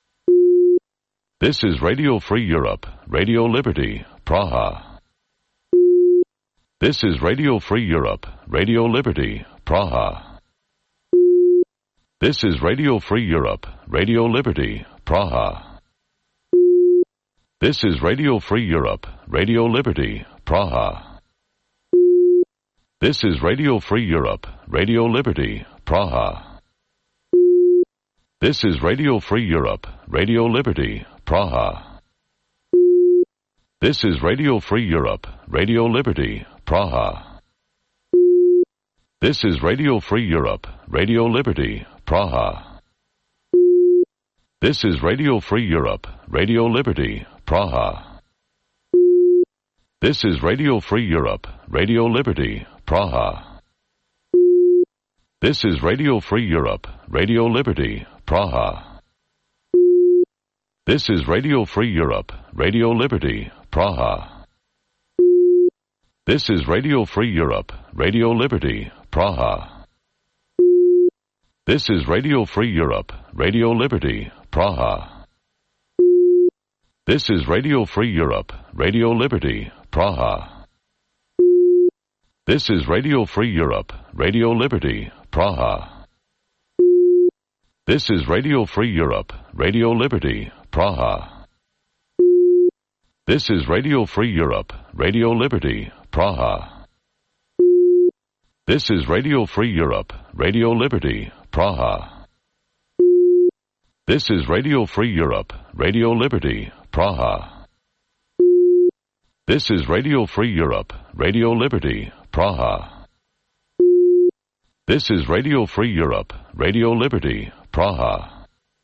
This is Radio Free Europe, Radio Liberty, Praha. This is Radio Free Europe, Radio Liberty, Praha. This is Radio Free Europe, Radio Liberty, Praha. This is Radio Free Europe, Radio Liberty, Praha. This is Radio Free Europe, Radio Liberty, Praha. This is Radio Free Europe, Radio Liberty, Praha. This is Radio Free Europe, Radio Liberty, Praha. This is Radio Free Europe, Radio Liberty, Praha. This is Radio Free Europe, Radio Liberty, Praha. This is Radio Free Europe, Radio Liberty, Praha. This is Radio Free Europe, Radio Liberty, Praha. This is Radio Free Europe, Radio Liberty, Praha. This is Radio Free Europe, Radio Liberty, Praha. This is Radio Free Europe, Radio Liberty, Praha. This is Radio Free Europe, Radio Liberty, Praha. This is Radio Free Europe, Radio Liberty, Praha. This is Radio Free Europe, Radio Liberty, Praha. This is Radio Free Europe, Radio Liberty, Praha. This is Radio Free Europe, Radio Liberty, Praha. This is Radio Free Europe, Radio Liberty, Praha. This is Radio Free Europe, Radio Liberty, Praha. This is Radio Free Europe, Radio Liberty, Praha.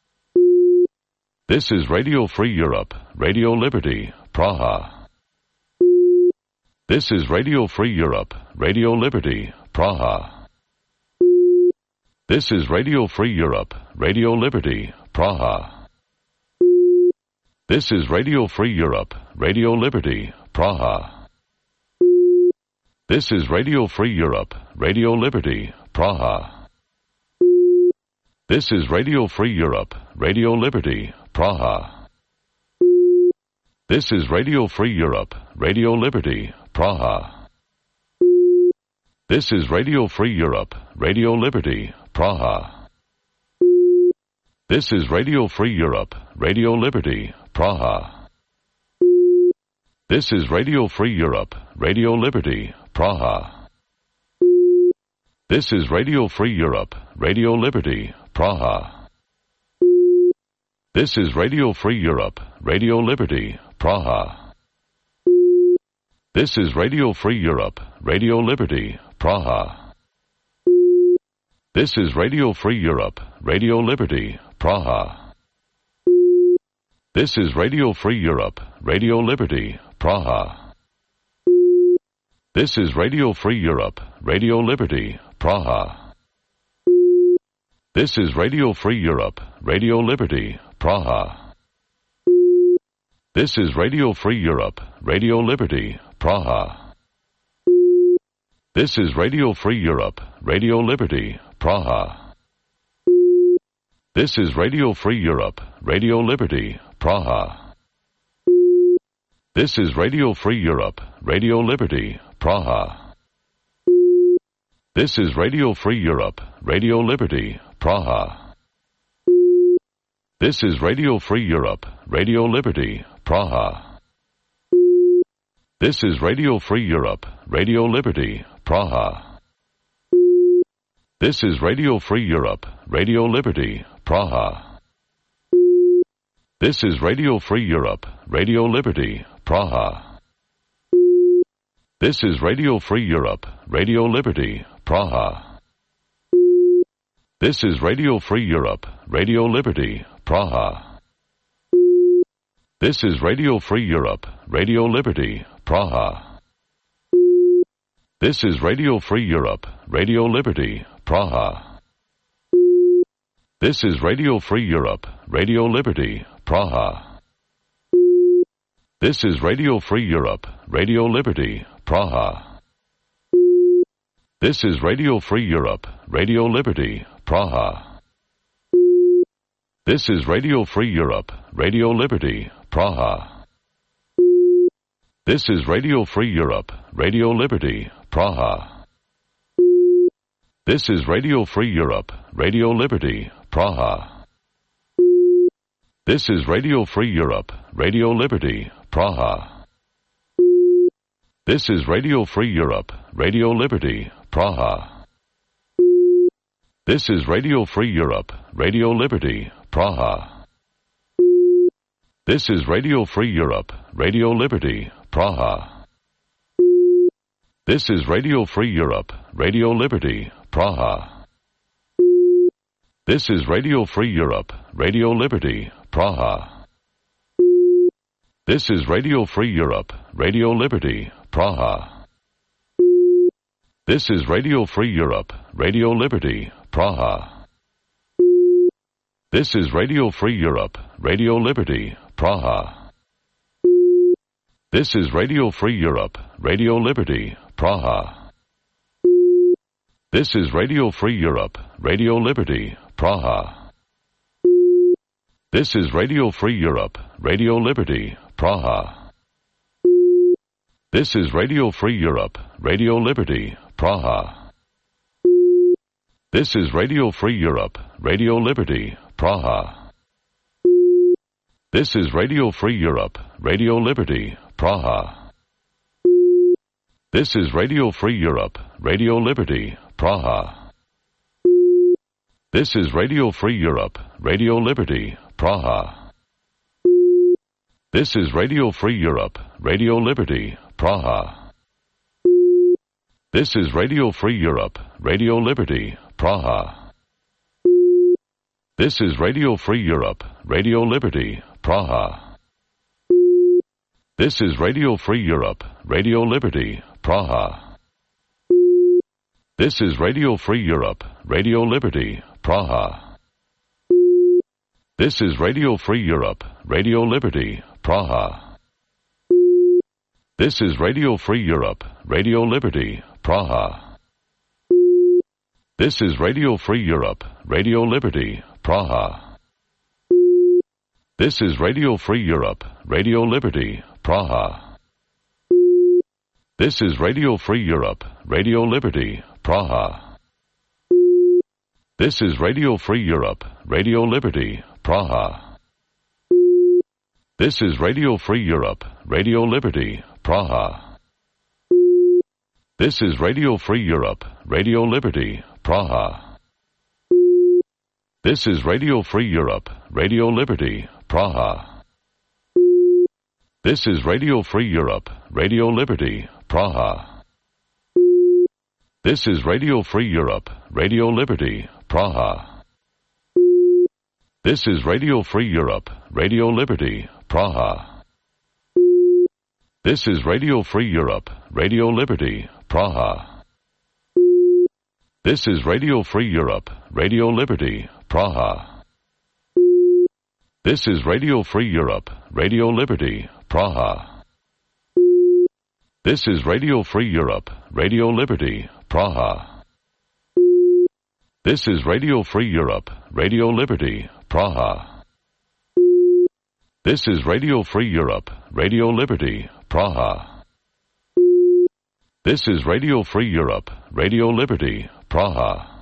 This is Radio Free Europe, Radio Liberty, Praha. This is Radio Free Europe, Radio Liberty, Praha. This is Radio Free Europe, Radio Liberty, Praha. This is Radio Free Europe, Radio Liberty, Praha. This is Radio Free Europe, Radio Liberty, Praha. This is Radio Free Europe, Radio Liberty, Praha. This is Radio Free Europe, Radio Liberty, Praha. This is Radio Free Europe, Radio Liberty, Praha. This is Radio Free Europe, Radio Liberty, Praha. This is Radio Free Europe, Radio Liberty, Praha. This is Radio Free Europe, Radio Liberty, Praha. This is Radio Free Europe, Radio Liberty, Praha. This is Radio Free Europe, Radio Liberty, Praha. This is Radio Free Europe, Radio Liberty, Praha. This is Radio Free Europe, Radio Liberty, Praha. This is Radio Free Europe, Radio Liberty, Praha. This is Radio Free Europe, Radio Liberty, Praha. This is Radio Free Europe, Radio Liberty, Praha. This is Radio Free Europe, Radio Liberty, Praha. This is Radio Free Europe, Radio Liberty, Praha. This is Radio Free Europe, Radio Liberty, Praha. This is Radio Free Europe, Radio Liberty, Praha. This is Radio Free Europe, Radio Liberty, Praha. This is Radio Free Europe, Radio Liberty, Praha. This is Radio Free Europe, Radio Liberty, Praha. This is Radio Free Europe, Radio Liberty, Praha. This is Radio Free Europe, Radio Liberty, Praha. This is Radio Free Europe, Radio Liberty, Praha. This is Radio Free Europe, Radio Liberty, Praha. This is Radio Free Europe, Radio Liberty, Praha. This is Radio Free Europe, Radio Liberty, Praha. This is Radio Free Europe, Radio Liberty, Praha. This is Radio Free Europe, Radio Liberty, Praha. This is Radio Free Europe, Radio Liberty, Praha. This is Radio Free Europe, Radio Liberty, Praha. This is Radio Free Europe, Radio Liberty, Praha. This is Radio Free Europe, Radio Liberty, Praha. This is Radio Free Europe, Radio Liberty, Praha. This is Radio Free Europe, Radio Liberty, Praha. This is Radio Free Europe, Radio Liberty, Praha. This is Radio Free Europe, Radio Liberty, Praha. This is Radio Free Europe, Radio Liberty, Praha. This is Radio Free Europe, Radio Liberty, Praha. This is Radio Free Europe, Radio Liberty, Praha. This is Radio Free Europe, Radio Liberty, Praha. This is Radio Free Europe, Radio Liberty, Praha. This is Radio Free Europe, Radio Liberty, Praha. This is Radio Free Europe, Radio Liberty, Praha. This is Radio Free Europe, Radio Liberty, Praha. This is Radio Free Europe, Radio Liberty, Praha. This is Radio Free Europe, Radio Liberty, Praha. This is Radio Free Europe, Radio Liberty, Praha. This is Radio Free Europe, Radio Liberty, Praha. This is Radio Free Europe, Radio Liberty, Praha. This is Radio Free Europe, Radio Liberty, Praha. This is Radio Free Europe, Radio Liberty, Praha. This is Radio Free Europe, Radio Liberty, Praha. This is Radio Free Europe, Radio Liberty, Praha. This is Radio Free Europe, Radio Liberty, Praha. This is Radio Free Europe, Radio Liberty, Praha. This is Radio Free Europe, Radio Liberty, Praha. This is Radio Free Europe, Radio Liberty, Praha. This is Radio Free Europe, Radio Liberty, Praha. This is Radio Free Europe, Radio Liberty, Praha. This is Radio Free Europe, Radio Liberty, Praha. This is Radio Free Europe, Radio Liberty, Praha. This is Radio Free Europe, Radio Liberty, Praha. This is Radio Free Europe, Radio Liberty, Praha. This is Radio Free Europe, Radio Liberty, Praha. This is Radio Free Europe, Radio Liberty, Praha. This is Radio Free Europe, Radio Liberty, Praha. This is Radio Free Europe, Radio Liberty, Praha. This is Radio Free Europe, Radio Liberty, Praha. This is Radio Free Europe, Radio Liberty, Praha. This is Radio Free Europe, Radio Liberty, Praha. This is Radio Free Europe, Radio Liberty, Praha. This is Radio Free Europe, Radio Liberty, Praha.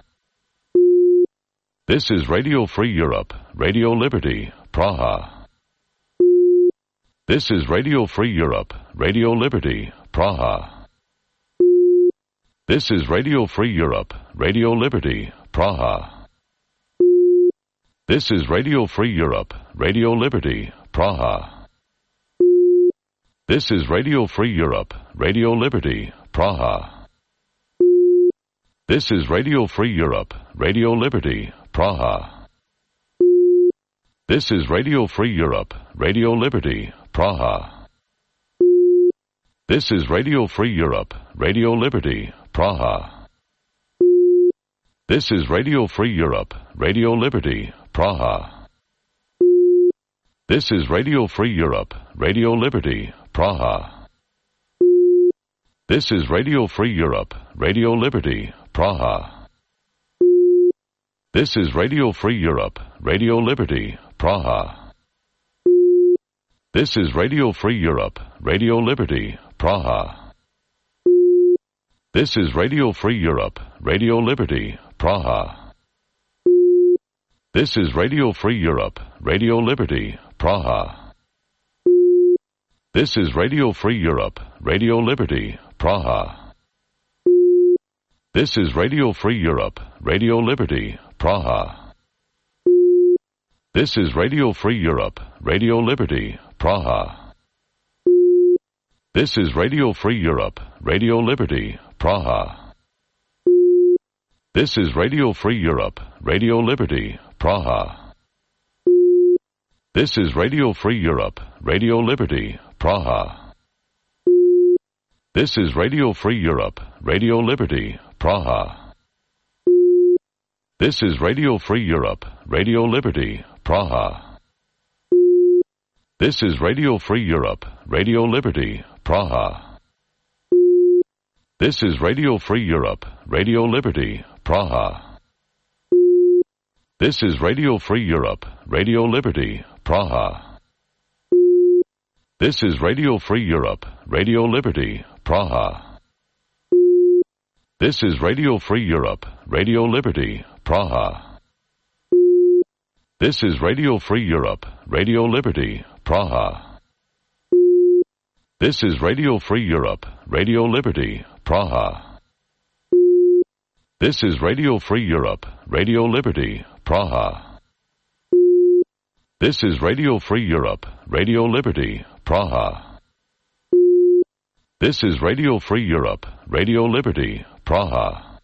This is Radio Free Europe, Radio Liberty, Praha. This is Radio Free Europe, Radio Liberty, Praha. This is Radio Free Europe, Radio Liberty, Praha. This is Radio Free Europe, Radio Liberty, Praha. This is Radio Free Europe, Radio Liberty, Praha. This is Radio Free Europe, Radio Liberty, Praha. This is Radio Free Europe, Radio Liberty, Praha. This is Radio Free Europe, Radio Liberty, Praha. This is Radio Free Europe, Radio Liberty, Praha. This is Radio Free Europe, Radio Liberty, Praha. This is Radio Free Europe, Radio Liberty, Praha. This is Radio Free Europe, Radio Liberty, Praha. This is Radio Free Europe, Radio Liberty, Praha. This is Radio Free Europe, Radio Liberty, Praha. This is Radio Free Europe, Radio Liberty, Praha. This is Radio Free Europe, Radio Liberty, Praha. This is Radio Free Europe, Radio Liberty, Praha. This is Radio Free Europe, Radio Liberty, Praha. This is Radio Free Europe, Radio Liberty, Praha. This is Radio Free Europe, Radio Liberty, Praha. This is Radio Free Europe, Radio Liberty, Praha. This is Radio Free Europe, Radio Liberty, Praha. This is Radio Free Europe, Radio Liberty, Praha. This is Radio Free Europe, Radio Liberty, Praha. This is Radio Free Europe, Radio Liberty, Praha. This is Radio Free Europe, Radio Liberty, Praha. This is Radio Free Europe, Radio Liberty, Praha. This is Radio Free Europe, Radio Liberty, Praha. This is Radio Free Europe, Radio Liberty, Praha. This is Radio Free Europe, Radio Liberty, Praha. This is Radio Free Europe, Radio Liberty, Praha. This is Radio Free Europe, Radio Liberty, Praha. This is Radio Free Europe, Radio Liberty, Praha.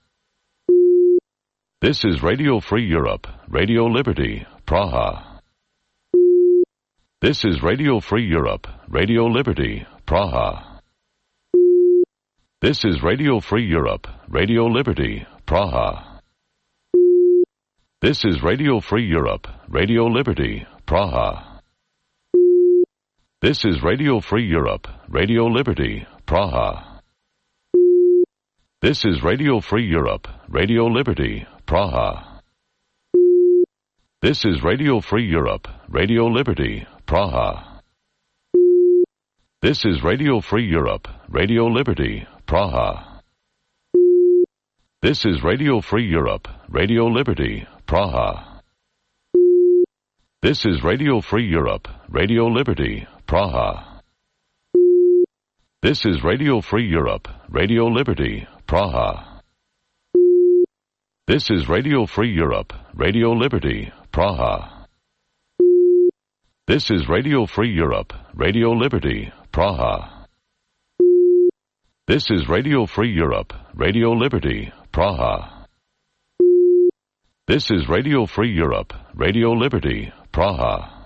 This is Radio Free Europe, Radio Liberty, Praha. This is Radio Free Europe, Radio Liberty, Praha. This is Radio Free Europe, Radio Liberty, Praha. This is Radio Free Europe, Radio Liberty, Praha. This is Radio Free Europe, Radio Liberty, Praha. This is Radio Free Europe, Radio Liberty, Praha. This is Radio Free Europe, Radio Liberty, Praha. This is Radio Free Europe, Radio Liberty, Praha. This is Radio Free Europe, Radio Liberty, Praha. This is Radio Free Europe, Radio Liberty, Praha. This is Radio Free Europe, Radio Liberty, Praha. This is Radio Free Europe, Radio Liberty, Praha. This is Radio Free Europe, Radio Liberty, Praha. This is Radio Free Europe, Radio Liberty, Praha. This is Radio Free Europe, Radio Liberty, Praha.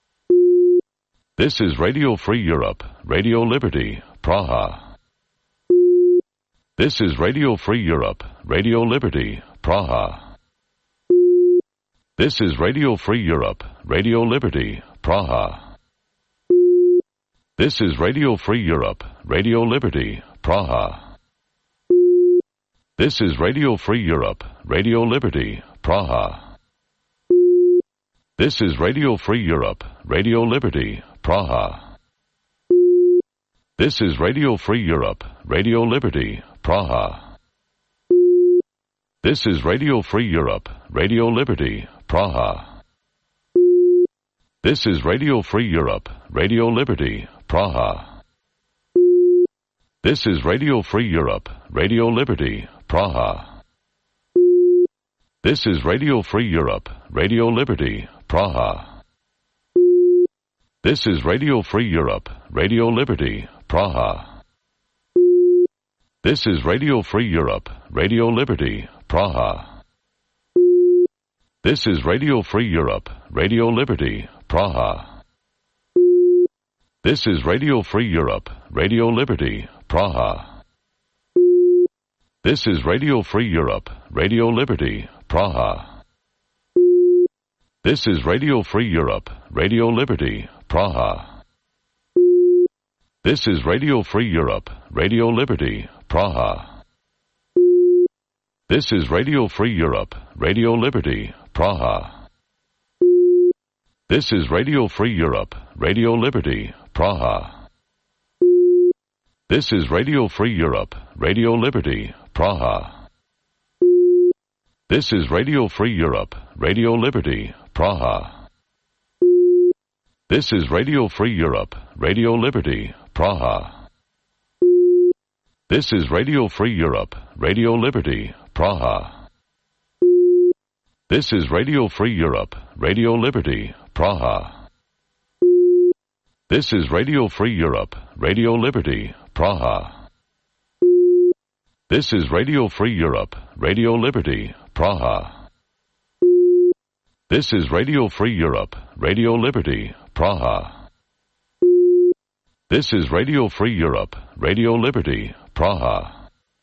This is Radio Free Europe, Radio Liberty, Praha. This is Radio Free Europe, Radio Liberty, Praha. This is Radio Free Europe, Radio Liberty, Praha. This is Radio Free Europe, Radio Liberty, Praha. This is Radio Free Europe, Radio Liberty, Praha. This is Radio Free Europe, Radio Liberty, Praha. This is Radio Free Europe, Radio Liberty, Praha. This is Radio Free Europe, Radio Liberty, Praha. This is Radio Free Europe, Radio Liberty, Praha. This is Radio Free Europe, Radio Liberty, Praha. This is Radio Free Europe, Radio Liberty, Praha. This is Radio Free Europe, Radio Liberty, Praha. This is Radio Free Europe, Radio Liberty, Praha. This is Radio Free Europe, Radio Liberty, Praha. This is Radio Free Europe, Radio Liberty, Praha. This is Radio Free Europe, Radio Liberty, Praha. This is Radio Free Europe, Radio Liberty, Praha. This is Radio Free Europe, Radio Liberty, Praha. This is Radio Free Europe, Radio Liberty, Praha. This is Radio Free Europe, Radio Liberty, Praha. This is Radio Free Europe, Radio Liberty, Praha. This is Radio Free Europe, Radio Liberty, Praha. This is Radio Free Europe, Radio Liberty, Praha. This is Radio Free Europe, Radio Liberty, Praha. This is Radio Free Europe, Radio Liberty, Praha. This is Radio Free Europe, Radio Liberty, Praha. This is Radio Free Europe, Radio Liberty, Praha. This is Radio Free Europe, Radio Liberty, Praha. This is Radio Free Europe, Radio Liberty, Praha.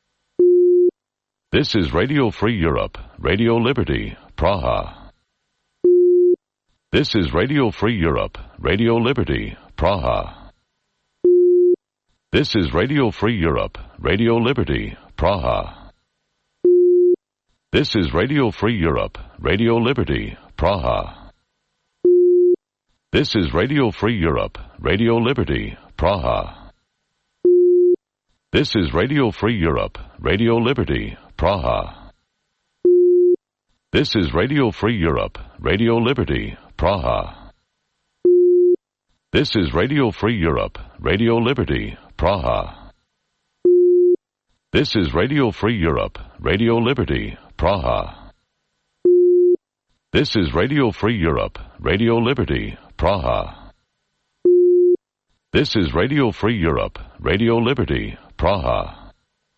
This is Radio Free Europe, Radio Liberty, Praha. This is Radio Free Europe, Radio Liberty, Praha. This is Radio Free Europe, Radio Liberty, Praha. This is Radio Free Europe, Radio Liberty, Praha. This is Radio Free Europe, Radio Liberty, Praha. This is Radio Free Europe, Radio Liberty, Praha. This is Radio Free Europe, Radio Liberty, Praha. This is Radio Free Europe, Radio Liberty, Praha. This is Radio Free Europe, Radio Liberty, Praha. This is Radio Free Europe, Radio Liberty, Praha. This is Radio Free Europe, Radio Liberty, Praha.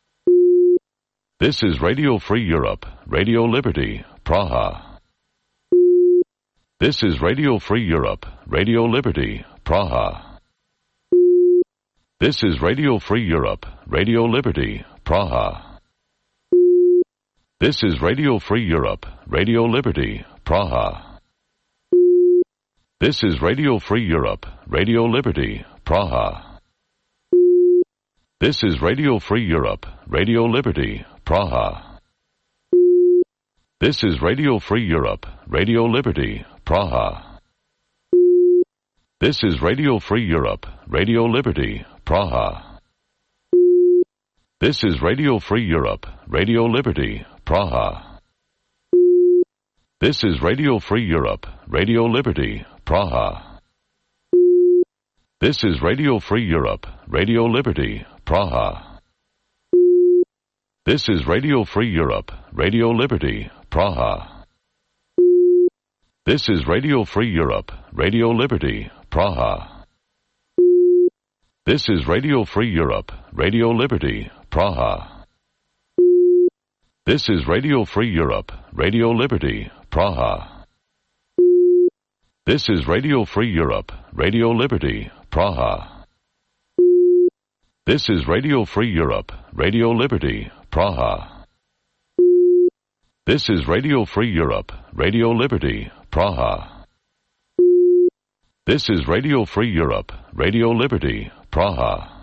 This is Radio Free Europe, Radio Liberty, Praha. This is Radio Free Europe, Radio Liberty, Praha. This is Radio Free Europe, Radio Liberty, Praha. This is Radio Free Europe, Radio Liberty, Praha. This is Radio Free Europe, Radio Liberty, Praha. This is Radio Free Europe, Radio Liberty, Praha. This is Radio Free Europe, Radio Liberty, Praha. This is Radio Free Europe, Radio Liberty, Praha. This is Radio Free Europe, Radio Liberty, Praha. This is Radio Free Europe, Radio Liberty, Praha. This is Radio Free Europe, Radio Liberty, Praha. This is Radio Free Europe, Radio Liberty, Praha. This is Radio Free Europe, Radio Liberty, Praha. This is Radio Free Europe, Radio Liberty, Praha. This is Radio Free Europe, Radio Liberty, Praha. This is Radio Free Europe, Radio Liberty, Praha. This is Radio Free Europe, Radio Liberty, Praha. This is Radio Free Europe, Radio Liberty, Praha. This is Radio Free Europe, Radio Liberty, Praha.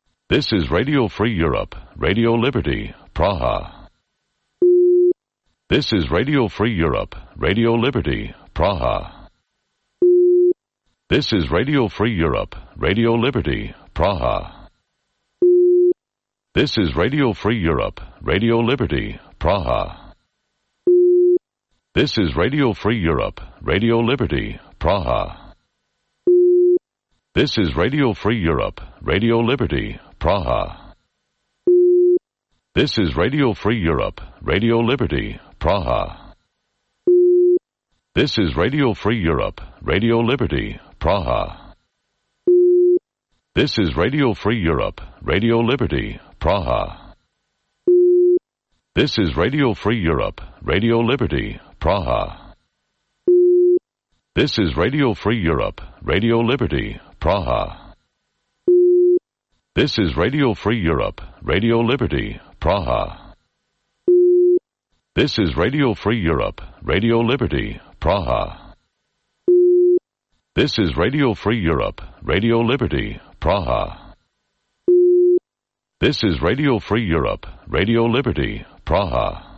This is Radio Free Europe, Radio Liberty, Praha. This is Radio Free Europe, Radio Liberty, Praha. This is Radio Free Europe, Radio Liberty, Praha. This is Radio Free Europe, Radio Liberty, Praha. This is Radio Free Europe, Radio Liberty, Praha. This is Radio Free Europe, Radio Liberty, Praha. This is Radio Free Europe, Radio Liberty, Praha. This is Radio Free Europe, Radio Liberty, Praha. This is Radio Free Europe, Radio Liberty, Praha. This is Radio Free Europe, Radio Liberty, Praha. This is Radio Free Europe, Radio Liberty, Praha. This is Radio Free Europe, Radio Liberty, Praha. This is Radio Free Europe, Radio Liberty, Praha. This is Radio Free Europe, Radio Liberty, Praha. This is Radio Free Europe, Radio Liberty, Praha.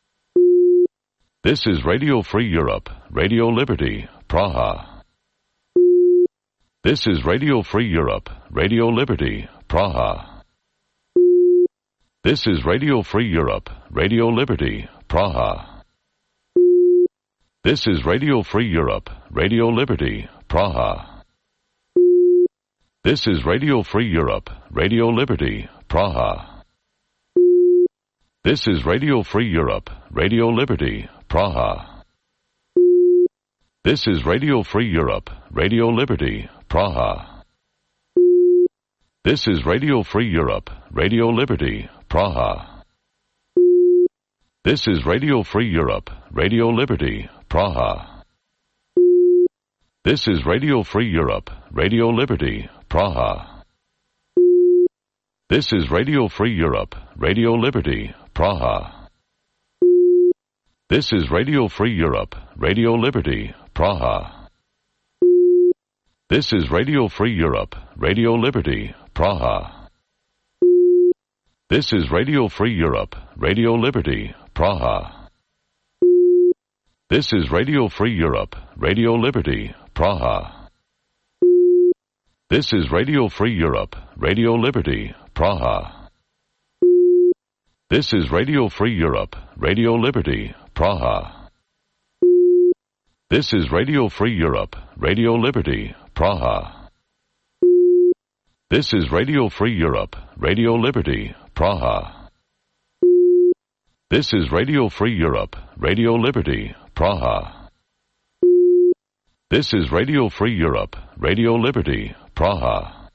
This is Radio Free Europe, Radio Liberty, Praha. This is Radio Free Europe, Radio Liberty, Praha. This is Radio Free Europe, Radio Liberty, Praha. This is Radio Free Europe, Radio Liberty, Praha. This is Radio Free Europe, Radio Liberty, Praha. This is Radio Free Europe, Radio Liberty, Praha. This is Radio Free Europe, Radio Liberty, Praha. This is Radio Free Europe, Radio Liberty, Praha. This is Radio Free Europe, Radio Liberty, Praha. This is Radio Free Europe, Radio Liberty, Praha. This is Radio Free Europe, Radio Liberty, Praha. This is Radio Free Europe, Radio Liberty, Praha. This is Radio Free Europe, Radio Liberty, Praha. This is Radio Free Europe, Radio Liberty, Praha. This is Radio Free Europe, Radio Liberty, Praha. This is Radio Free Europe, Radio Liberty, Praha. This is Radio Free Europe, Radio Liberty, Praha. This is Radio Free Europe, Radio Liberty, Praha. This is Radio Free Europe, Radio Liberty, Praha. This is Radio Free Europe, Radio Liberty, Praha. This is Radio Free Europe, Radio Liberty, Praha.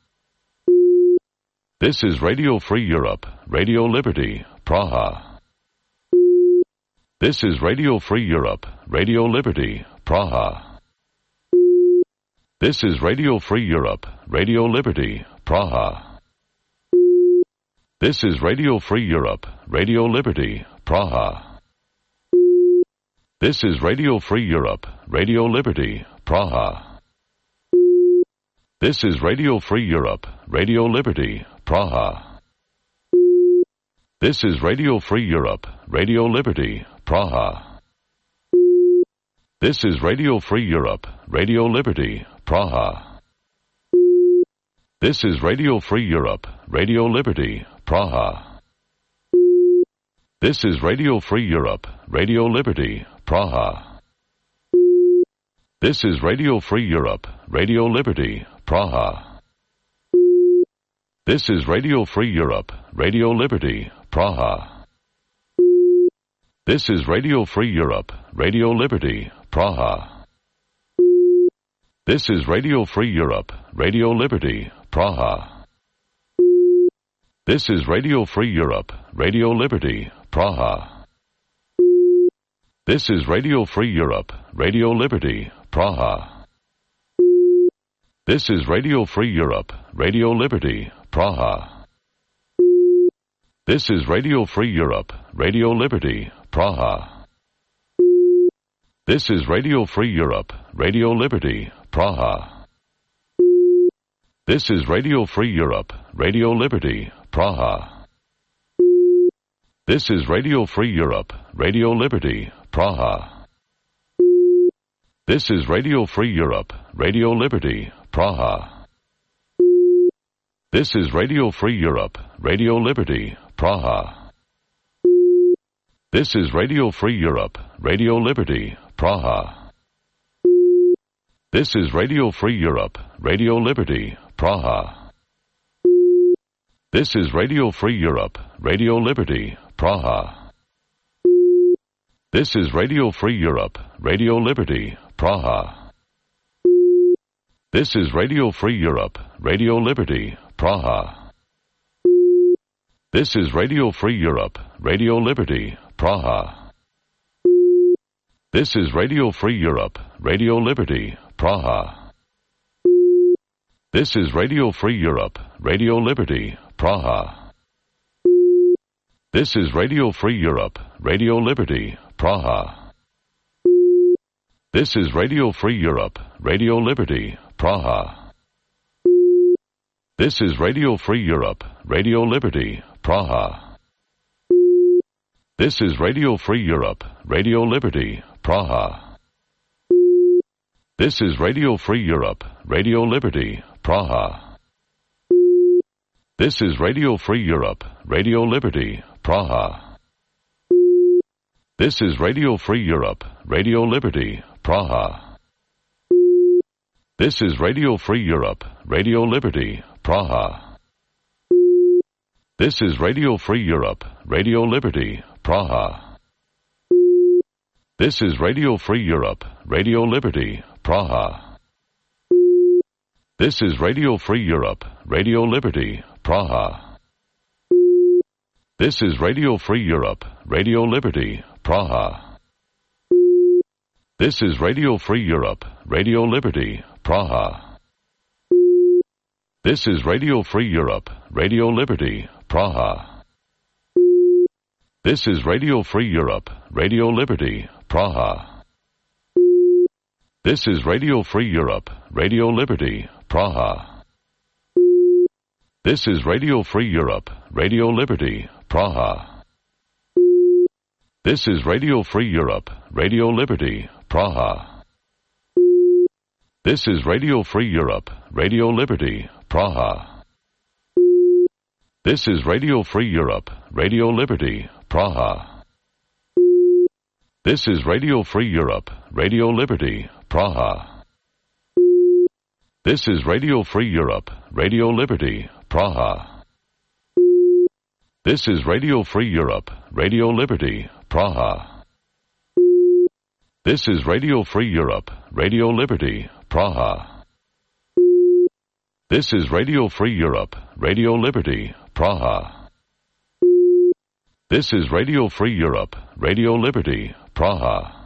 This is Radio Free Europe, Radio Liberty, Praha. This is Radio Free Europe, Radio Liberty, Praha. This is Radio Free Europe, Radio Liberty, Praha. This is Radio Free Europe, Radio Liberty, Praha. This is Radio Free Europe, Radio Liberty, Praha. This is Radio Free Europe, Radio Liberty, Praha. This is Radio Free Europe, Radio Liberty, Praha. This is Radio Free Europe, Radio Liberty, Praha. This is Radio Free Europe, Radio Liberty, Praha. This is Radio Free Europe, Radio Liberty, Praha. This is Radio Free Europe, Radio Liberty, Praha. This is Radio Free Europe, Radio Liberty, Praha. This is Radio Free Europe, Radio Liberty, Praha. This is Radio Free Europe, Radio Liberty, Praha. This is Radio Free Europe, Radio Liberty, Praha. This is Radio Free Europe, Radio Liberty, Praha. This is Radio Free Europe, Radio Liberty, Praha. This is Radio Free Europe, Radio Liberty, Praha. This is Radio Free Europe, Radio Liberty, Praha. This is Radio Free Europe, Radio Liberty, Praha. This is Radio Free Europe, Radio Liberty, Praha. This is Radio Free Europe, Radio Liberty, Praha. This is Radio Free Europe, Radio Liberty, Praha. This is Radio Free Europe, Radio Liberty, Praha. This is Radio Free Europe, Radio Liberty, Praha. This is Radio Free Europe, Radio Liberty, Praha. This is Radio Free Europe, Radio Liberty, Praha. This is Radio Free Europe, Radio Liberty, Praha. This is Radio Free Europe, Radio Liberty, Praha. This is Radio Free Europe, Radio Liberty, Praha. This is Radio Free Europe, Radio Liberty, Praha. This is Radio Free Europe, Radio Liberty, Praha. This is Radio Free Europe, Radio Liberty, Praha. This is Radio Free Europe, Radio Liberty, Praha. This is Radio Free Europe, Radio Liberty, Praha. This is Radio Free Europe, Radio Liberty, Praha. This is Radio Free Europe, Radio Liberty, Praha. This is Radio Free Europe, Radio Liberty, Praha. This is Radio Free Europe, Radio Liberty, Praha. This is Radio Free Europe, Radio Liberty, Praha. This is Radio Free Europe, Radio Liberty, Praha. This is Radio Free Europe, Radio Liberty, Praha. This is Radio Free Europe, Radio Liberty, Praha. This is Radio Free Europe, Radio Liberty, Praha. This is Radio Free Europe, Radio Liberty, Praha. This is Radio Free Europe, Radio Liberty, Praha. This is Radio Free Europe, Radio Liberty, Praha. This is Radio Free Europe, Radio Liberty, Praha. This is Radio Free Europe, Radio Liberty, Praha. This is Radio Free Europe, Radio Liberty, Praha. This is Radio Free Europe, Radio Liberty, Praha. This is Radio Free Europe, Radio Liberty, Praha. This is Radio Free Europe, Radio Liberty, Praha. This is Radio Free Europe, Radio Liberty, Praha. This is Radio Free Europe, Radio Liberty, Praha. This is Radio Free Europe, Radio Liberty, Praha. This is Radio Free Europe, Radio Liberty, Praha.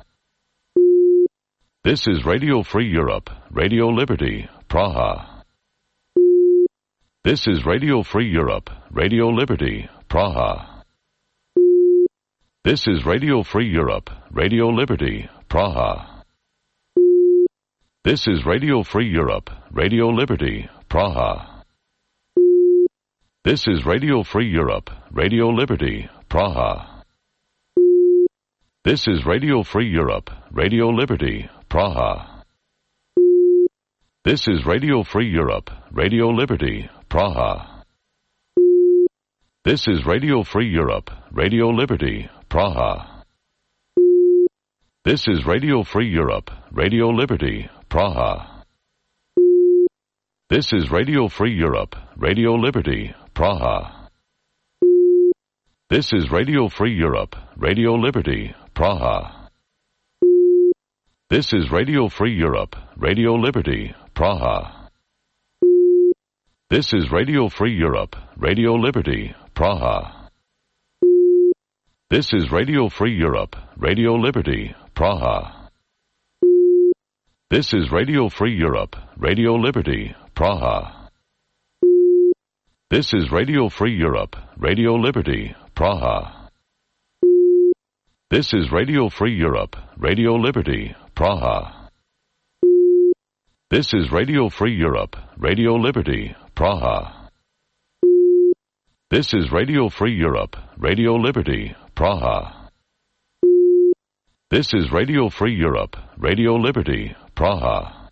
This is Radio Free Europe, Radio Liberty, Praha. This is Radio Free Europe, Radio Liberty, Praha. This is Radio Free Europe, Radio Liberty, Praha. This is Radio Free Europe, Radio Liberty, Praha. This is Radio Free Europe, Radio Liberty, Praha. This is Radio Free Europe, Radio Liberty, Praha. This is Radio Free Europe, Radio Liberty, Praha. This is Radio Free Europe, Radio Liberty, Praha. This is Radio Free Europe, Radio Liberty, Praha. This is Radio Free Europe, Radio Liberty, Praha. This is Radio Free Europe, Radio Liberty, Praha. This is Radio Free Europe, Radio Liberty, Praha. This is Radio Free Europe, Radio Liberty, Praha. This is Radio Free Europe, Radio Liberty, Praha. This is Radio Free Europe, Radio Liberty, Praha. This is Radio Free Europe, Radio Liberty, Praha. This is Radio Free Europe, Radio Liberty, Praha. This is Radio Free Europe, Radio Liberty, Praha. This is Radio Free Europe, Radio Liberty, Praha. This is Radio Free Europe, Radio Liberty, Praha.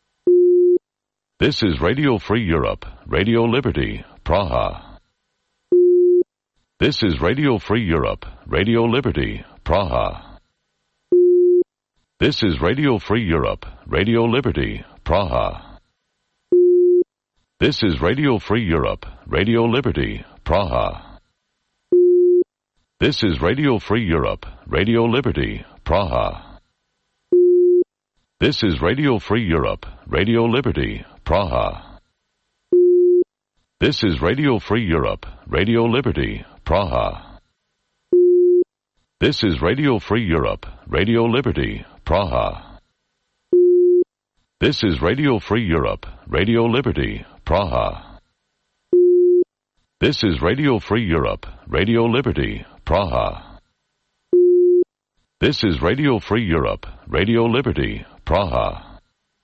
This is Radio Free Europe, Radio Liberty, Praha. This is Radio Free Europe, Radio Liberty, Praha. This is Radio Free Europe, Radio Liberty, Praha. This is Radio Free Europe, Radio Liberty, Praha. This is Radio Free Europe, Radio Liberty, Praha. This is Radio Free Europe, Radio Liberty, Praha. This is Radio Free Europe, Radio Liberty, Praha. This is Radio Free Europe, Radio Liberty, Praha. This is Radio Free Europe, Radio Liberty, Praha. This is Radio Free Europe, Radio Liberty, Praha. This is Radio Free Europe, Radio Liberty, Praha.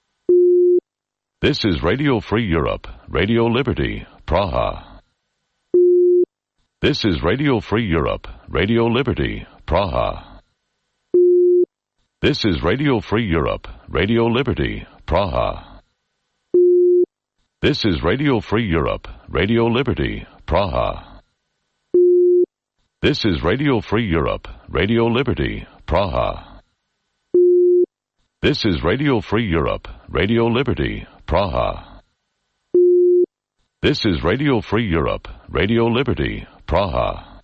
This is Radio Free Europe, Radio Liberty, Praha. This is Radio Free Europe, Radio Liberty, Praha. This is Radio Free Europe, Radio Liberty, Praha. This is Radio Free Europe, Radio Liberty, Praha. This is Radio Free Europe, Radio Liberty, Praha. This is Radio Free Europe, Radio Liberty, Praha. This is Radio Free Europe, Radio Liberty, Praha.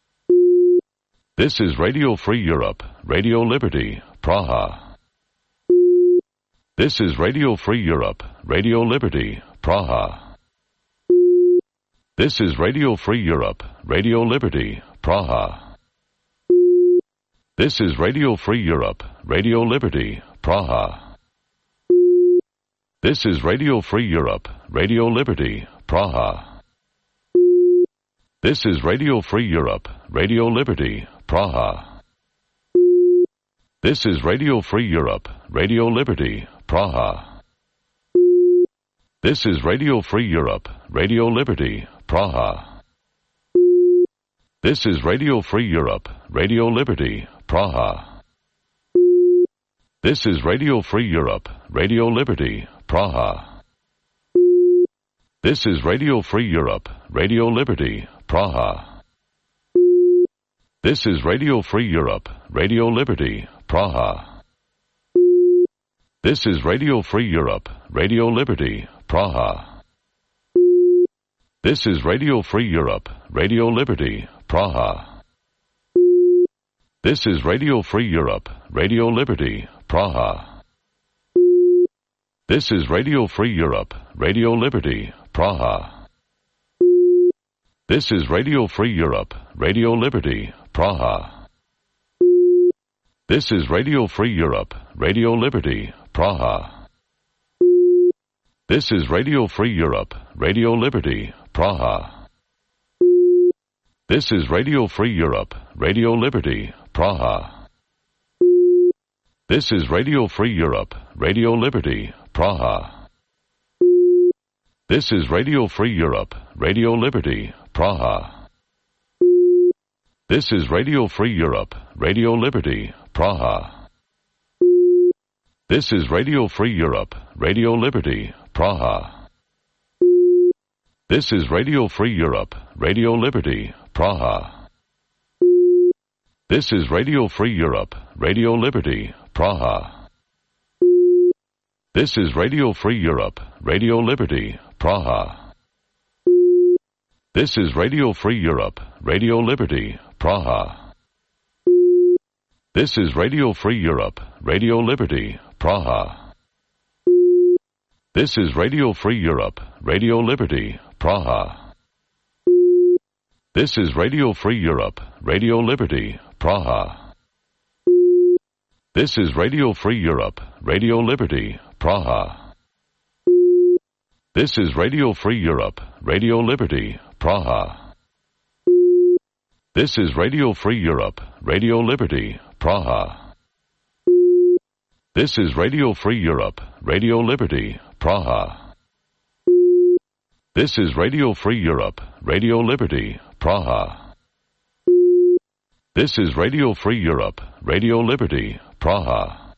This is Radio Free Europe, Radio Liberty, Praha. This is Radio Free Europe, Radio Liberty, Praha. This is Radio Free Europe, Radio Liberty, Praha. This is Radio Free Europe, Radio Liberty, Praha. This is Radio Free Europe, Radio Liberty, Praha. This is Radio Free Europe, Radio Liberty, Praha. This is Radio Free Europe, Radio Liberty, Praha. This is Radio Free Europe, Radio Liberty, Praha. This is Radio Free Europe, Radio Liberty, Praha. This is Radio Free Europe, Radio Liberty, Praha. This is Radio Free Europe, Radio Liberty, Praha. This is Radio Free Europe, Radio Liberty, Praha. This is Radio Free Europe, Radio Liberty, Praha. This is Radio Free Europe, Radio Liberty, Praha. This is Radio Free Europe, Radio Liberty, Praha. This is Radio Free Europe, Radio Liberty, Praha. This is Radio Free Europe, Radio Liberty, Praha. This is Radio Free Europe, Radio Liberty, Praha. This is Radio Free Europe, Radio Liberty, Praha. This is Radio Free Europe, Radio Liberty, Praha. This is Radio Free Europe, Radio Liberty, Praha. This is Radio Free Europe, Radio Liberty, Praha. This is Radio Free Europe, Radio Liberty, Praha. This is Radio Free Europe, Radio Liberty, Praha. This is Radio Free Europe, Radio Liberty, Praha. This is Radio Free Europe, Radio Liberty, Praha. This is Radio Free Europe, Radio Liberty, Praha. This is Radio Free Europe, Radio Liberty, Praha. This is Radio Free Europe, Radio Liberty, Praha. This is Radio Free Europe, Radio Liberty, Praha. This is Radio Free Europe, Radio Liberty, Praha. This is Radio Free Europe, Radio Liberty, Praha. This is Radio Free Europe, Radio Liberty, Praha. This is Radio Free Europe, Radio Liberty, Praha. This is Radio Free Europe, Radio Liberty, Praha. This is Radio Free Europe, Radio Liberty, Praha. This is Radio Free Europe, Radio Liberty, Praha.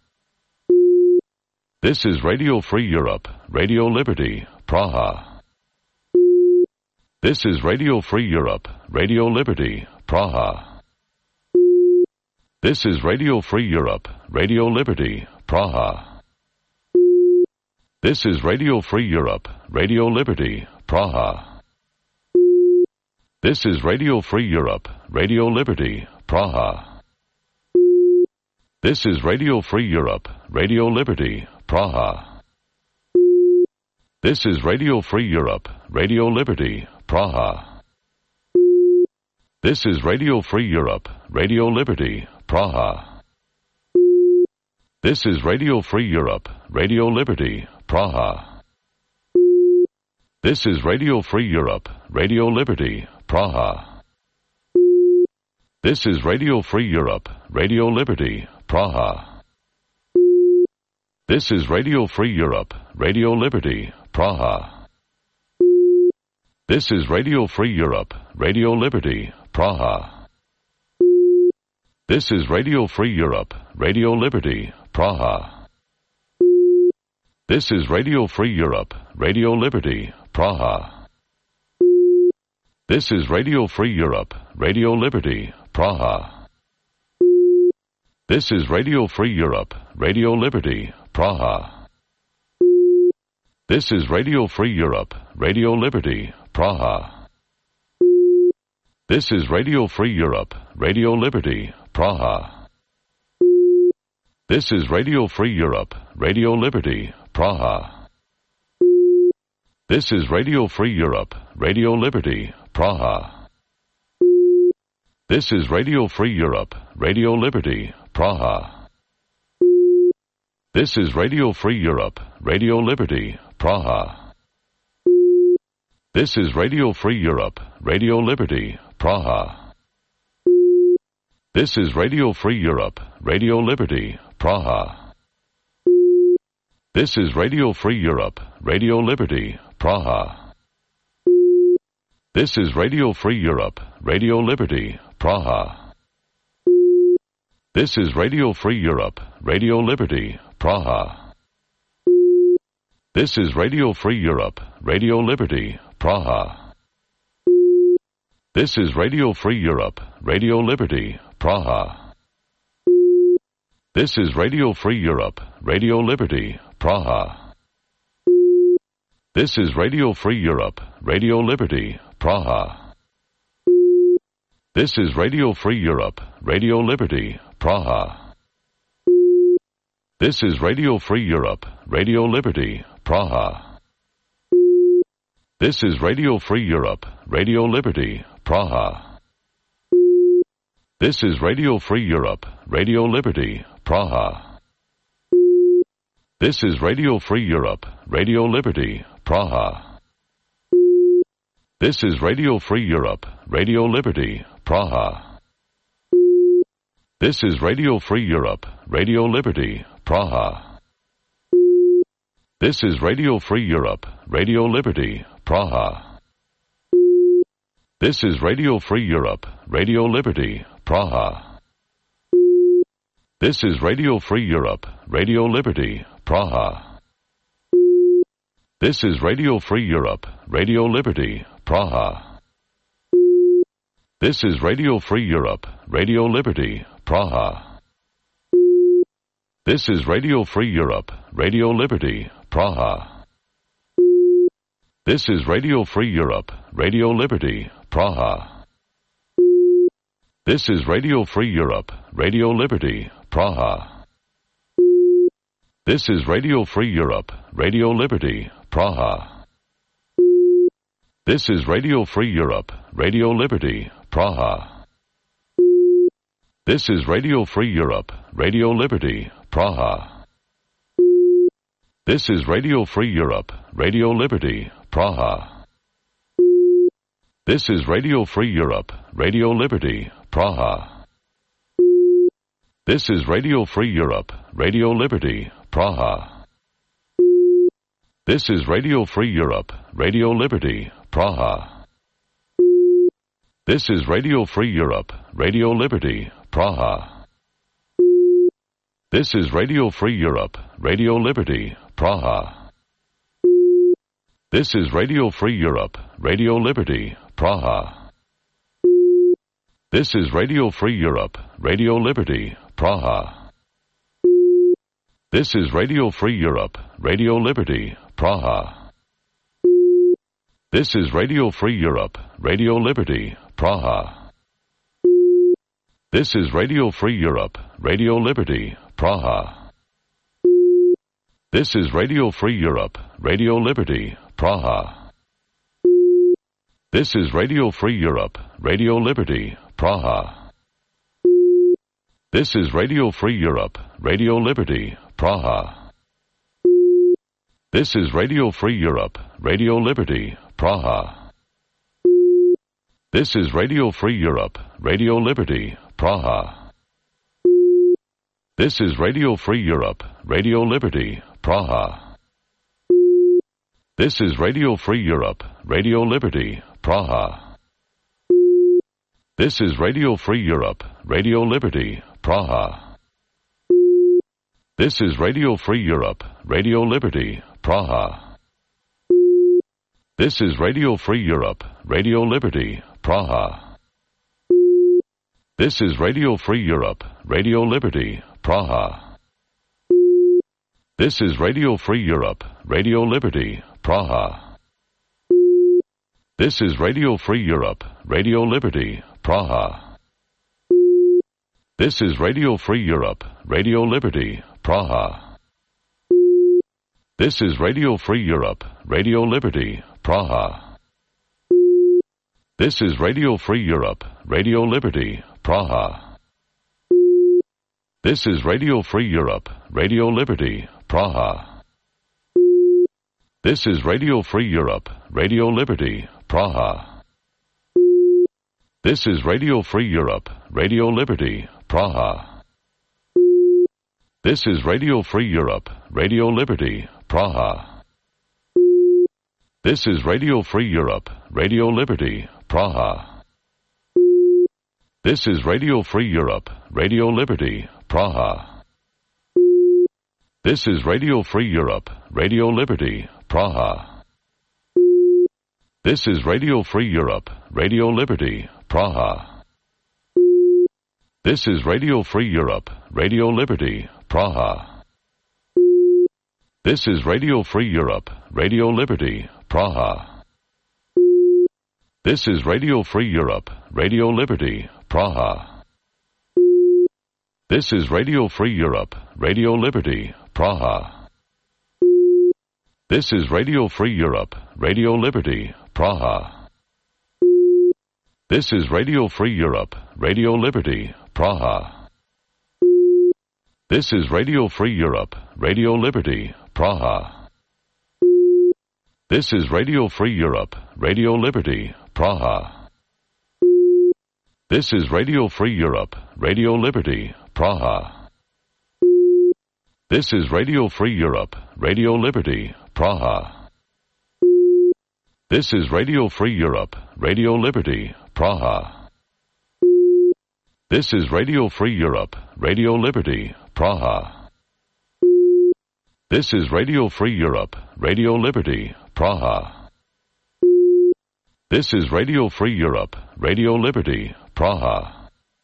This is Radio Free Europe, Radio Liberty, Praha. This is Radio Free Europe, Radio Liberty, Praha. This is Radio Free Europe, Radio Liberty, Praha. This is Radio Free Europe, Radio Liberty, Praha. This is Radio Free Europe, Radio Liberty, Praha. This is Radio Free Europe, Radio Liberty, Praha. This is Radio Free Europe, Radio Liberty, Praha. This is Radio Free Europe, Radio Liberty, Praha. This is Radio Free Europe, Radio Liberty, Praha. This is Radio Free Europe, Radio Liberty, Praha. This is Radio Free Europe, Radio Liberty, Praha. This is Radio Free Europe, Radio Liberty, Praha. This is Radio Free Europe, Radio Liberty, Praha. This is Radio Free Europe, Radio Liberty, Praha. This is Radio Free Europe, Radio Liberty, Praha. This is Radio Free Europe, Radio Liberty, Praha. This is Radio Free Europe, Radio Liberty, Praha. This is Radio Free Europe, Radio Liberty, Praha. This is Radio Free Europe, Radio Liberty, Praha. This is Radio Free Europe, Radio Liberty, Praha. This is Radio Free Europe, Radio Liberty, Praha. This is Radio Free Europe, Radio Liberty, Praha. This is Radio Free Europe, Radio Liberty, Praha. This is Radio Free Europe, Radio Liberty, Praha. This is Radio Free Europe, Radio Liberty, Praha. This is Radio Free Europe, Radio Liberty, Praha. This is Radio Free Europe, Radio Liberty, Praha. This is Radio Free Europe, Radio Liberty, Praha. This is Radio Free Europe, Radio Liberty, Praha. This is Radio Free Europe, Radio Liberty, Praha. This is Radio Free Europe, Radio Liberty, Praha. This is Radio Free Europe, Radio Liberty, Praha. This is Radio Free Europe, Radio Liberty, Praha. This is Radio Free Europe, Radio Liberty, Praha. This is Radio Free Europe, Radio Liberty, Praha. This is Radio Free Europe, Radio Liberty, Praha. This is Radio Free Europe, Radio Liberty, Praha. This is Radio Free Europe, Radio Liberty, Praha. This is Radio Free Europe, Radio Liberty, Praha. This is Radio Free Europe, Radio Liberty, Praha. This is Radio Free Europe, Radio Liberty, Praha. This is Radio Free Europe, Radio Liberty, Praha. This is Radio Free Europe, Radio Liberty, Praha. This is Radio Free Europe, Radio Liberty, Praha. This is Radio Free Europe, Radio Liberty, Praha. This is Radio Free Europe, Radio Liberty, Praha. This is Radio Free Europe, Radio Liberty, Praha. This is Radio Free Europe, Radio Liberty, Praha. This is Radio Free Europe, Radio Liberty, Praha. This is Radio Free Europe, Radio Liberty, Praha. This is Radio Free Europe, Radio Liberty, Praha. This is Radio Free Europe, Radio Liberty, Praha. This is Radio Free Europe, Radio Liberty, Praha. This is Radio Free Europe, Radio Liberty, Praha. This is Radio Free Europe, Radio Liberty, Praha. This is Radio Free Europe, Radio Liberty, Praha. This is Radio Free Europe, Radio Liberty, Praha. This is Radio Free Europe, Radio Liberty, Praha. This is Radio Free Europe, Radio Liberty, Praha. This is Radio Free Europe, Radio Liberty, Praha. This is Radio Free Europe, Radio Liberty, Praha. This is Radio Free Europe, Radio Liberty, Praha. This is Radio Free Europe, Radio Liberty, Praha. This is Radio Free Europe, Radio Liberty, Praha. This is Radio Free Europe, Radio Liberty, Praha. This is Radio Free Europe, Radio Liberty, Praha. This is Radio Free Europe, Radio Liberty, Praha. This is Radio Free Europe, Radio Liberty, Praha. This is Radio Free Europe, Radio Liberty, Praha. This is Radio Free Europe, Radio Liberty, Praha. This is Radio Free Europe, Radio Liberty, Praha. This is Radio Free Europe, Radio Liberty, Praha. This is Radio Free Europe, Radio Liberty, Praha. This is Radio Free Europe, Radio Liberty, Praha. This is Radio Free Europe, Radio Liberty, Praha. This is Radio Free Europe, Radio Liberty, Praha. This is Radio Free Europe, Radio Liberty, Praha. This is Radio Free Europe, Radio Liberty, Praha. This is Radio Free Europe, Radio Liberty, Praha. This is Radio Free Europe, Radio Liberty, Praha. This is Radio Free Europe, Radio Liberty, Praha. This is Radio Free Europe, Radio Liberty, Praha. This is Radio Free Europe, Radio Liberty, Praha. This is Radio Free Europe, Radio Liberty, Praha. This is Radio Free Europe, Radio Liberty, Praha. This is Radio Free Europe, Radio Liberty, Praha. This is Radio Free Europe, Radio Liberty, Praha. This is Radio Free Europe, Radio Liberty, Praha. This is Radio Free Europe, Radio Liberty, Praha. This is Radio Free Europe, Radio Liberty, Praha. This is Radio Free Europe, Radio Liberty, Praha. This is Radio Free Europe, Radio Liberty, Praha. This is Radio Free Europe, Radio Liberty, Praha. This is Radio Free Europe, Radio Liberty, Praha. This is Radio Free Europe, Radio Liberty, Praha. This is Radio Free Europe, Radio Liberty, Praha. This is Radio Free Europe, Radio Liberty, Praha. This is Radio Free Europe, Radio Liberty, Praha. This is Radio Free Europe, Radio Liberty, Praha.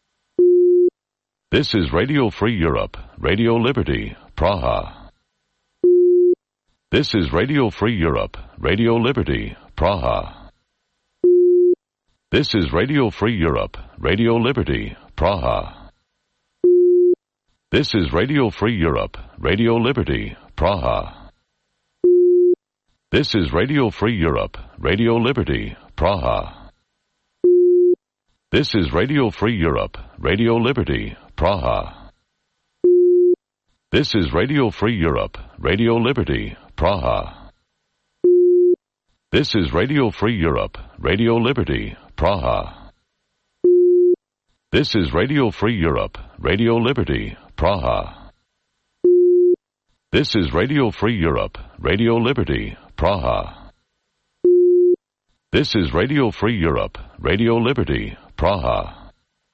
This is Radio Free Europe, Radio Liberty, Praha. This is Radio Free Europe, Radio Liberty, Praha. This is Radio Free Europe, Radio Liberty, Praha. This is Radio Free Europe, Radio Liberty, Praha. This is Radio Free Europe, Radio Liberty, Praha. This is Radio Free Europe, Radio Liberty, Praha. This is Radio Free Europe, Radio Liberty, Praha. This is Radio Free Europe, Radio Liberty, Praha. This is Radio Free Europe, Radio Liberty, Praha. This is Radio Free Europe, Radio Liberty, Praha. This is Radio Free Europe, Radio Liberty, Praha.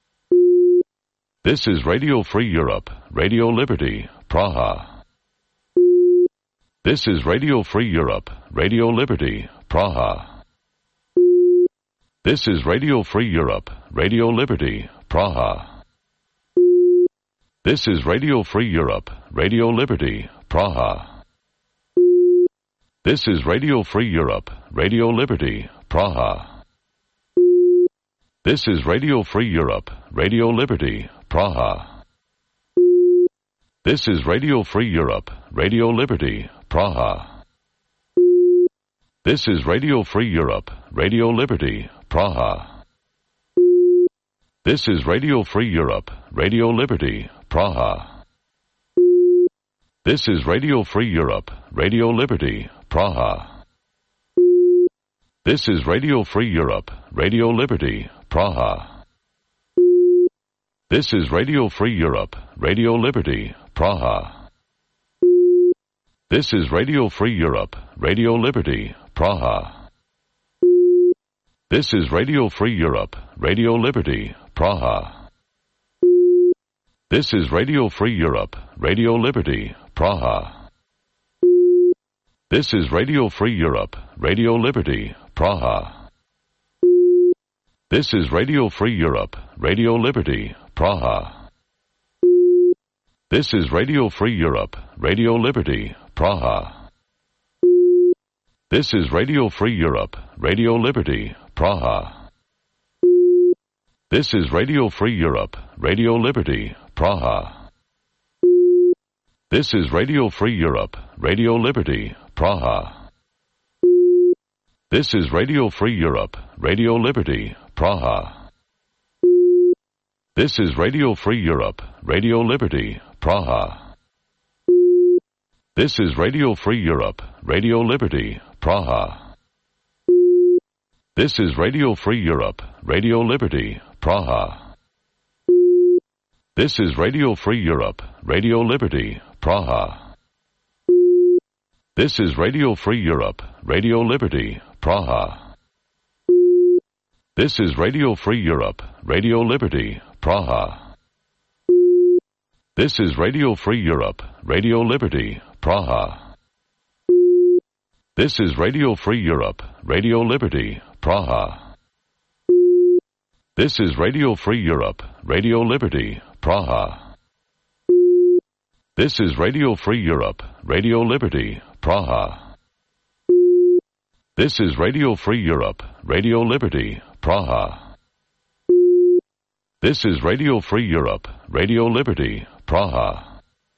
This is Radio Free Europe, Radio Liberty, Praha. This is Radio Free Europe, Radio Liberty, Praha. This is Radio Free Europe, Radio Liberty, Praha. This is Radio Free Europe, Radio Liberty, Praha. This is Radio Free Europe, Radio Liberty, Praha. This is Radio Free Europe, Radio Liberty, Praha. This is Radio Free Europe, Radio Liberty, Praha. This is Radio Free Europe, Radio Liberty, Praha. This is Radio Free Europe, Radio Liberty, Praha. This is Radio Free Europe, Radio Liberty, Praha. This is Radio Free Europe, Radio Liberty, Praha. This is Radio Free Europe, Radio Liberty, Praha. This is Radio Free Europe, Radio Liberty, Praha. This is Radio Free Europe, Radio Liberty, Praha. This is Radio Free Europe, Radio Liberty, Praha. This is Radio Free Europe, Radio Liberty, Praha. This is Radio Free Europe, Radio Liberty, Praha. This is Radio Free Europe, Radio Liberty, Praha. This is Radio Free Europe, Radio Liberty, Praha. This is Radio Free Europe, Radio Liberty, Praha. This is Radio Free Europe, Radio Liberty, Praha. This is Radio Free Europe, Radio Liberty, Praha. This is Radio Free Europe, Radio Liberty, Praha. This is Radio Free Europe, Radio Liberty, Praha. This is Radio Free Europe, Radio Liberty, Praha. This is Radio Free Europe, Radio Liberty, Praha. This is Radio Free Europe, Radio Liberty, Praha. This is Radio Free Europe, Radio Liberty, Praha. This is Radio Free Europe, Radio Liberty, Praha. This is Radio Free Europe, Radio Liberty, Praha. This is Radio Free Europe, Radio Liberty, Praha. This is Radio Free Europe, Radio Liberty, Praha. This is Radio Free Europe, Radio Liberty, Praha. This is Radio Free Europe, Radio Liberty, Praha.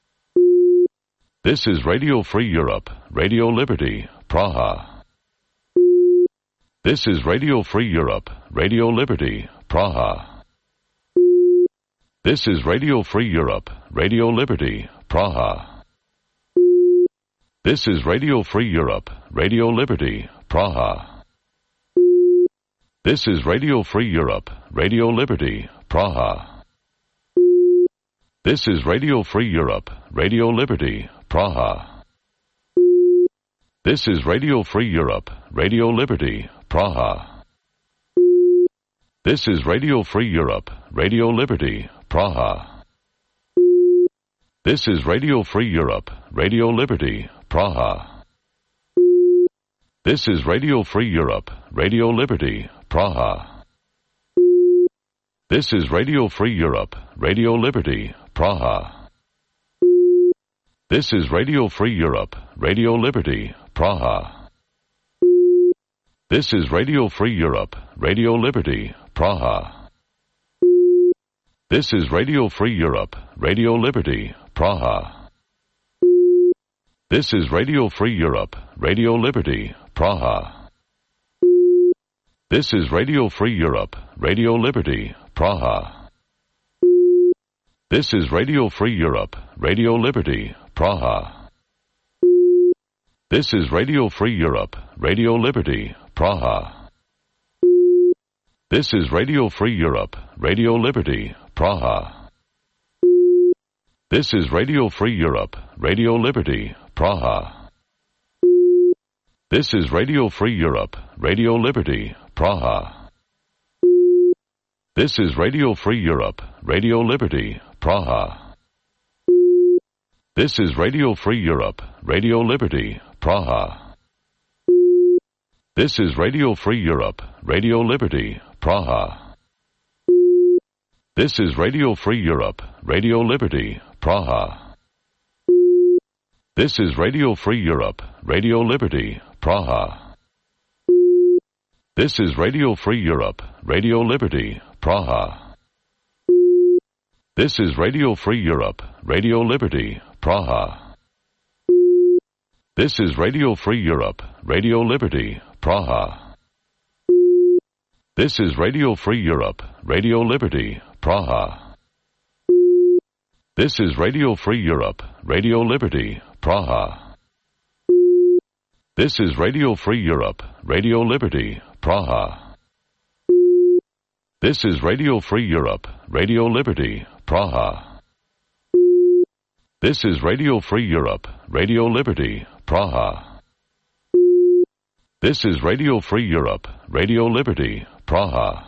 This is Radio Free Europe, Radio Liberty, Praha. This is Radio Free Europe, Radio Liberty, Praha. This is Radio Free Europe, Radio Liberty, Praha. This is Radio Free Europe, Radio Liberty, Praha. This is Radio Free Europe, Radio Liberty, Praha. This is Radio Free Europe, Radio Liberty, Praha. This is Radio Free Europe, Radio Liberty, Praha. This is Radio Free Europe, Radio Liberty, Praha. This is Radio Free Europe, Radio Liberty, Praha. This is Radio Free Europe, Radio Liberty, Praha. This is Radio Free Europe, Radio Liberty, Praha. This is Radio Free Europe, Radio Liberty, Praha. This is Radio Free Europe, Radio Liberty, Praha. This is Radio Free Europe, Radio Liberty, Praha. This is Radio Free Europe, Radio Liberty, Praha. This is Radio Free Europe, Radio Liberty, Praha. This is Radio Free Europe, Radio Liberty, Praha. This is Radio Free Europe, Radio Liberty, Praha. This is Radio Free Europe, Radio Liberty, Praha. This is Radio Free Europe, Radio Liberty, Praha. This is Radio Free Europe, Radio Liberty, Praha. This is Radio Free Europe, Radio Liberty, Praha. This is Radio Free Europe, Radio Liberty, Praha. This is Radio Free Europe, Radio Liberty, Praha. This is Radio Free Europe, Radio Liberty, Praha. This is Radio Free Europe, Radio Liberty, Praha. This is Radio Free Europe, Radio Liberty, Praha. This is Radio Free Europe, Radio Liberty, Praha. This is Radio Free Europe, Radio Liberty, Praha. This is Radio Free Europe, Radio Liberty, Praha. This is Radio Free Europe, Radio Liberty, Praha. This is Radio Free Europe, Radio Liberty, Praha. This is Radio Free Europe, Radio Liberty, Praha. This is Radio Free Europe, Radio Liberty, Praha. This is Radio Free Europe, Radio Liberty, Praha.